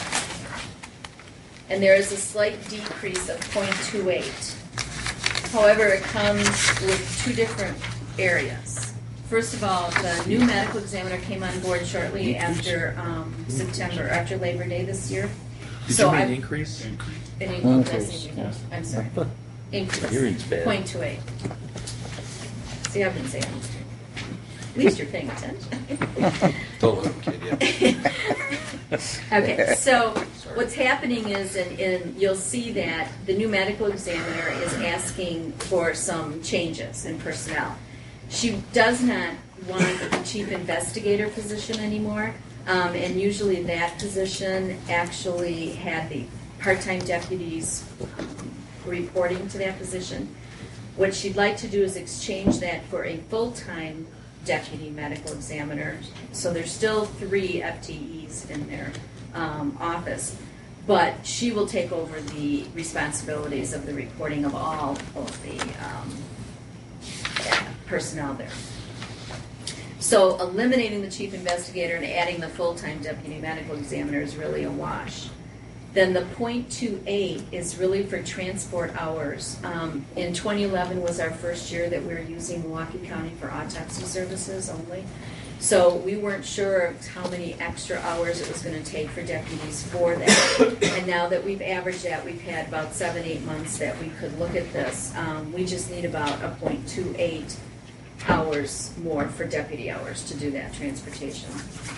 and there is a slight decrease of zero point two eight. However, it comes with two different areas. First of all, the new medical examiner came on board shortly after um, September, after Labor Day this year. Did so you mean I, increase? An Increase. increase. I'm sorry. Increase. Hearing's bad. zero point two eight. See, I've been saying it. At least you're paying attention. Don't let him kid you. Okay, so what's happening is, and, and you'll see that the new medical examiner is asking for some changes in personnel. She does not want the chief investigator position anymore, um, and usually that position actually had the part-time deputies reporting to that position. What she'd like to do is exchange that for a full-time deputy medical examiner. So there's still three F T Es in their um, office, but she will take over the responsibilities of the reporting of all of the um, personnel there. So eliminating the chief investigator and adding the full-time deputy medical examiner is really a wash. Then the zero point two eight is really for transport hours. Um, in twenty eleven was our first year that we were using Milwaukee County for autopsy services only. So we weren't sure how many extra hours it was going to take for deputies for that. And now that we've averaged that, we've had about seven, eight months that we could look at this. Um, we just need about a zero point two eight hours more for deputy hours to do that transportation.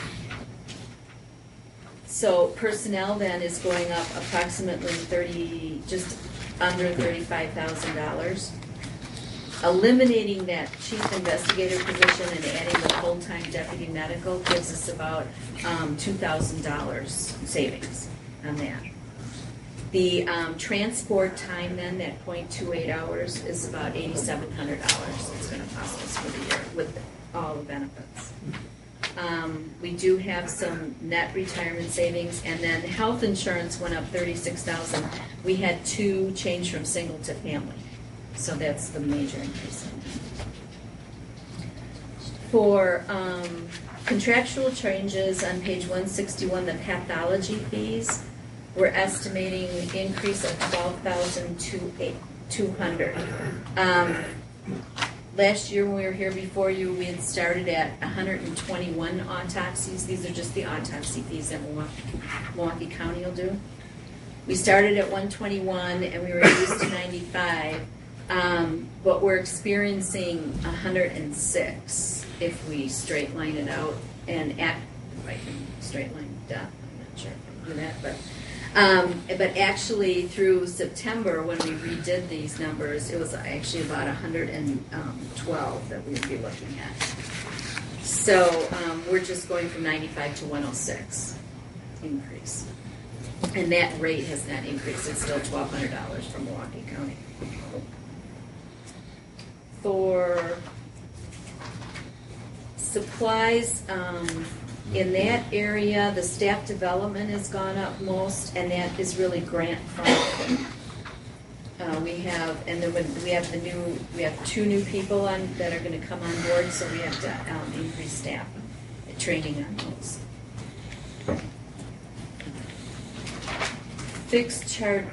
So personnel then is going up approximately thirty, just under thirty-five thousand dollars. Eliminating that chief investigator position and adding the full-time deputy medical gives us about um, two thousand dollars savings on that. The um, transport time then, that zero point two eight hours, is about eighty-seven hundred dollars it's going to cost us for the year with all the benefits. Um, we do have some net retirement savings, and then health insurance went up thirty-six thousand dollars. We had two change from single to family, so that's the major increase. For um, contractual changes on page one sixty-one, the pathology fees, we're estimating an increase of twelve thousand two hundred dollars. Um, Last year when we were here before you, we had started at one hundred twenty-one autopsies. These are just the autopsy fees that Milwaukee, Milwaukee County will do. We started at one twenty-one and we reduced to ninety-five, um, but we're experiencing one hundred six if we straight line it out and act, if I can straight line it up, I'm not sure if I can do that, but Um, but actually, through September, when we redid these numbers, it was actually about one hundred twelve that we would be looking at. So um, we're just going from ninety-five to one oh six increase. And that rate has not increased. It's still twelve hundred dollars for Milwaukee County. For supplies, um, in that area, the staff development has gone up most, and that is really grant funded. Uh, we have, and then when we have the new, we have two new people on, that are gonna come on board, so we have to, um, increase staff, uh, training on those. Fixed charge.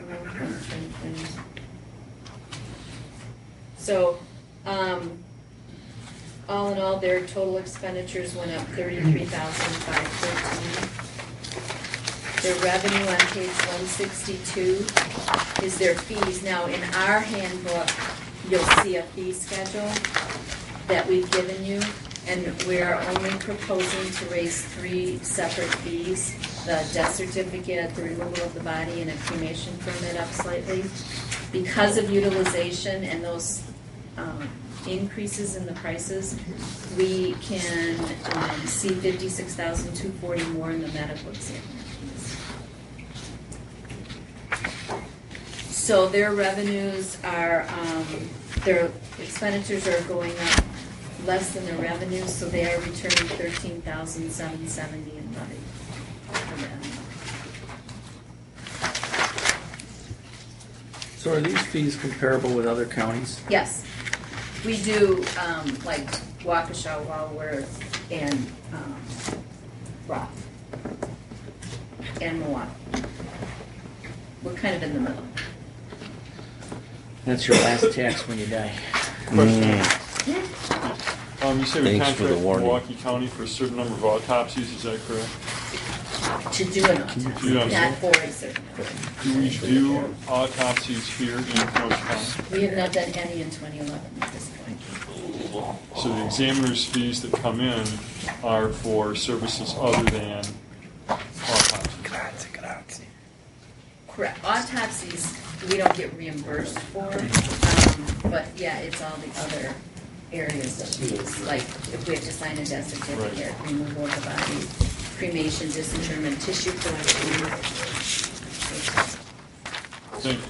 So, um, all in all, their total expenditures went up thirty-three thousand five thirteen. Their revenue on page one sixty-two is their fees. Now, in our handbook, you'll see a fee schedule that we've given you, and we're only proposing to raise three separate fees: the death certificate, the removal of the body, and a cremation permit up slightly. Because of utilization and those um, increases in the prices, we can um, see fifty-six thousand two hundred forty more in the medical exam. So their revenues are, um, their expenditures are going up less than their revenues, so they are returning thirteen thousand seven hundred seventy in money for them. So are these fees comparable with other counties? Yes. We do, um, like Waukesha, Walworth, and, um, Rock, and Milwaukee. We're kind of in the middle. That's your last tax when you die. Question. Um, you say we Thanks for contract the with warning. Milwaukee County for a certain number of autopsies, is that correct? To do an autopsy, Yeah. not for a certain. Do we do autopsies here in Coach County? We have not done any in twenty eleven at this point. So the examiner's fees that come in are for services other than autopsies? Correct. Autopsies, we don't get reimbursed for, um, but yeah, it's all the other areas of fees, like if we have to sign a death certificate, removal of the body, cremation, disinterment, tissue collection. Thank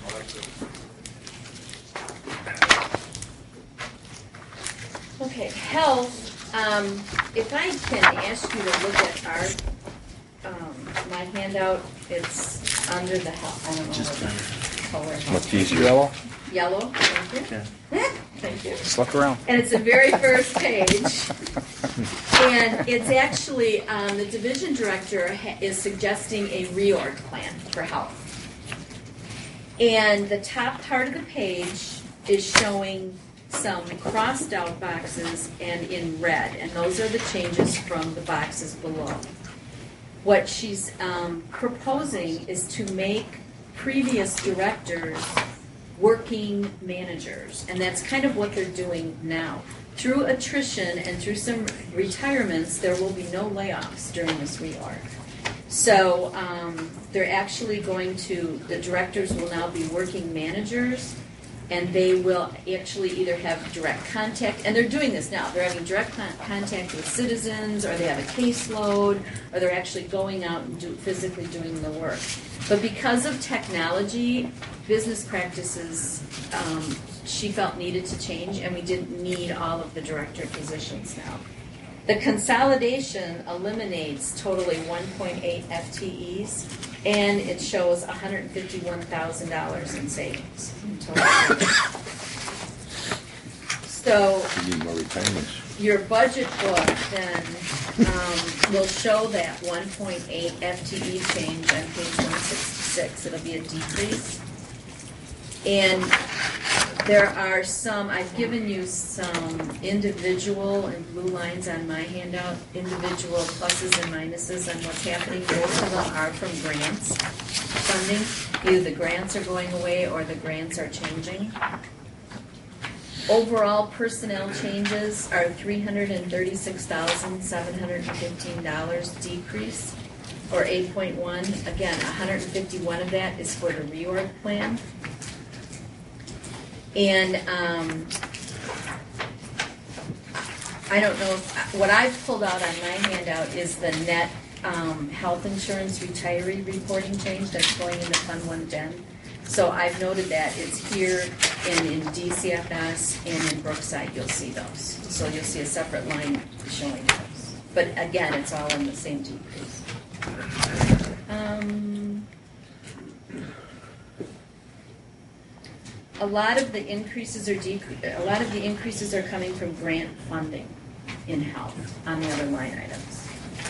you. Okay, health, um, if I can ask you to look at our, um, my handout, it's under the health, I don't know what the color. Much easier. Yellow? Yellow, thank you. Thank you. Just look around. And it's the very first page. And it's actually, um, the division director ha- is suggesting a reorg plan for health. And the top part of the page is showing some crossed out boxes and in red, and those are the changes from the boxes below. What she's um, proposing is to make previous directors working managers, and that's kind of what they're doing now. Through attrition and through some retirements, there will be no layoffs during this reorg. So um, they're actually going to, the directors will now be working managers, and they will actually either have direct contact, and they're doing this now, they're having direct con- contact with citizens, or they have a caseload, or they're actually going out and do, physically doing the work. But because of technology, business practices, um, she felt needed to change, and we didn't need all of the director positions now. The consolidation eliminates totally one point eight F T Es, and it shows one hundred fifty-one thousand dollars in savings in total. So You need more retirements. your budget book then um, will show that one point eight F T E change on page one sixty-six. It'll be a decrease. And there are some, I've given you some individual and blue lines on my handout, individual pluses and minuses on what's happening. Most of them are from grants funding. Either the grants are going away or the grants are changing. Overall personnel changes are three hundred thirty-six thousand seven hundred fifteen dollars decrease, or eight point one. Again, one hundred fifty-one of that is for the reorg plan. And um, I don't know, if, what I've pulled out on my handout is the net um, health insurance retiree reporting change that's going into Fund one ten. So I've noted that it's here and in D C F S and in Brookside you'll see those. So you'll see a separate line showing those. But again, it's all in the same decrease. Um, a lot of the increases are decre- a lot of the increases are coming from grant funding in health on the other line items.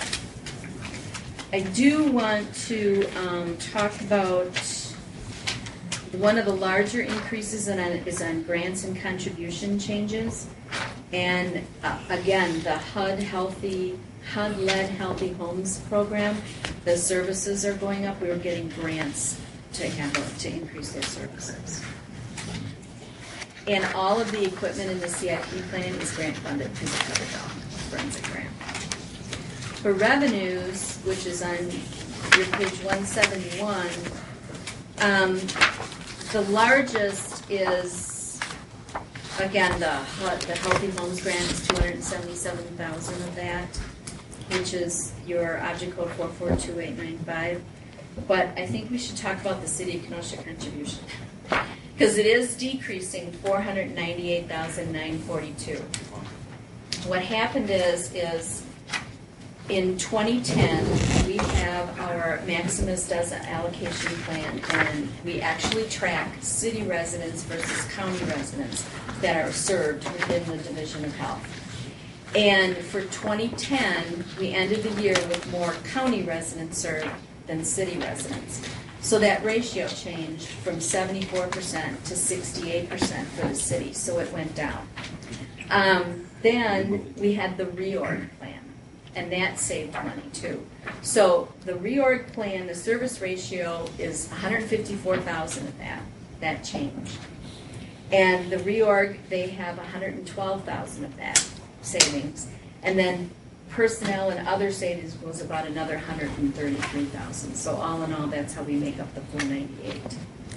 I do want to um, talk about one of the larger increases in, is on grants and contribution changes. And uh, again, the H U D Healthy, H U D-led Healthy Homes program, the services are going up. We were getting grants to handle to increase their services. And all of the equipment in the C I P plan is grant funded through the federal forensic grant. For revenues, which is on your page one seventy-one, um, the largest is, again, the, the Healthy Homes grant is two hundred seventy-seven thousand of that, which is your object code four four two eight nine five. But I think we should talk about the City of Kenosha contribution, because it is decreasing four hundred ninety-eight thousand nine hundred forty-two. What happened is, is in twenty ten, we have our Maximus does an allocation plan, and we actually track city residents versus county residents that are served within the Division of Health. And for twenty ten, we ended the year with more county residents served than city residents. So that ratio changed from seventy-four percent to sixty-eight percent for the city, so it went down. Um, then we had the reorg plan, and that saved money too. So the reorg plan, the service ratio is one hundred fifty-four thousand of that. That changed. And the reorg, they have one hundred twelve thousand of that savings. And then personnel and other savings was about another one hundred thirty-three thousand. So all in all, that's how we make up the four ninety-eight.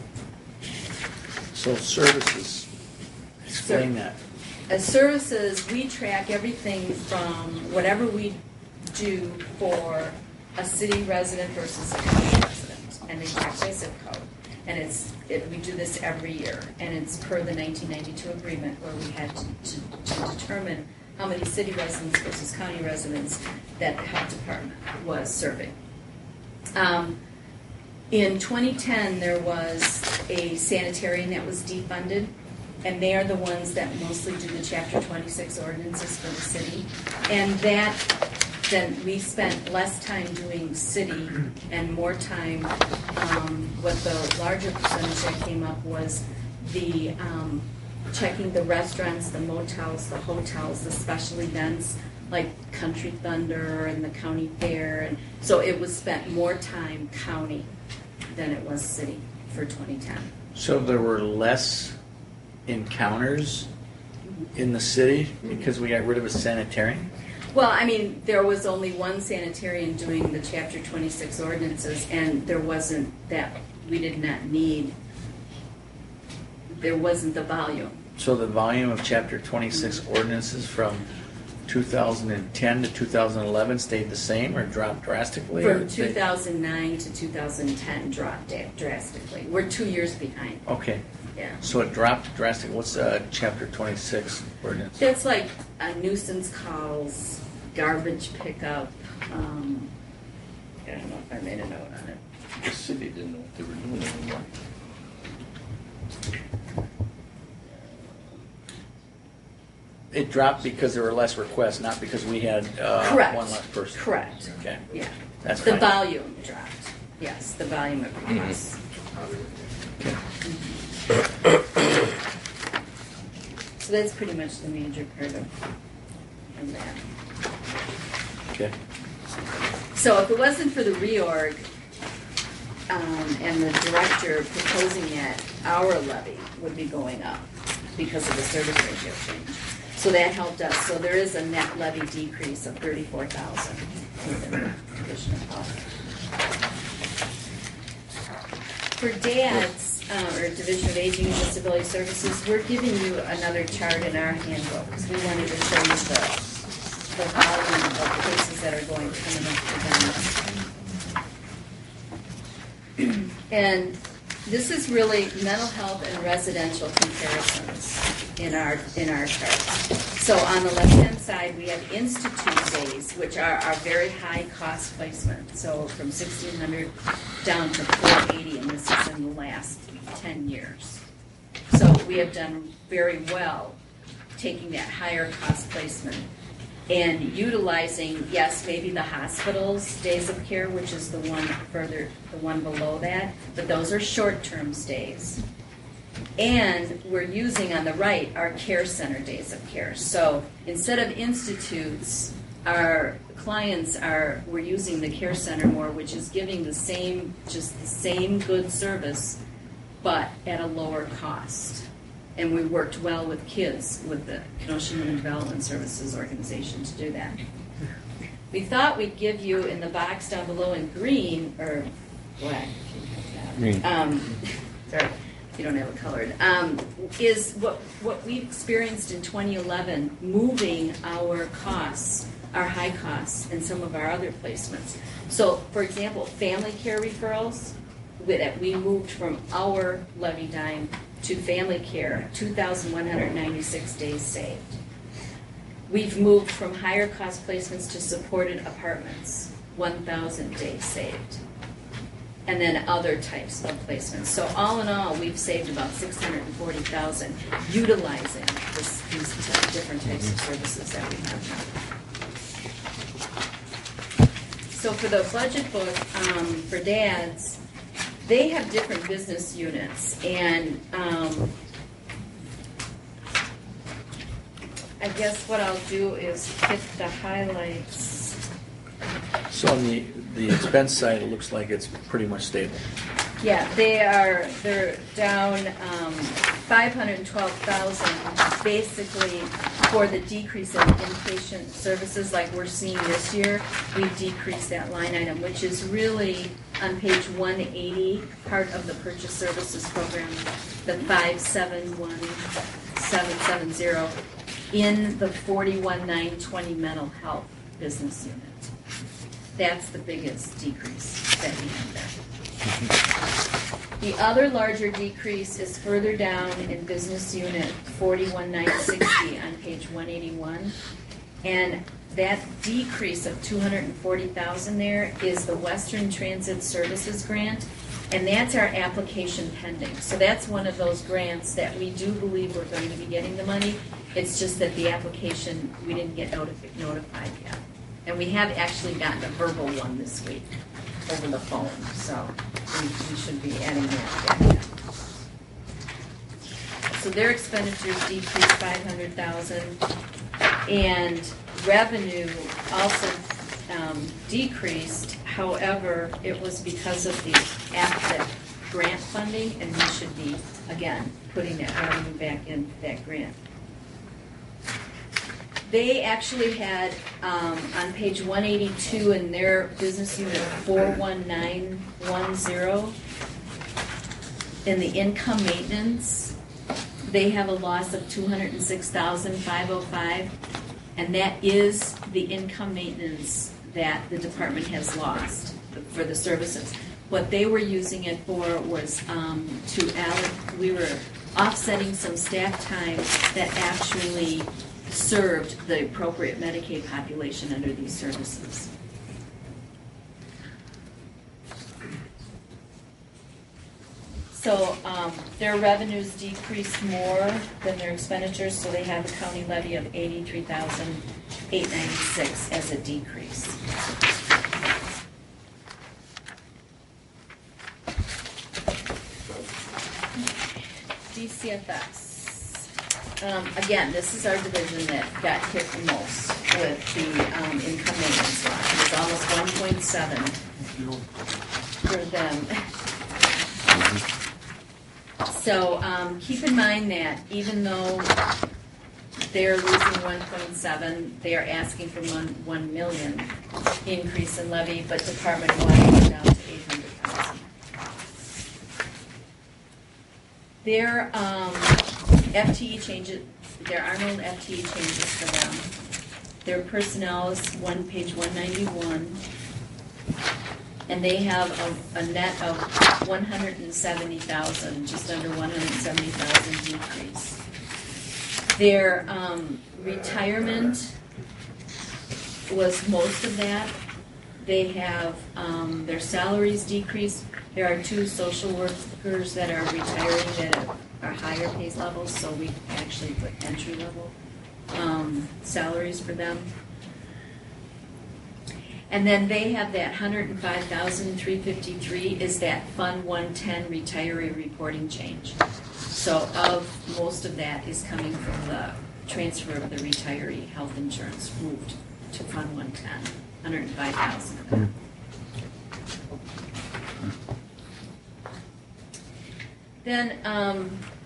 So services, explain So- that. As services, we track everything from whatever we do for a city resident versus a county resident, and they track by zip code. And it's it, we do this every year, and it's per the nineteen ninety-two agreement where we had to, to, to determine how many city residents versus county residents that the health department was serving. Um, in twenty ten, there was a sanitarian that was defunded. And they are the ones that mostly do the Chapter twenty-six ordinances for the city. And that, then we spent less time doing city and more time, um, what the larger percentage that came up was the um, checking the restaurants, the motels, the hotels, the special events like Country Thunder and the county fair. And so it was spent more time county than it was city for twenty ten. So there were less encounters in the city because we got rid of a sanitarian? Well, I mean, there was only one sanitarian doing the Chapter twenty-six ordinances, and there wasn't that, we did not need, there wasn't the volume. So the volume of Chapter twenty-six ordinances from two thousand ten to two thousand eleven stayed the same or dropped drastically? From or two they- thousand nine to two thousand ten dropped da- drastically. We're two years behind. Okay. Yeah. So it dropped drastically. What's uh, Chapter twenty-six ordinance? That's like uh, nuisance calls, garbage pickup. Um, I don't know if I made a note on it. The city didn't know what they were doing anymore. It dropped because there were less requests, not because we had uh, Correct. one less person. Correct. Okay. Yeah. That's the fine. volume dropped. Yes, the volume of requests. So that's pretty much the major part of, of that. Okay. So if it wasn't for the reorg um, and the director proposing it, our levy would be going up because of the service ratio change. So that helped us. So there is a net levy decrease of thirty-four thousand within the Division of Health. For D A D S, uh, or Division of Aging and Disability Services, we're giving you another chart in our handbook because we wanted to show you the, the volume of cases that are going coming up for them. And this is really mental health and residential comparisons in our in our chart. So on the left-hand side, we have institute days, which are our very high cost placement. So from sixteen hundred down to four eighty, and this is in the last ten years. So we have done very well taking that higher cost placement and utilizing, yes, maybe the hospital's days of care, which is the one further, the one below that, but those are short-term stays. And we're using on the right our care center days of care. So instead of institutes, our clients are, we're using the care center more, which is giving the same, just the same good service, but at a lower cost. And we worked well with kids, with the Kenosha Human Development Services organization to do that. We thought we'd give you in the box down below in green, or black, if you have that. Green. Um, sorry, if you don't have it colored, um, is what, what we experienced in twenty eleven, moving our costs, our high costs, and some of our other placements. So, for example, family care referrals, that we moved from our levy dime to family care, two thousand one hundred ninety-six days saved. We've moved from higher cost placements to supported apartments, one thousand days saved. And then other types of placements. So all in all, we've saved about six hundred forty thousand utilizing this, these different types of services that we have now. So for the budget book, um, for dads, they have different business units, and um, I guess what I'll do is hit the highlights. So on the, the expense side, it looks like it's pretty much stable. Yeah, they are, they're down um, five hundred twelve thousand basically for the decrease in inpatient services like we're seeing this year. We've decreased that line item, which is really on page one eighty, part of the purchase services program, the five seven one seven seven zero, in the forty-one nine twenty mental health business unit. That's the biggest decrease that we have there. The other larger decrease is further down in business unit forty-one nine sixty on page one eighty-one. And that decrease of two hundred forty thousand there is the Western Transit Services grant, and that's our application pending. So that's one of those grants that we do believe we're going to be getting the money. It's just that the application, we didn't get notifi- notified yet. And we have actually gotten a verbal one this week over the phone, so we, we should be adding that back. So their expenditures decreased five hundred thousand dollars, and revenue also um, decreased. However, it was because of the APTEC grant funding, and we should be, again, putting that revenue back in that grant. They actually had, um, on page one eighty-two in their business unit four one nine one zero, in the income maintenance, they have a loss of two hundred six thousand five hundred five, and that is the income maintenance that the department has lost for the services. What they were using it for was um, to alloc- we were offsetting some staff time that actually served the appropriate Medicaid population under these services. So um, their revenues decreased more than their expenditures, so they have a county levy of eighty-three thousand eight hundred ninety-six as a decrease. D C F S. Um, again, this is our division that got hit the most with the um, income maintenance line. It was almost one point seven for them. So um, keep in mind that even though they're losing one point seven, they are asking for one, one million increase in levy, but Department one went down to eight hundred thousand. Their um, F T E changes, there are no F T E changes for them. Their personnel is one page one ninety-one, and they have a, a net of one hundred seventy thousand, just under one hundred seventy thousand decrease. Their um, retirement was most of that. They have um, their salaries decreased. There are two social workers that are retiring that are higher pay levels, so we actually put entry level um, salaries for them. And then they have that one hundred five thousand three hundred fifty-three is that Fund one ten retiree reporting change. So of most of that is coming from the transfer of the retiree health insurance moved to Fund one ten, one hundred five thousand of that. Then, um,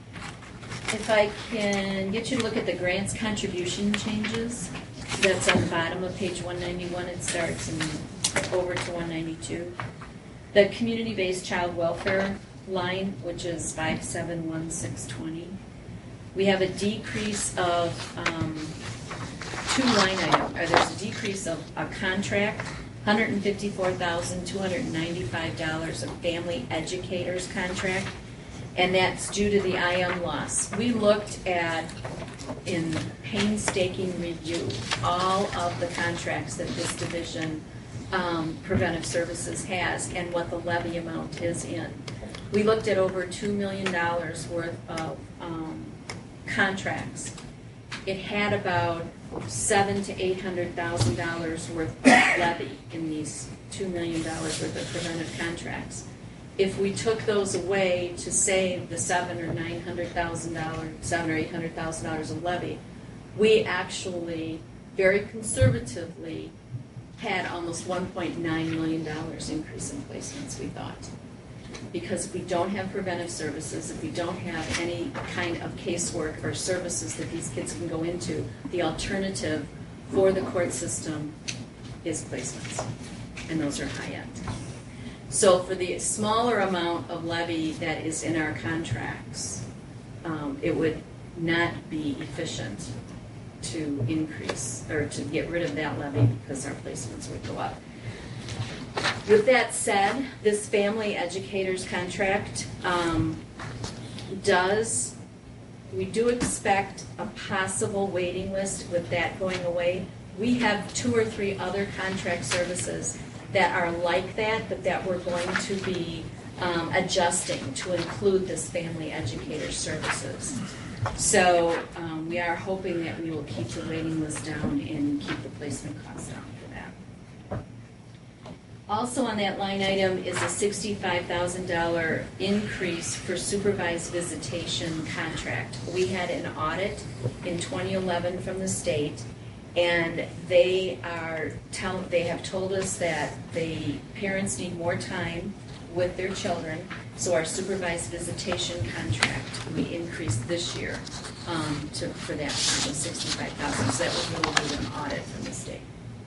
if I can get you to look at the grants contribution changes, that's on the bottom of page one ninety-one. It starts and over to one ninety-two. The community-based child welfare line, which is five seven one six twenty. We have a decrease of um, two line items. Or there's a decrease of a contract, one hundred fifty-four thousand two hundred ninety-five dollars of family educators contract, and that's due to the I M loss. We looked at, in painstaking review, all of the contracts that this division, um, preventive services, has and what the levy amount is in. We looked at over two million dollars worth of um, contracts. It had about seven to eight hundred thousand dollars worth of levy in these two million dollars worth of preventive contracts. If we took those away to save the seven or nine hundred thousand dollars, seven or eight hundred thousand dollars of levy, we actually very conservatively had almost one point nine million dollars increase in placements. We thought, because if we don't have preventive services, if we don't have any kind of casework or services that these kids can go into, the alternative for the court system is placements, and those are high end. So for the smaller amount of levy that is in our contracts, um, it would not be efficient to increase or to get rid of that levy because our placements would go up. With that said, this family educators contract um, does, we do expect a possible waiting list with that going away. We have two or three other contract services that are like that, but that we're going to be um, adjusting to include this family educator services. So um, we are hoping that we will keep the waiting list down and keep the placement costs down for that. Also on that line item is a sixty-five thousand dollars increase for supervised visitation contract. We had an audit in twenty eleven from the state, and they are tell, they have told us that the parents need more time with their children, so our supervised visitation contract we increased this year um, to, for that time was sixty-five thousand dollars. So that was really due to an audit from the state.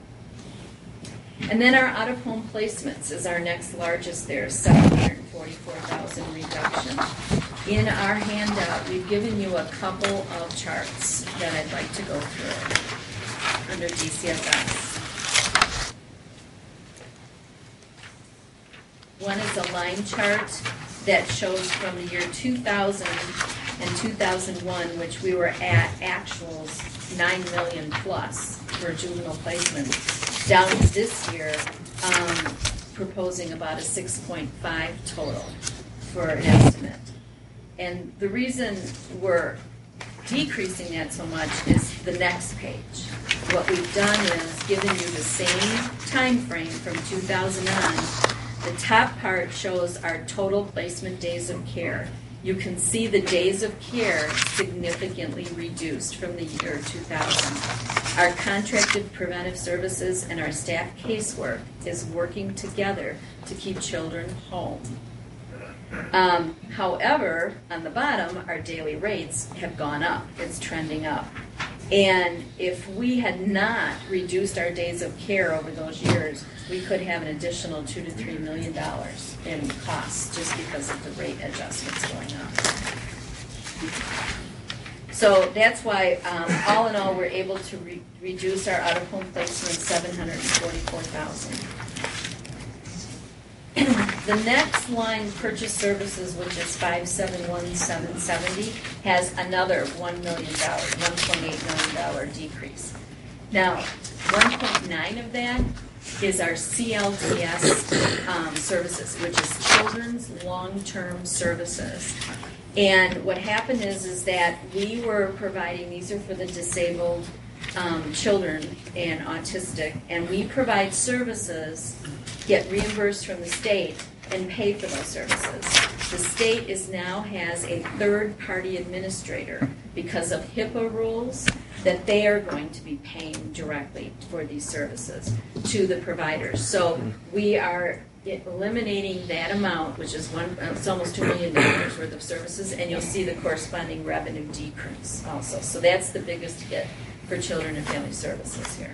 And then our out-of-home placements is our next largest there, seven hundred forty-four thousand dollars reduction. In our handout, we've given you a couple of charts that I'd like to go through under D C F S. One is a line chart that shows from the year two thousand and two thousand one, which we were at actuals nine million plus for juvenile placement, down to this year um, proposing about a six point five total for an estimate. And the reason we're decreasing that so much is the next page. What we've done is given you the same time frame from two thousand on. The top part shows our total placement days of care. You can see the days of care significantly reduced from the year two thousand. Our contracted preventive services and our staff casework is working together to keep children home. Um, however, on the bottom, our daily rates have gone up. It's trending up. And if we had not reduced our days of care over those years, we could have an additional two to three million dollars in costs just because of the rate adjustments going up. So that's why, um, all in all, we're able to re- reduce our out-of-home placement seven hundred forty-four thousand dollars. The next line, purchase services, which is five seven one seven seventy, has another one million dollars, one point eight million dollars decrease. Now, one point nine of that is our C L T S um, services, which is Children's Long-Term Services. And what happened is, is that we were providing, these are for the disabled um, children and autistic, and we provide services, get reimbursed from the state, and pay for those services. The state is now has a third-party administrator because of HIPAA rules that they are going to be paying directly for these services to the providers. So we are eliminating that amount, which is one, it's almost two million dollars worth of services, and you'll see the corresponding revenue decrease also. So that's the biggest hit for children and family services here.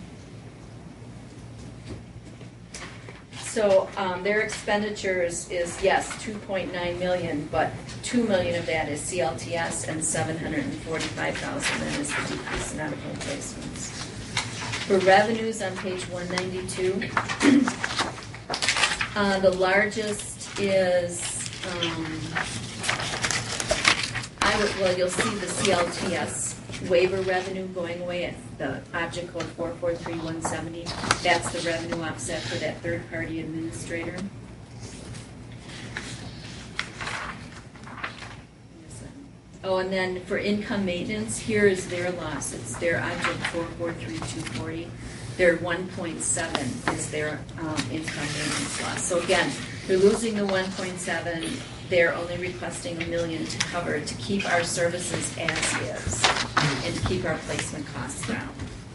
So um, their expenditures is, yes, two point nine million dollars, but two million dollars of that is C L T S and seven hundred forty-five thousand dollars then is the decrease in medical replacements. For revenues on page one ninety-two, uh, the largest is, um, I would, well, you'll see the C L T S waiver revenue going away at the object code four four three one seventy. That's the revenue offset for that third-party administrator. Oh, and then for income maintenance, here is their loss. It's their object four four three two forty. Their one point seven is their um, income maintenance loss. So again, they're losing the one point seven. They're only requesting a million to cover to keep our services as is and to keep our placement costs down.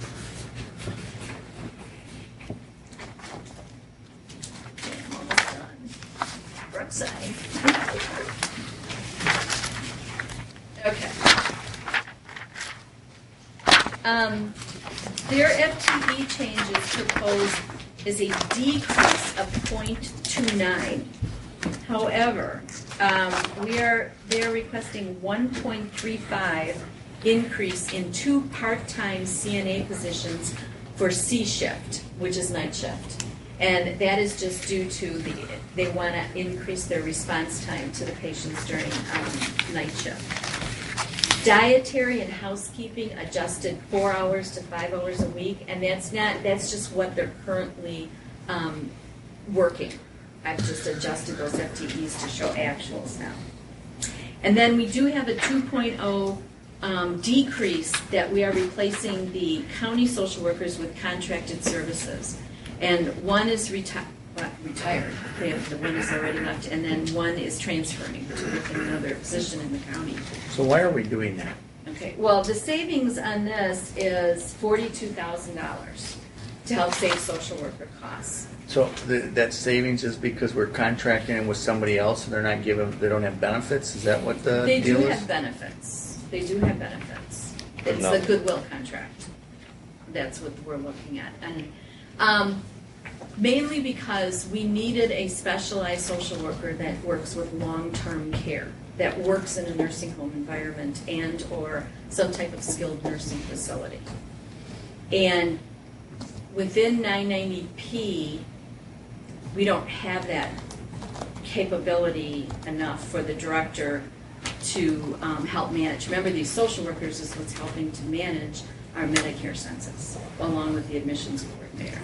Okay, I'm almost done. Brookside. Okay. Um, their F T E changes proposed is a decrease of zero point two nine. However, um, we are they are requesting one point three five increase in two part-time C N A positions for C shift, which is night shift, and that is just due to the they want to increase their response time to the patients during um, night shift. Dietary and housekeeping adjusted four hours to five hours a week, and that's not that's just what they're currently um, working. I've just adjusted those F T Es to show actuals now. And then we do have a two point oh um, decrease that we are replacing the county social workers with contracted services. And one is reti- uh, retired, they have, the one is already left, and then one is transferring to work in another position in the county. So why are we doing that? Okay, well, the savings on this is forty-two thousand dollars to help save social worker costs. So the, that savings is because we're contracting with somebody else and they're not giving, they don't have benefits? Is that what the They deal do is? have benefits. They do have benefits. It's No. the Goodwill contract. That's what we're looking at. And um, mainly because we needed a specialized social worker that works with long-term care, that works in a nursing home environment and or some type of skilled nursing facility. And within nine ninety P, we don't have that capability enough for the director to um, help manage. Remember, these social workers is what's helping to manage our Medicare census, along with the admissions coordinator.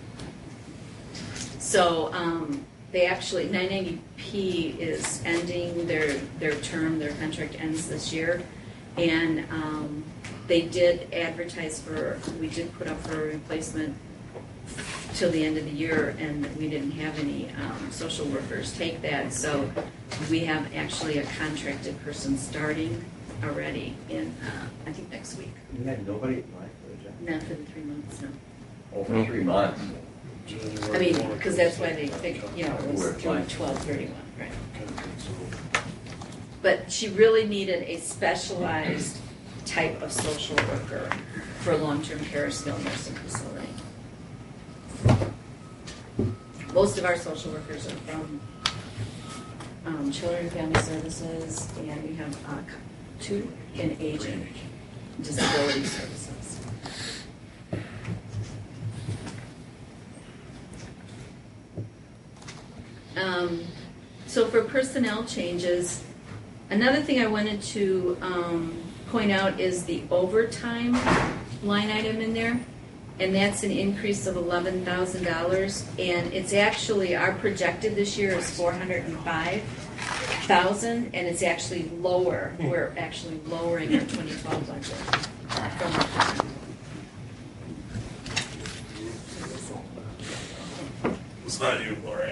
So um, they actually, nine ninety P is ending their, their term, their contract ends this year, and um, they did advertise for, we did put up for a replacement till the end of the year, and we didn't have any um, social workers take that. So we have actually a contracted person starting already in, uh, I think, next week. You had nobody apply for the job? Not for the three months, no. Over three months. I mean, because that's why they figured, you know, it was through twelve thirty-one, right? But she really needed a specialized type of social worker for a long-term care or skilled nursing facility. Most of our social workers are from um, Children and Family Services, and we have uh, two in aging disability services. Um, so for personnel changes, another thing I wanted to um, point out is the overtime line item in there. And that's an increase of eleven thousand dollars, and it's actually, our projected this year is four hundred five. thousand, and it's actually lower. We're actually lowering our twenty twelve budget from It's not you, Gloria.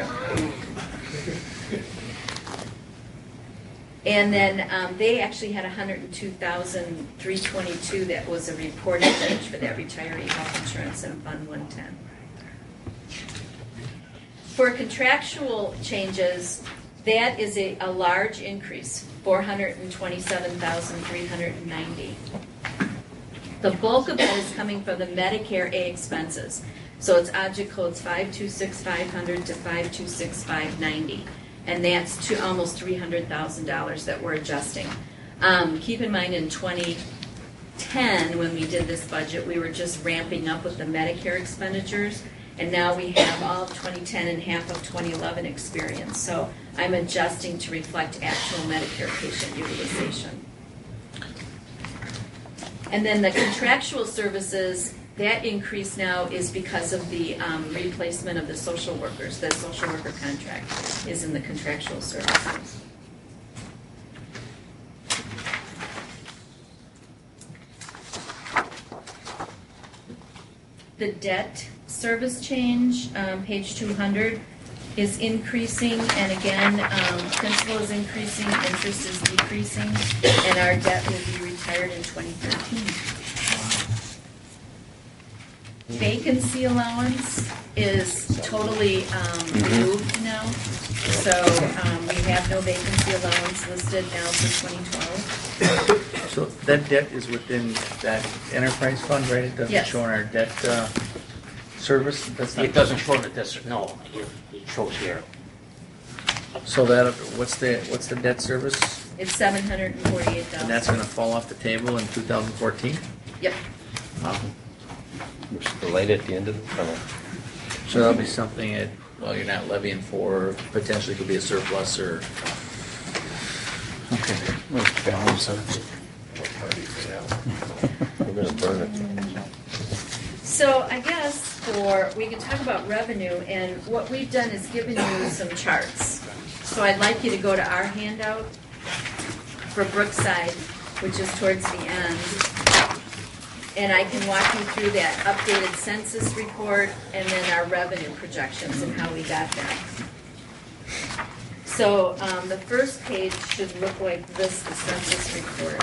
And then um, they actually had one hundred two thousand three hundred twenty-two that was a reported change for that retiree health insurance in Fund one ten. For contractual changes, that is a, a large increase, four hundred twenty-seven thousand three hundred ninety. The bulk of that is coming from the Medicare A expenses. So it's object codes five two six five hundred to five two six five ninety. And that's to almost three hundred thousand dollars that we're adjusting. Um, keep in mind in twenty ten, when we did this budget, we were just ramping up with the Medicare expenditures. And now we have all of twenty ten and half of twenty eleven experience. So I'm adjusting to reflect actual Medicare patient utilization. And then the contractual services, that increase now is because of the um, replacement of the social workers. The social worker contract is in the contractual services. The debt service change, um, page two hundred, is increasing, and again, um, principal is increasing, interest is decreasing, and our debt will be retired in twenty thirteen. Vacancy allowance is totally um, removed now, so um, we have no vacancy allowance listed now for twenty twelve. So that debt is within that enterprise fund, right? It doesn't Yes. show on our debt uh, service? That's not- It doesn't show that this, no, it, it shows here. So that, what's the, what's the debt service? It's seven hundred and forty-eight thousand. And that's going to fall off the table in two thousand fourteen? Yep. Wow. The light at the end of the tunnel. So that'll be something that, well, you're not levying for, potentially could be a surplus or, okay. Balance of it. We're going to burn it. So I guess for, we can talk about revenue, and what we've done is given you some charts. So I'd like you to go to our handout for Brookside, which is towards the end. And I can walk you through that updated census report and then our revenue projections and how we got there. So um, the first page should look like this, the census report.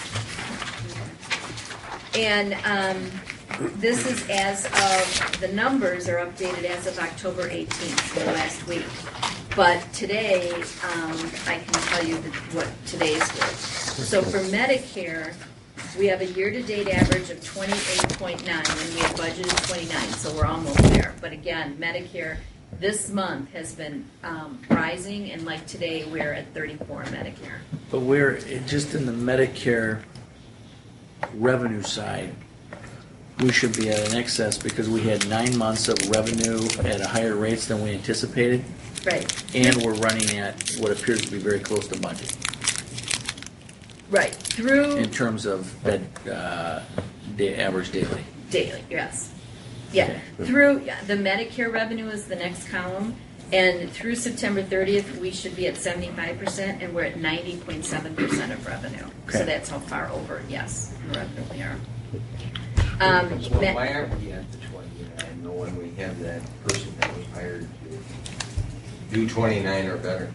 And um, this is as of, the numbers are updated as of October eighteenth, so last week. But today, um, I can tell you that what today's was. So for Medicare, we have a year-to-date average of twenty-eight point nine, and we have budgeted twenty-nine, so we're almost there. But again, Medicare this month has been um, rising, and like today, we're at thirty-four Medicare. But we're just in the Medicare revenue side, we should be at an excess because we had nine months of revenue at a higher rates than we anticipated. Right. And we're running at what appears to be very close to budget. Right. Through In terms of bed, uh, day, average daily. daily, yes. Yeah. Through yeah, the Medicare revenue is the next column, and through September thirtieth, we should be at seventy-five percent, and we're at ninety point seven percent of revenue. Okay. So that's how far over, yes, in revenue we are. Um, So Ma- why aren't we at the twenty-nine, though, when we have that person that was hired to do twenty-nine or better?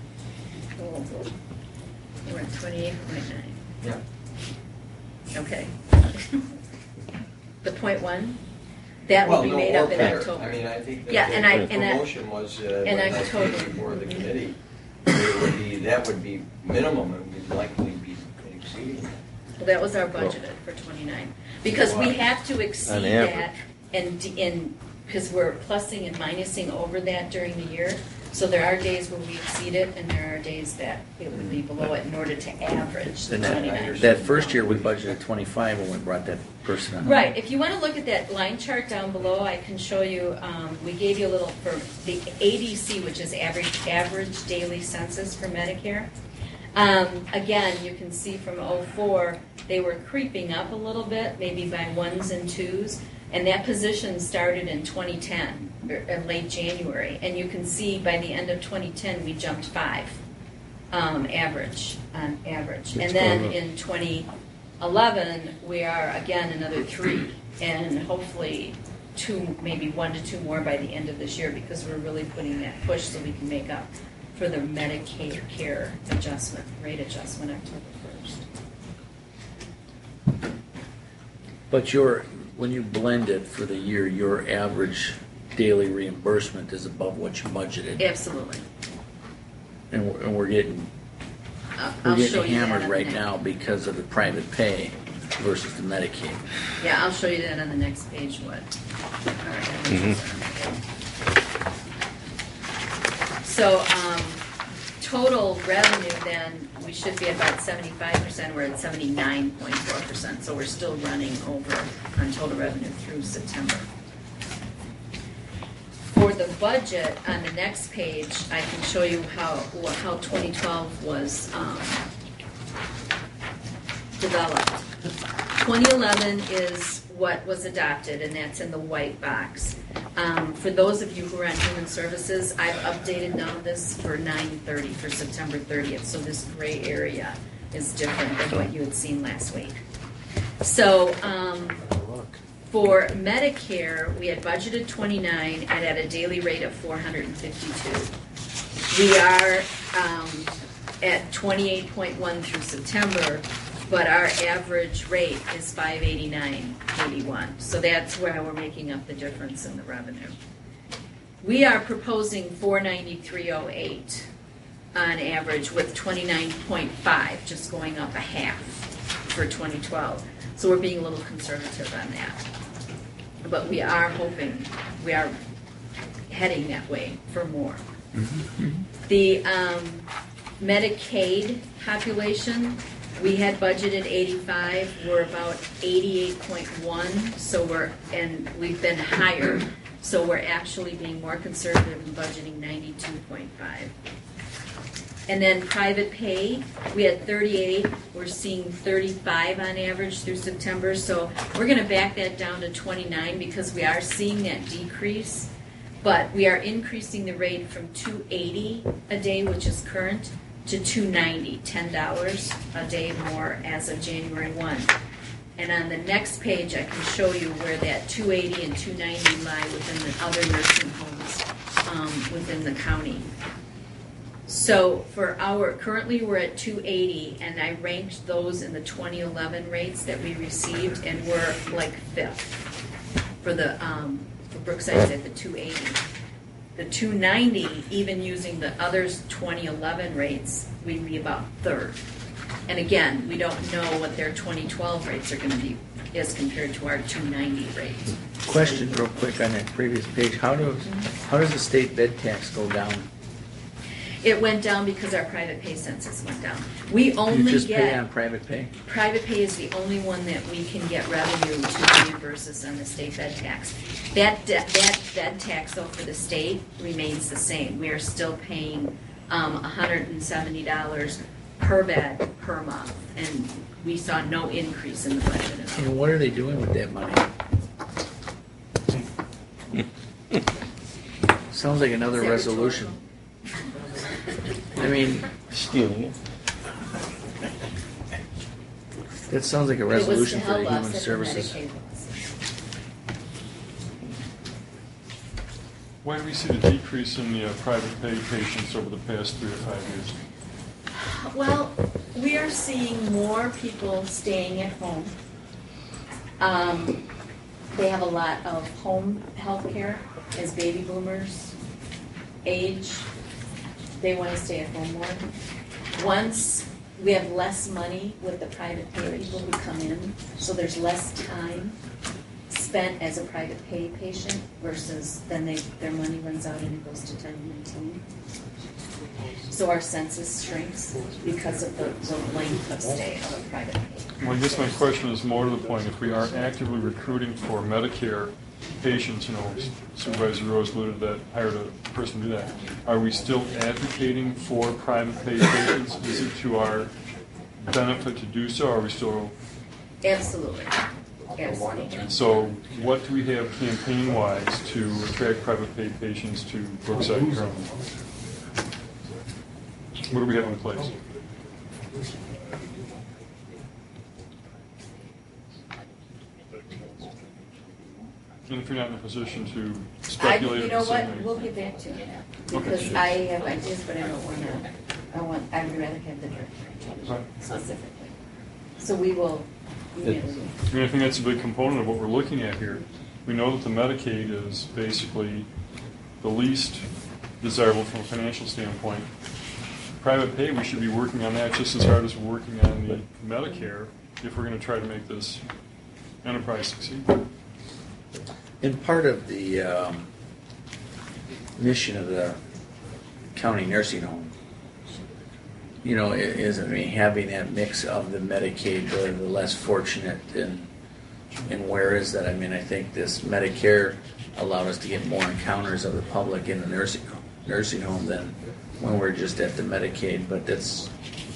We're at twenty-eight point nine. Yeah. Okay. The point one, that Well, will be no, made or up in better. October. I mean, I think that Yeah, the- and I, the and I, promotion was, uh, in when I October. came before the committee, it would be, that would be minimum, and we'd likely be exceeding that. Well, that was our budgeted for twenty-nine, because we have to exceed On that, average. and, d- and, because we're plussing and minusing over that during the year, so there are days where we exceed it, and there are days that it would be below it in order to average the And that, twenty-nine. that first year we budgeted twenty-five when we brought that person on. Right, if you want to look at that line chart down below, I can show you, um, we gave you a little for the A D C, which is average, average daily census for Medicare. Um, again, you can see from oh four, they were creeping up a little bit, maybe by ones and twos, and that position started in twenty ten, or, or late January, and you can see by the end of twenty ten, we jumped five. um, average, on average. And then in twenty eleven, we are again another three, and hopefully two, maybe one to two more by the end of this year, because we're really putting that push so we can make up for the Medicaid care adjustment, rate adjustment October first. But your, when you blend it for the year, your average daily reimbursement is above what you budgeted. Absolutely. And we're, and we're getting, I'll, we're I'll show getting you that hammered on the right next- now because of the private pay versus the Medicaid. Yeah, I'll show you that on the next page, what our averages are. So, um, total revenue then, we should be at about seventy-five percent, we're at seventy-nine point four percent, so we're still running over on total revenue through September. For the budget, on the next page, I can show you how, how twenty twelve was, um, developed. twenty eleven is what was adopted, and that's in the white box. Um, for those of you who are on Human Services, I've updated now this for nine thirty, for September thirtieth, so this gray area is different than what you had seen last week. So, um, for Medicare, we had budgeted twenty-nine and at a daily rate of four hundred fifty-two. We are um, at twenty-eight point one through September, but our average rate is five eighty-nine eighty-one. So that's where we're making up the difference in the revenue. We are proposing four ninety-three oh eight on average, with twenty-nine point five, just going up a half for twenty twelve. So we're being a little conservative on that. But we are hoping, we are heading that way for more. The um, Medicaid population, we had budgeted eighty-five, we're about eighty-eight point one, so we're, and we've been higher, so we're actually being more conservative in budgeting ninety-two point five. And then private pay, we had thirty-eight, we're seeing thirty-five on average through September, so we're gonna back that down to twenty-nine because we are seeing that decrease, but we are increasing the rate from two eighty a day, which is current, to two ninety, ten dollars a day more as of January first. And on the next page, I can show you where that two eighty and two ninety lie within the other nursing homes um, within the county. So for our, currently we're at two eighty, and I ranked those in the twenty eleven rates that we received, and we're like fifth for the, um, for Brookside's at the two eighty. The two ninety, even using the others twenty eleven rates, we'd be about third. And again, we don't know what their twenty twelve rates are going to be as compared to our two ninety rates. Question real quick on that previous page. How does, how does the state bed tax go down? It went down because our private pay census went down. We only You just get pay on private pay? private pay is the only one that we can get revenue to reimburse us on the state bed tax. That that bed tax, though, for the state remains the same. We are still paying um, one hundred seventy dollars per bed per month, and we saw no increase in the budget at all. And what are they doing with that money? Sounds like another resolution. I mean, stealing it. That sounds like a It was to resolution for help the us Human at the Services. Medicaid. Why do we see the decrease in the uh, private pay patients over the past three to five years? Well, we are seeing more people staying at home. Um, they have a lot of home health care as baby boomers age. They want to stay at home more. Once we have less money with the private pay people who come in, so there's less time spent as a private pay patient versus then they their money runs out and it goes to ten nineteen. So our census shrinks because of the, the length of stay of a private pay. Well, I guess my question is more to the point. If we are actively recruiting for Medicare patients, you know, Supervisor Rose alluded that, hired a person to do that. Are we still advocating for private pay patients? Is it to our benefit to do so? Or are we still? Absolutely. Absolutely. So what do we have campaign-wise to attract private pay patients to Brookside currently? What do we have in place? And if you're not in a position to I, speculate, you know or say what, anything- we'll get back to you, Okay. because I have ideas, but I don't want to, I want, I would rather have the director Right. specifically. So we will email you. I mean, I think that's a big component of what we're looking at here. We know that the Medicaid is basically the least desirable from a financial standpoint. Private pay, we should be working on that just as hard as we're working on the Medicare if we're going to try to make this enterprise succeed. And part of the um, mission of the county nursing home, you know, i- is I mean, having that mix of the Medicaid, the, the less fortunate, and and where is that? I mean, I think this Medicare allowed us to get more encounters of the public in the nursing nursing home than when we're just at the Medicaid. But that's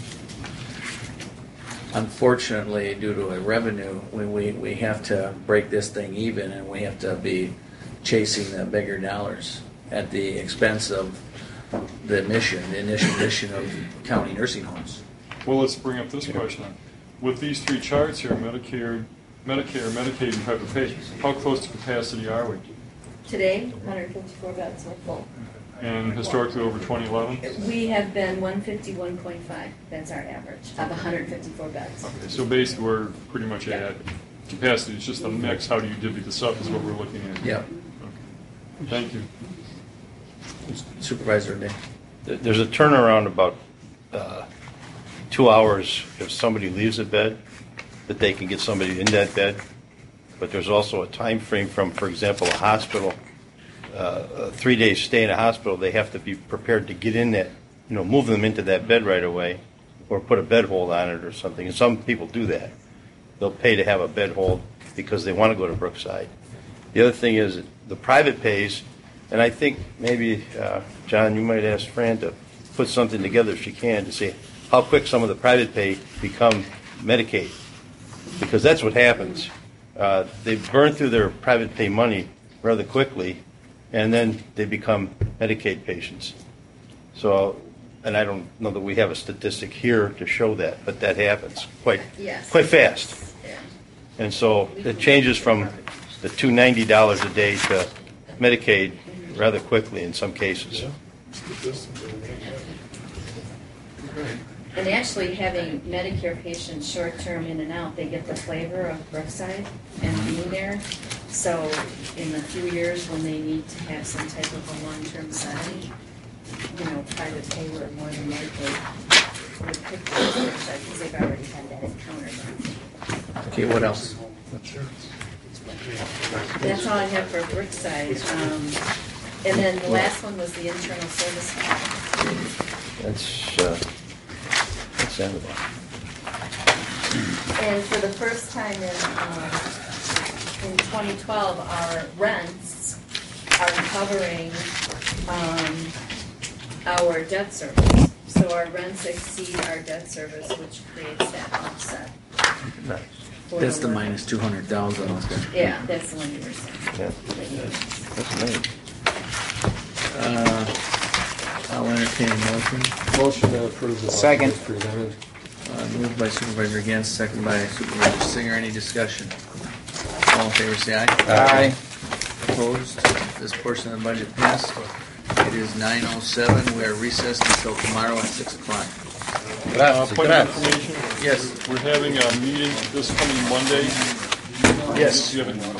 unfortunately due to a revenue, we, we, we have to break this thing even, and we have to be chasing the bigger dollars at the expense of the mission, the initial mission of county nursing homes. Well, let's bring up this question. With these three charts here, Medicare, Medicare, Medicaid, and private pay, how close to capacity are we? Today, one hundred fifty-four beds are full. And historically over twenty eleven? We have been one fifty-one point five, that's our average, of one hundred fifty-four beds. Okay, so basically we're pretty much at capacity. It's just a mix. How do you divvy this up is what we're looking at. Yep. Okay. Thank you. Supervisor Day. There's a turnaround about uh, two hours if somebody leaves a bed, that they can get somebody in that bed. But there's also a time frame from, for example, a hospital, uh, a three-day stay in a hospital, they have to be prepared to get in that, you know, move them into that bed right away or put a bed hold on it or something. And some people do that. They'll pay to have a bed hold because they want to go to Brookside. The other thing is the private pays, and I think maybe, uh, John, you might ask Fran to put something together if she can to see how quick some of the private pay become Medicaid. Because that's what happens. Uh, they burn through their private pay money rather quickly, and then they become Medicaid patients. So, and I don't know that we have a statistic here to show that, but that happens quite Yes. quite fast. Yeah. And so it changes from the two hundred ninety dollars a day to Medicaid rather quickly in some cases. And actually, having Medicare patients short-term in and out, they get the flavor of Brookside and being there. So in a few years, when they need to have some type of a long-term setting, you know, private pay will more than likely would pick Brookside because they've already had that encounter. Okay, what else? That's all I have for Brookside. Um, and then the last one was the internal service. That's uh, that's the end of that. And for the first time in, um, in twenty twelve, our rents are covering um, our debt service. So our rents exceed our debt service, which creates that offset. Nice. for That's the work. minus two hundred thousand out there. Yeah, that's the one you were saying. Yeah. That's nice. Uh, I'll entertain a motion. Motion to approve the Second. budget as presented. Uh, moved by Supervisor Against, second by Supervisor Singer. Any discussion? All in favor, say aye. Aye. Opposed? This portion of the budget passed. It is nine oh seven. We are recessed until tomorrow at six o'clock. Uh, point of information. Yes. We're having a meeting this coming Monday. Yes. You have a